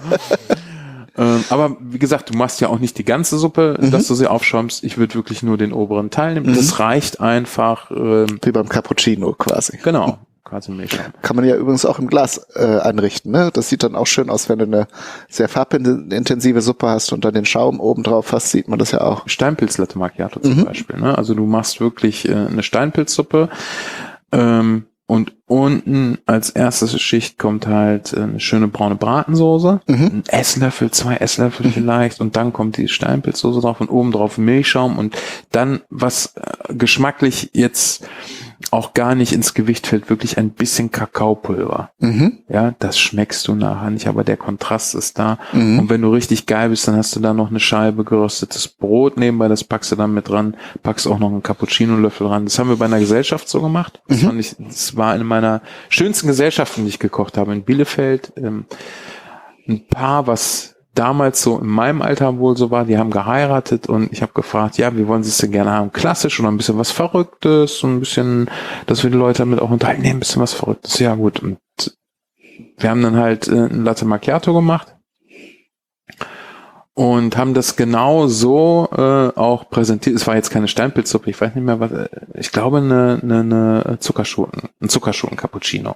Aber wie gesagt, du machst ja auch nicht die ganze Suppe, dass du sie aufschäumst. Ich würde wirklich nur den oberen Teil nehmen. Das reicht einfach. Wie beim Cappuccino quasi. Genau, quasi Milchschaum. Kann man ja übrigens auch im Glas anrichten. Ne? Das sieht dann auch schön aus, wenn du eine sehr farbintensive Suppe hast und dann den Schaum oben drauf hast, sieht man das ja auch. Steinpilz-Latte Macchiato zum Beispiel. Ne? Also du machst wirklich eine Steinpilzsuppe. Und unten als erste Schicht kommt halt eine schöne braune Bratensoße, ein Esslöffel, 2 Esslöffel vielleicht, und dann kommt die Steinpilzsoße drauf und oben drauf Milchschaum und dann, was geschmacklich jetzt auch gar nicht ins Gewicht fällt, wirklich ein bisschen Kakaopulver. Ja, das schmeckst du nachher nicht, aber der Kontrast ist da. Und wenn du richtig geil bist, dann hast du da noch eine Scheibe geröstetes Brot nebenbei, das packst du dann mit dran, packst auch noch einen Cappuccino-Löffel ran. Das haben wir bei einer Gesellschaft so gemacht. Das war eine meiner schönsten Gesellschaften, die ich gekocht habe in Bielefeld. Ein Paar, was damals so in meinem Alter wohl so war, die haben geheiratet und ich habe gefragt, ja, wie wollen sie es denn gerne haben? Klassisch oder ein bisschen was Verrücktes und ein bisschen, dass wir die Leute damit auch unterhalten, nee, ein bisschen was Verrücktes, ja gut. Und wir haben dann halt ein Latte Macchiato gemacht und haben das genau so auch präsentiert. Es war jetzt keine Steinpilzsuppe, ich weiß nicht mehr was, ich glaube eine Zuckerschoten-Cappuccino.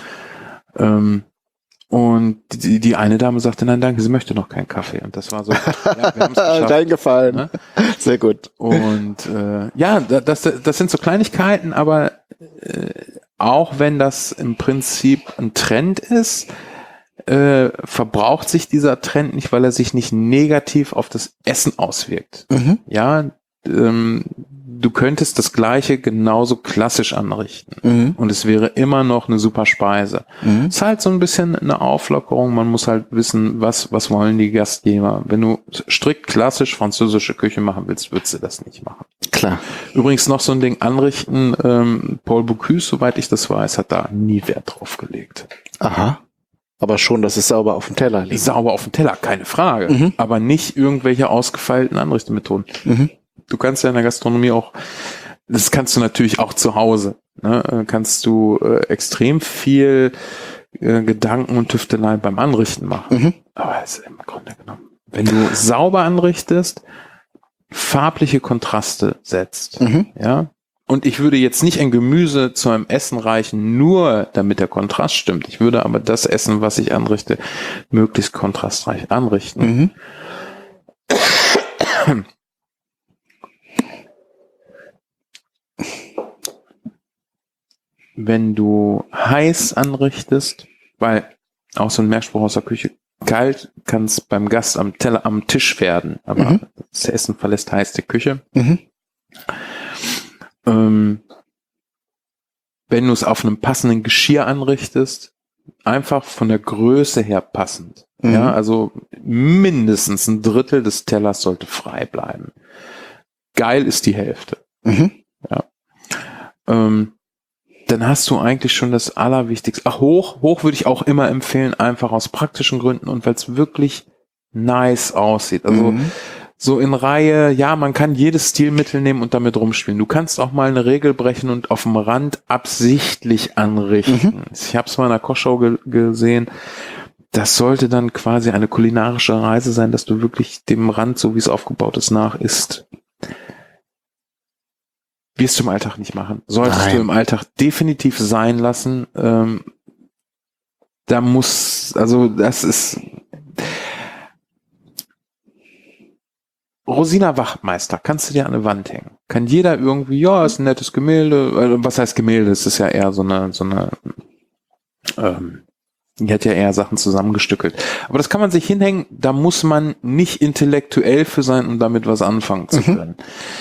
Und die eine Dame sagte, nein, danke, sie möchte noch keinen Kaffee. Und das war so, ja, wir haben es geschafft. Dein Gefallen. Ne? Sehr gut. Und ja, das sind so Kleinigkeiten, aber auch wenn das im Prinzip ein Trend ist, verbraucht sich dieser Trend nicht, weil er sich nicht negativ auf das Essen auswirkt. Ja, du könntest das Gleiche genauso klassisch anrichten. Und es wäre immer noch eine super Speise. Es ist halt so ein bisschen eine Auflockerung. Man muss halt wissen, was wollen die Gastgeber. Wenn du strikt klassisch französische Küche machen willst, würdest du das nicht machen. Klar. Übrigens noch so ein Ding anrichten. Paul Bocuse, soweit ich das weiß, hat da nie Wert drauf gelegt. Aha. Aber schon, dass es sauber auf dem Teller liegt. Sauber auf dem Teller, keine Frage. Aber nicht irgendwelche ausgefeilten Anrichtemethoden. Du kannst ja in der Gastronomie auch, das kannst du natürlich auch zu Hause, ne? Kannst du extrem viel Gedanken und Tüftelei beim Anrichten machen. Aber es ist im Grunde genommen, wenn du sauber anrichtest, farbliche Kontraste setzt, ja. Und ich würde jetzt nicht ein Gemüse zu einem Essen reichen, nur damit der Kontrast stimmt. Ich würde aber das Essen, was ich anrichte, möglichst kontrastreich anrichten. Wenn du heiß anrichtest, weil auch so ein Merkspruch aus der Küche, kalt kann es beim Gast am Tisch werden, aber das Essen verlässt heiß die Küche. Wenn du es auf einem passenden Geschirr anrichtest, einfach von der Größe her passend. Ja, also mindestens ein Drittel des Tellers sollte frei bleiben. Geil ist die Hälfte. Ja. Dann hast du eigentlich schon das Allerwichtigste. Ach, hoch würde ich auch immer empfehlen, einfach aus praktischen Gründen und weil es wirklich nice aussieht. Also so in Reihe, ja, man kann jedes Stilmittel nehmen und damit rumspielen. Du kannst auch mal eine Regel brechen und auf dem Rand absichtlich anrichten. Ich habe es mal in einer Kochshow gesehen. Das sollte dann quasi eine kulinarische Reise sein, dass du wirklich dem Rand, so wie es aufgebaut ist, nach isst. Wirst du im Alltag nicht machen. Solltest du im Alltag definitiv sein lassen. das ist Rosina Wachtmeister, kannst du dir an eine Wand hängen. Kann jeder irgendwie, ja, ist ein nettes Gemälde, was heißt Gemälde? Es ist ja eher die hat ja eher Sachen zusammengestückelt. Aber das kann man sich hinhängen, da muss man nicht intellektuell für sein, um damit was anfangen zu können.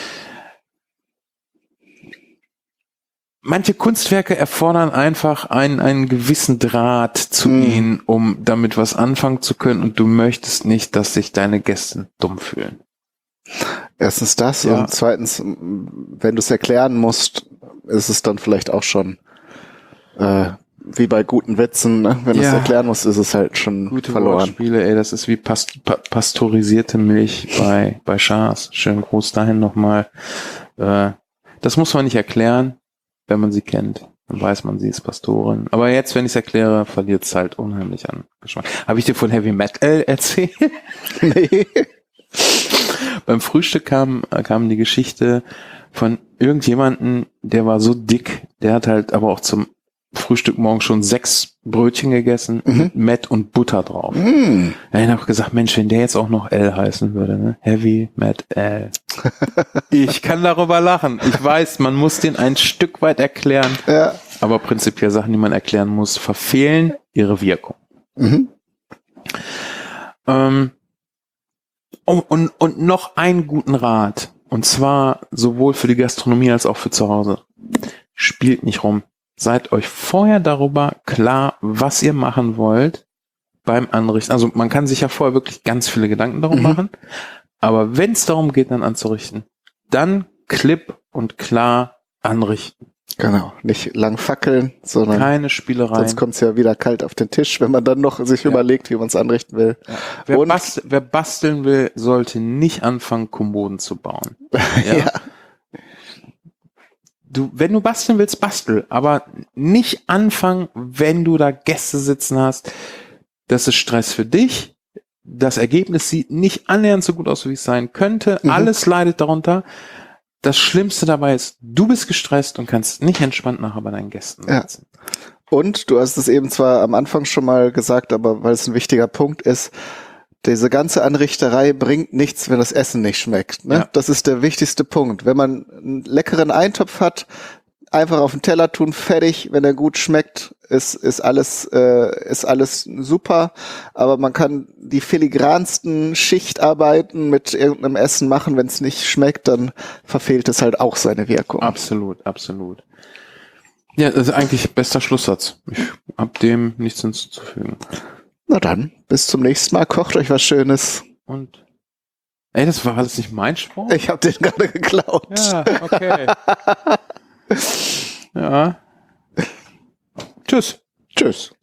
Manche Kunstwerke erfordern einfach einen gewissen Draht zu ihnen, um damit was anfangen zu können, und du möchtest nicht, dass sich deine Gäste dumm fühlen. Erstens das und zweitens, wenn du es erklären musst, ist es dann vielleicht auch schon wie bei guten Witzen, ne? Wenn du es erklären musst, ist es halt schon gute verloren. Wortspiele, ey, das ist wie pasteurisierte Milch bei Schars. Schönen Gruß dahin nochmal. Das muss man nicht erklären, wenn man sie kennt. Dann weiß man, sie ist Pastorin. Aber jetzt, wenn ich es erkläre, verliert es halt unheimlich an Geschmack. Habe ich dir von Heavy Metal erzählt? Nee. Beim Frühstück kam die Geschichte von irgendjemanden, der war so dick, der hat halt aber auch zum Frühstück morgen schon 6 Brötchen gegessen mit Met und Butter drauf. Da habe ich gesagt, Mensch, wenn der jetzt auch noch L heißen würde, ne? Heavy Metal. Ich kann darüber lachen. Ich weiß, man muss den ein Stück weit erklären, aber prinzipiell Sachen, die man erklären muss, verfehlen ihre Wirkung. Und noch einen guten Rat, und zwar sowohl für die Gastronomie als auch für zu Hause. Spielt nicht rum. Seid euch vorher darüber klar, was ihr machen wollt beim Anrichten. Also man kann sich ja vorher wirklich ganz viele Gedanken darum machen, aber wenn es darum geht, dann anzurichten, dann klipp und klar anrichten. Genau, nicht lang fackeln, sondern keine Spielereien. Sonst kommt es ja wieder kalt auf den Tisch, wenn man dann noch sich überlegt, wie man es anrichten will. Ja. Wer basteln will, sollte nicht anfangen, Kommoden zu bauen. Ja? Wenn du basteln willst, bastel, aber nicht anfangen, wenn du da Gäste sitzen hast. Das ist Stress für dich. Das Ergebnis sieht nicht annähernd so gut aus, wie es sein könnte. Alles leidet darunter. Das Schlimmste dabei ist, du bist gestresst und kannst nicht entspannt nachher bei deinen Gästen sitzen. Und du hast es eben zwar am Anfang schon mal gesagt, aber weil es ein wichtiger Punkt ist, diese ganze Anrichterei bringt nichts, wenn das Essen nicht schmeckt. Ne? Ja. Das ist der wichtigste Punkt. Wenn man einen leckeren Eintopf hat, einfach auf den Teller tun, fertig. Wenn er gut schmeckt, ist alles super. Aber man kann die filigransten Schichtarbeiten mit irgendeinem Essen machen. Wenn es nicht schmeckt, dann verfehlt es halt auch seine Wirkung. Absolut, absolut. Ja, das ist eigentlich bester Schlusssatz. Ich hab dem nichts hinzuzufügen. Na dann, bis zum nächsten Mal. Kocht euch was Schönes. Und das war alles nicht mein Spruch? Ich hab den gerade geklaut. Ja, okay. Ja. Tschüss. Tschüss.